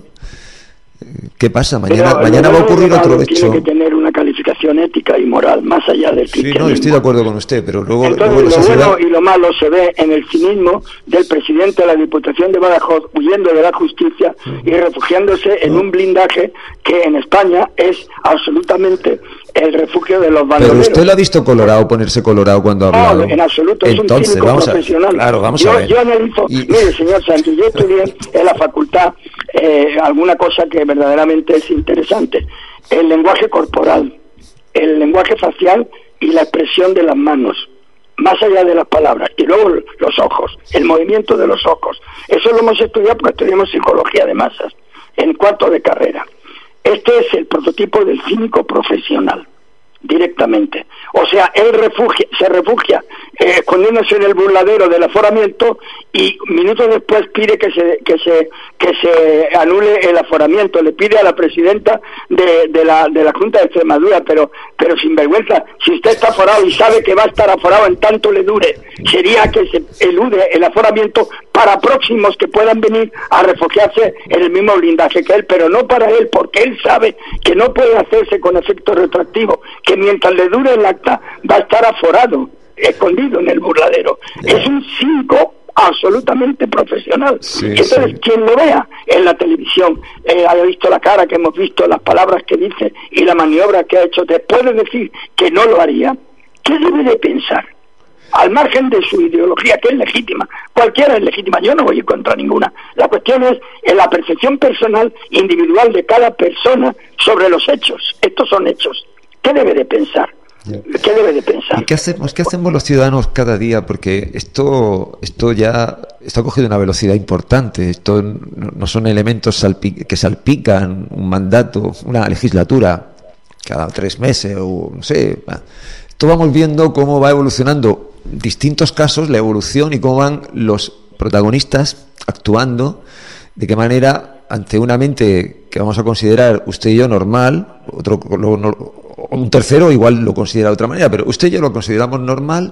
Speaker 3: ¿qué pasa? Mañana,
Speaker 16: pero,
Speaker 3: mañana va a ocurrir otro hecho.
Speaker 16: Tiene que tener una calificación ética y moral más allá del cristianismo.
Speaker 3: Sí, no, estoy de acuerdo con usted, pero luego...
Speaker 16: Entonces,
Speaker 3: luego
Speaker 16: lo
Speaker 3: sociedad...
Speaker 16: bueno y lo malo se ve en el cinismo del presidente de la Diputación de Badajoz huyendo de la justicia y refugiándose en un blindaje que en España es absolutamente el refugio de los bandoleros.
Speaker 3: Pero usted lo ha visto colorado, ponerse colorado cuando ha hablado.
Speaker 16: No, en absoluto, es
Speaker 3: Entonces,
Speaker 16: un cínico
Speaker 3: vamos
Speaker 16: profesional.
Speaker 3: A, claro, vamos
Speaker 16: yo,
Speaker 3: a ver.
Speaker 16: Yo analizo, y... mire, señor Sánchez, yo estudié en la facultad eh, alguna cosa que verdaderamente es interesante: el lenguaje corporal, el lenguaje facial y la expresión de las manos, más allá de las palabras, y luego los ojos, el movimiento de los ojos. Eso lo hemos estudiado porque estudiamos psicología de masas en cuarto de carrera. Este es el prototipo del cínico profesional, directamente. O sea, él refugia, se refugia eh, escondiéndose en el burladero del aforamiento, y minutos después pide que se que se que se anule el aforamiento. Le pide a la presidenta de, de la de la Junta de Extremadura, pero pero sin vergüenza, si usted está aforado y sabe que va a estar aforado en tanto le dure, sería que se elude el aforamiento para próximos que puedan venir a refugiarse en el mismo blindaje que él, pero no para él, porque él sabe que no puede hacerse con efecto retroactivo, que mientras le dure el acta va a estar aforado, escondido en el burladero. Yeah. Es un cínico absolutamente profesional. Sí, Entonces, sí. quien lo vea en la televisión, eh, haya visto la cara que hemos visto, las palabras que dice y la maniobra que ha hecho, después de decir que no lo haría, ¿qué debe de pensar? Al margen de su ideología, que es legítima, cualquiera es legítima, yo no voy contra ninguna. La cuestión es en la percepción personal, individual de cada persona sobre los hechos. Estos son hechos. ¿Qué debe de pensar? ¿Qué debe de pensar?
Speaker 3: ¿Y qué hacemos, qué hacemos los ciudadanos cada día? Porque esto esto ya está cogido una velocidad importante. Esto no son elementos salpi- que salpican un mandato, una legislatura cada tres meses o no sé. Esto vamos viendo cómo va evolucionando distintos casos, la evolución, y cómo van los protagonistas actuando, de qué manera ante una mente que vamos a considerar usted y yo normal, otro lo, no, un tercero igual lo considera de otra manera, pero usted y yo lo consideramos normal,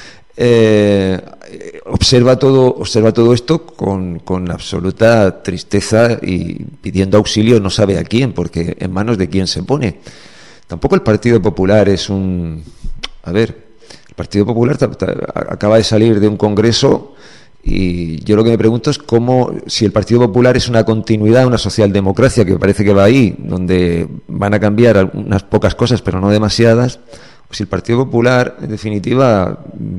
Speaker 3: eh, observa todo observa todo esto con, con absoluta tristeza y pidiendo auxilio no sabe a quién, porque en manos de quién se pone. Tampoco el Partido Popular es un... A ver, el Partido Popular t- t- acaba de salir de un congreso, y yo lo que me pregunto es cómo, si el Partido Popular es una continuidad, una socialdemocracia que parece que va ahí, donde van a cambiar unas pocas cosas pero no demasiadas, o si el Partido Popular en definitiva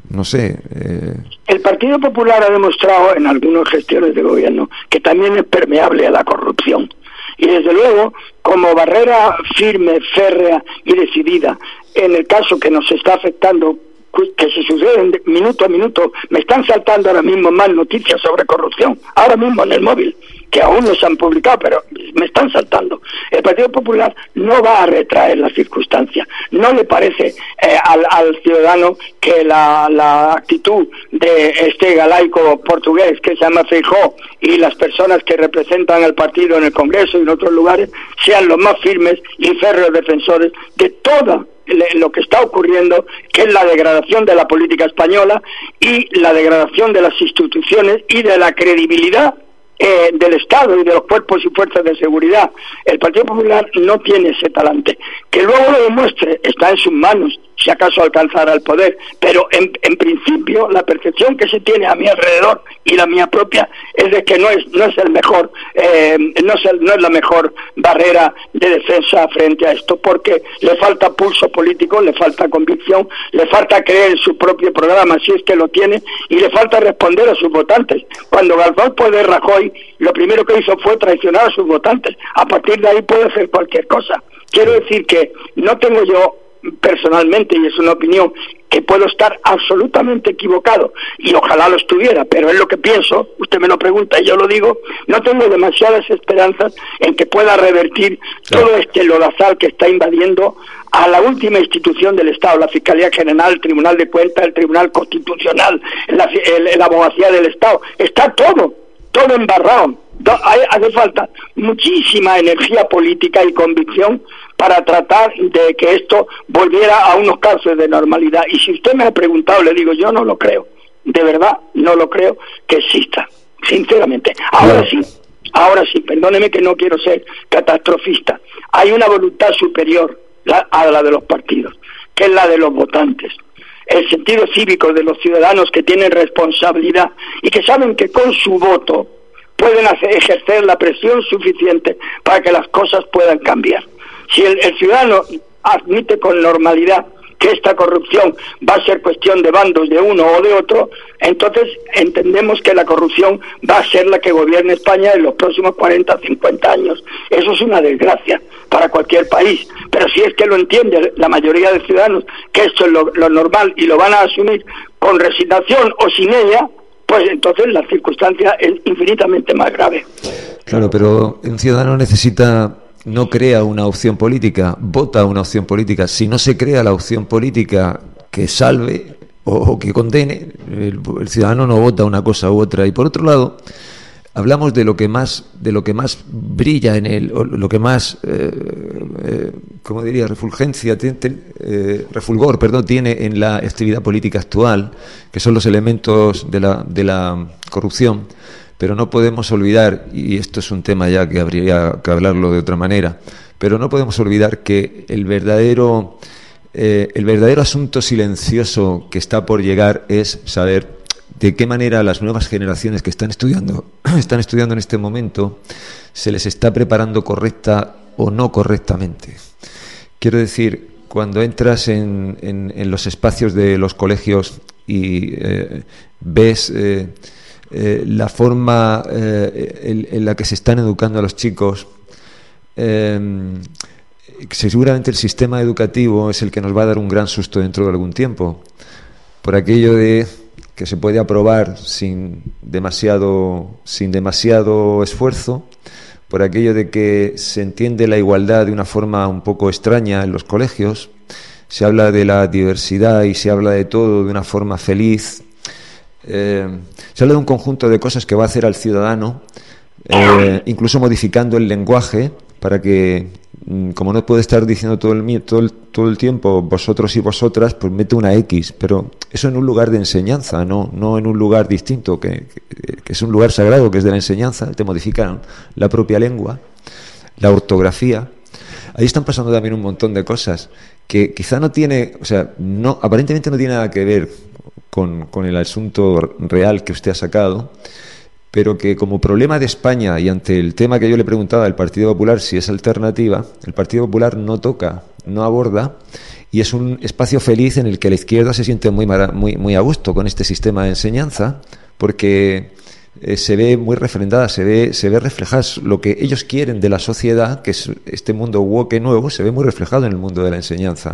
Speaker 3: no sé. Eh...
Speaker 16: El Partido Popular ha demostrado en algunas gestiones de gobierno que también es permeable a la corrupción. Y desde luego, como barrera firme, férrea y decidida, en el caso que nos está afectando, que se suceden minuto a minuto, me están saltando ahora mismo más noticias sobre corrupción, ahora mismo en el móvil, que aún no se han publicado, pero me están saltando. El Partido Popular no va a retraer las circunstancias. No le parece eh, al, al ciudadano que la, la actitud de este galaico portugués que se llama Feijóo y las personas que representan al partido en el Congreso y en otros lugares sean los más firmes y férreos defensores de toda lo que está ocurriendo, que es la degradación de la política española y la degradación de las instituciones y de la credibilidad eh, del Estado y de los cuerpos y fuerzas de seguridad. El Partido Popular no tiene ese talante. Que luego lo demuestre, está en sus manos, si acaso alcanzara el poder, pero en, en principio la percepción que se tiene a mi alrededor y la mía propia es de que no es no es el mejor eh, no es el, no es la mejor barrera de defensa frente a esto, porque le falta pulso político, le falta convicción, le falta creer en su propio programa si es que lo tiene, y le falta responder a sus votantes. Cuando ganó el poder Rajoy, lo primero que hizo fue traicionar a sus votantes. A partir de ahí puede hacer cualquier cosa. Quiero decir que no tengo yo personalmente, y es una opinión, que puedo estar absolutamente equivocado, y ojalá lo estuviera, pero es lo que pienso, usted me lo pregunta y yo lo digo, no tengo demasiadas esperanzas en que pueda revertir claro. todo este lodazal que está invadiendo a la última institución del Estado, la Fiscalía General, el Tribunal de Cuentas, el Tribunal Constitucional, la, el, la Abogacía del Estado, está todo, todo embarrado. Hace falta muchísima energía política y convicción para tratar de que esto volviera a unos casos de normalidad. Y si usted me ha preguntado, le digo, yo no lo creo, de verdad no lo creo que exista, sinceramente. Ahora sí, ahora sí, perdóneme que no quiero ser catastrofista, hay una voluntad superior a la de los partidos, que es la de los votantes. El sentido cívico de los ciudadanos que tienen responsabilidad y que saben que con su voto pueden hacer, ejercer la presión suficiente para que las cosas puedan cambiar. Si el, el ciudadano admite con normalidad que esta corrupción va a ser cuestión de bandos de uno o de otro, entonces entendemos que la corrupción va a ser la que gobierne España en los próximos cuarenta o cincuenta años. Eso es una desgracia para cualquier país, pero si es que lo entiende la mayoría de ciudadanos que esto es lo, lo normal y lo van a asumir con resignación o sin ella, pues entonces la circunstancia es infinitamente más grave.
Speaker 3: Claro, pero un ciudadano necesita, no crea una opción política, vota una opción política. Si no se crea la opción política que salve o, o que condene, el, el ciudadano no vota una cosa u otra. Y por otro lado, hablamos de lo que más, de lo que más brilla en él, o lo que más, eh, eh, ¿cómo diría? Refulgencia, tiene, eh, refulgor, perdón, tiene en la actividad política actual, que son los elementos de la, de la corrupción. Pero no podemos olvidar, y esto es un tema ya que habría que hablarlo de otra manera, pero no podemos olvidar que el verdadero, eh, el verdadero asunto silencioso que está por llegar es saber de qué manera las nuevas generaciones que están estudiando, están estudiando en este momento, se les está preparando correcta o no correctamente. Quiero decir, cuando entras en, en, en los espacios de los colegios y eh, ves eh, eh, la forma eh, en, en la que se están educando a los chicos, eh, seguramente el sistema educativo es el que nos va a dar un gran susto dentro de algún tiempo, por aquello de que se puede aprobar sin demasiado, sin demasiado esfuerzo, por aquello de que se entiende la igualdad de una forma un poco extraña en los colegios, se habla de la diversidad y se habla de todo de una forma feliz, eh, se habla de un conjunto de cosas que va a hacer al ciudadano, eh, incluso modificando el lenguaje para que, como no puede estar diciendo todo el, todo el, todo el tiempo vosotros y vosotras, pues mete una X, pero eso en un lugar de enseñanza, no, no en un lugar distinto, que, que, que es un lugar sagrado, que es de la enseñanza. Te modifican la propia lengua, la ortografía. Ahí están pasando también un montón de cosas que quizá no tiene, o sea, no, aparentemente no tiene nada que ver con, con el asunto real que usted ha sacado, pero que como problema de España y ante el tema que yo le preguntaba al Partido Popular si es alternativa, el Partido Popular no toca, no aborda, y es un espacio feliz en el que la izquierda se siente muy, muy, muy a gusto con este sistema de enseñanza, porque eh, se ve muy refrendada, se ve, se ve reflejado lo que ellos quieren de la sociedad, que es este mundo woke nuevo, se ve muy reflejado en el mundo de la enseñanza.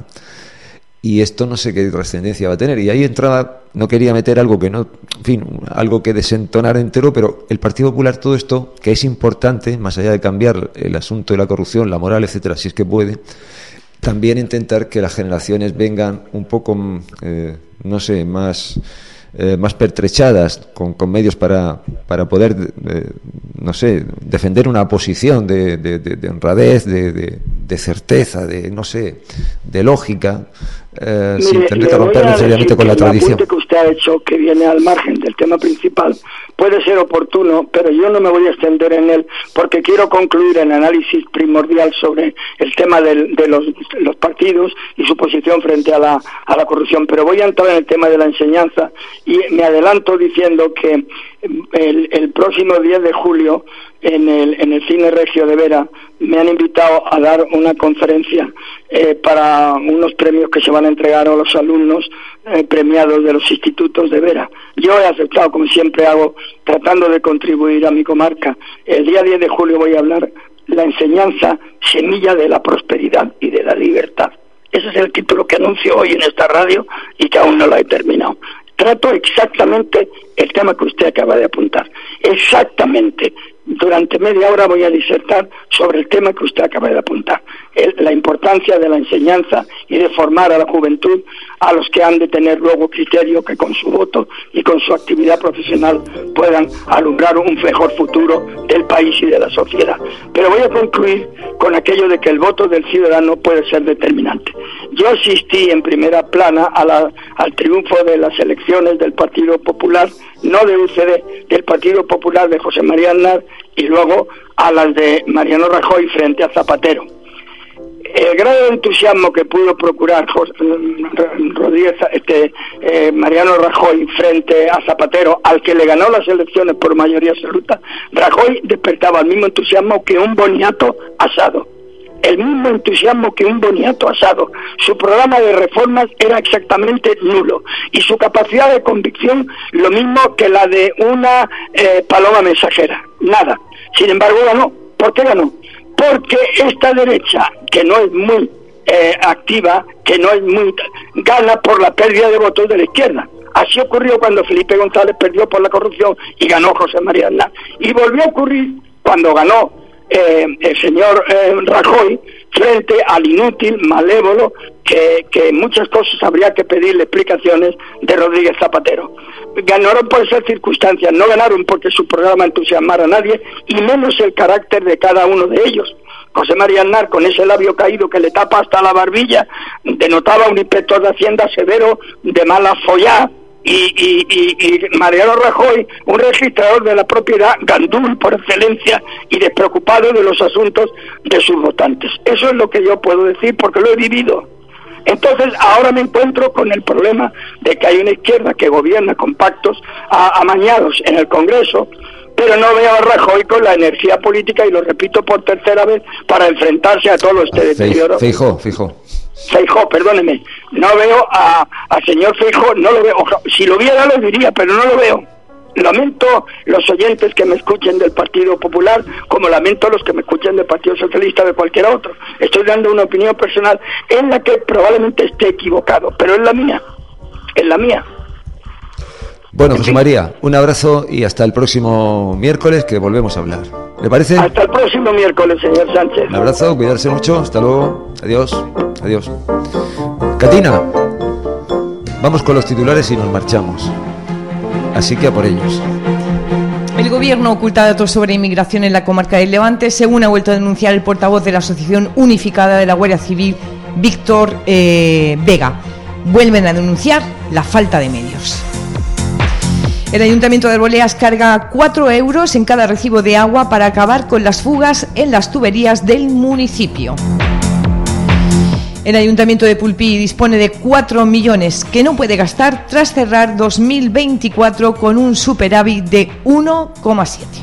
Speaker 3: Y esto no sé qué trascendencia va a tener. Y ahí entraba, no quería meter algo que no, en fin, algo que desentonara entero, pero el Partido Popular, todo esto, que es importante, más allá de cambiar el asunto de la corrupción, la moral, etcétera, si es que puede, también intentar que las generaciones vengan un poco, eh, no sé, más, eh, más pertrechadas, con, con medios para, para poder, eh, no sé, defender una posición de, de, de, de honradez, de, de, de certeza, de, no sé, de lógica. Eh,
Speaker 16: Mire,
Speaker 3: sin tener que romper necesariamente con la tradición.
Speaker 16: El apunte que usted ha hecho, que viene al margen del tema principal, puede ser oportuno, pero yo no me voy a extender en él, porque quiero concluir el análisis primordial sobre el tema del, de los, los partidos y su posición frente a la, a la corrupción. Pero voy a entrar en el tema de la enseñanza y me adelanto diciendo que el, el próximo diez de julio en el, en el Cine Regio de Vera me han invitado a dar una conferencia eh, para unos premios que se van a entregar a los alumnos eh, premiados de los institutos de Vera. Yo he aceptado, como siempre hago, tratando de contribuir a mi comarca. El día diez de julio voy a hablar la enseñanza, semilla de la prosperidad y de la libertad. Ese es el título que anuncio hoy en esta radio y que aún no lo he terminado. Trato exactamente el tema que usted acaba de apuntar. Exactamente. Durante media hora voy a disertar sobre el tema que usted acaba de apuntar, el, la importancia de la enseñanza y de formar a la juventud, a los que han de tener luego criterio que con su voto y con su actividad profesional puedan alumbrar un mejor futuro del país y de la sociedad. Pero voy a concluir con aquello de que el voto del ciudadano puede ser determinante. Yo asistí en primera plana a la, al triunfo de las elecciones del Partido Popular, no de U C D, del Partido Popular de José María Aznar, y luego a las de Mariano Rajoy frente a Zapatero. El grado de entusiasmo que pudo procurar José, Rodríguez, este, eh, Mariano Rajoy frente a Zapatero, al que le ganó las elecciones por mayoría absoluta, Rajoy despertaba el mismo entusiasmo que un boniato asado. El mismo entusiasmo que un boniato asado. Su programa de reformas era exactamente nulo y su capacidad de convicción lo mismo que la de una eh, paloma mensajera. Nada. Sin embargo ganó. ¿Por qué ganó? Porque esta derecha, que no es muy eh, activa, que no es muy... gana por la pérdida de votos de la izquierda. Así ocurrió cuando Felipe González perdió por la corrupción y ganó José María Aznar. Y volvió a ocurrir cuando ganó Eh, el señor eh, Rajoy frente al inútil, malévolo, que, que en muchas cosas habría que pedirle explicaciones de Rodríguez Zapatero. Ganaron por esas circunstancias, no ganaron porque su programa entusiasmara a nadie, y menos el carácter de cada uno de ellos. José María Aznar, con ese labio caído que le tapa hasta la barbilla, denotaba un inspector de Hacienda severo, de mala follá. Y, y, y, y Mariano Rajoy, un registrador de la propiedad, gandul por excelencia y despreocupado de los asuntos de sus votantes. Eso es lo que yo puedo decir porque lo he vivido. Entonces ahora me encuentro con el problema de que hay una izquierda que gobierna con pactos a, amañados en el Congreso, pero no veo a Rajoy con la energía política, y lo repito por tercera vez, para enfrentarse a todo este deterioro.
Speaker 3: Feijóo, Feijóo.
Speaker 16: Feijóo, perdóneme, no veo a, a señor Feijóo, no lo veo, oja, si lo viera lo diría, pero no lo veo. Lamento los oyentes que me escuchen del Partido Popular, como lamento los que me escuchen del Partido Socialista o de cualquier otro. Estoy dando una opinión personal en la que probablemente esté equivocado, pero es la mía, es la mía.
Speaker 3: Bueno, José María, un abrazo y hasta el próximo miércoles, que volvemos a hablar. ¿Le parece?
Speaker 16: Hasta el próximo miércoles, señor Sánchez.
Speaker 3: Un abrazo, cuidarse mucho, hasta luego, adiós, adiós. Catina, vamos con los titulares y nos marchamos. Así que a por ellos.
Speaker 5: El Gobierno oculta datos sobre inmigración en la comarca del Levante, según ha vuelto a denunciar el portavoz de la Asociación Unificada de la Guardia Civil, Víctor eh, Vega. Vuelven a denunciar la falta de medios. El Ayuntamiento de Arboledas carga cuatro euros en cada recibo de agua para acabar con las fugas en las tuberías del municipio. El Ayuntamiento de Pulpí dispone de cuatro millones que no puede gastar tras cerrar dos mil veinticuatro con un superávit de uno coma siete.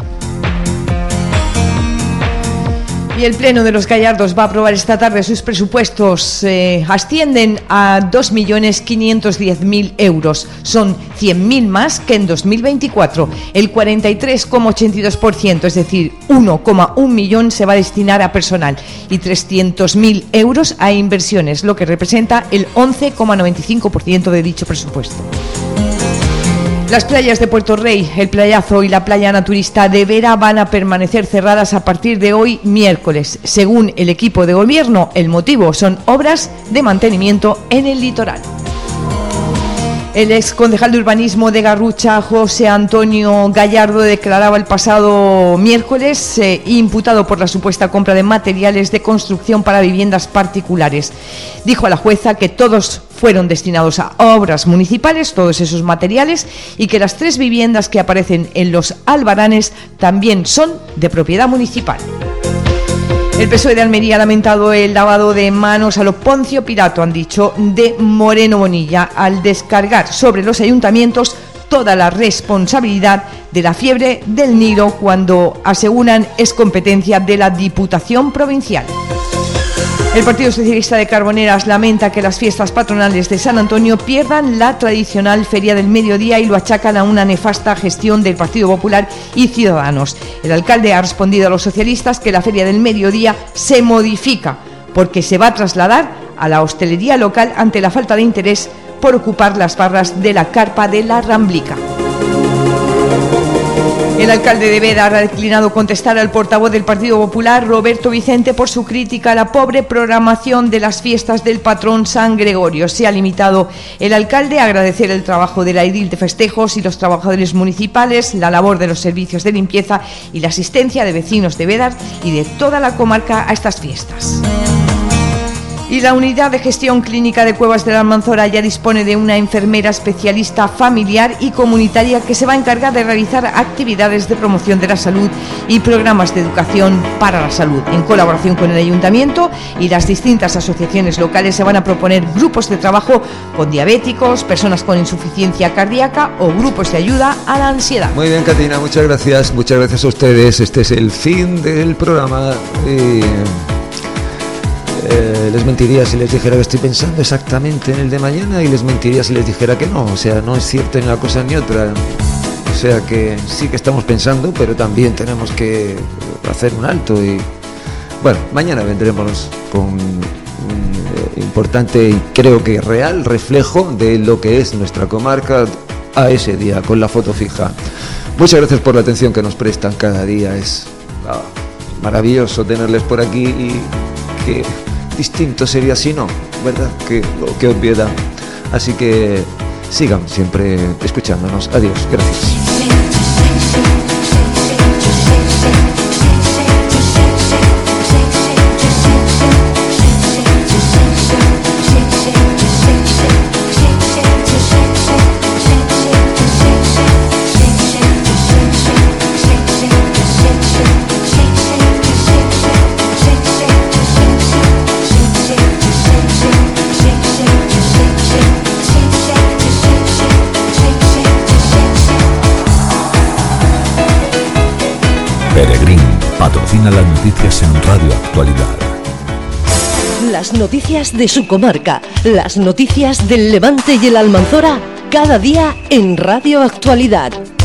Speaker 5: Y el Pleno de los Gallardos va a aprobar esta tarde sus presupuestos. Eh, ascienden a dos millones quinientos diez mil euros. Son cien mil más que en dos mil veinticuatro. El cuarenta y tres coma ochenta y dos por ciento, es decir, uno coma uno millón se va a destinar a personal y trescientos mil euros a inversiones, lo que representa el once coma noventa y cinco por ciento de dicho presupuesto. Las playas de Puerto Rey, el Playazo y la playa naturista de Vera van a permanecer cerradas a partir de hoy miércoles. Según el equipo de gobierno, el motivo son obras de mantenimiento en el litoral. El ex concejal de urbanismo de Garrucha, José Antonio Gallardo, declaraba el pasado miércoles eh, imputado por la supuesta compra de materiales de construcción para viviendas particulares. Dijo a la jueza que todos fueron destinados a obras municipales, todos esos materiales, y que las tres viviendas que aparecen en los albaranes también son de propiedad municipal. El P S O E de Almería ha lamentado el lavado de manos a lo Poncio Pilato, han dicho, de Moreno Bonilla, al descargar sobre los ayuntamientos toda la responsabilidad de la fiebre del Nilo, cuando aseguran es competencia de la Diputación Provincial. El Partido Socialista de Carboneras lamenta que las fiestas patronales de San Antonio pierdan la tradicional Feria del Mediodía y lo achacan a una nefasta gestión del Partido Popular y Ciudadanos. El alcalde ha respondido a los socialistas que la Feria del Mediodía se modifica porque se va a trasladar a la hostelería local ante la falta de interés por ocupar las barras de la carpa de la Ramblica. El alcalde de Beda ha declinado contestar al portavoz del Partido Popular, Roberto Vicente, por su crítica a la pobre programación de las fiestas del patrón San Gregorio. Se ha limitado el alcalde a agradecer el trabajo de la edil de festejos y los trabajadores municipales, la labor de los servicios de limpieza y la asistencia de vecinos de Beda y de toda la comarca a estas fiestas. Y la Unidad de Gestión Clínica de Cuevas de la Almanzora ya dispone de una enfermera especialista familiar y comunitaria que se va a encargar de realizar actividades de promoción de la salud y programas de educación para la salud. En colaboración con el Ayuntamiento y las distintas asociaciones locales se van a proponer grupos de trabajo con diabéticos, personas con insuficiencia cardíaca o grupos de ayuda a la ansiedad.
Speaker 3: Muy bien, Catina, muchas gracias. Muchas gracias a ustedes. Este es el fin del programa. Eh... Eh, les mentiría si les dijera que estoy pensando exactamente en el de mañana y les mentiría si les dijera que no, o sea, no es cierto ni una cosa ni otra, o sea que sí que estamos pensando, pero también tenemos que hacer un alto y bueno, mañana vendremos con un eh, importante y creo que real reflejo de lo que es nuestra comarca a ese día, con la foto fija. Muchas gracias por la atención que nos prestan cada día, es oh, maravilloso tenerles por aquí y que distinto sería si no, ¿verdad? Qué, qué obviedad. Así que sigan siempre escuchándonos. Adiós, gracias.
Speaker 2: Peregrín patrocina las noticias en Radio Actualidad.
Speaker 1: Las noticias de su comarca, las noticias del Levante y el Almanzora, cada día en Radio Actualidad.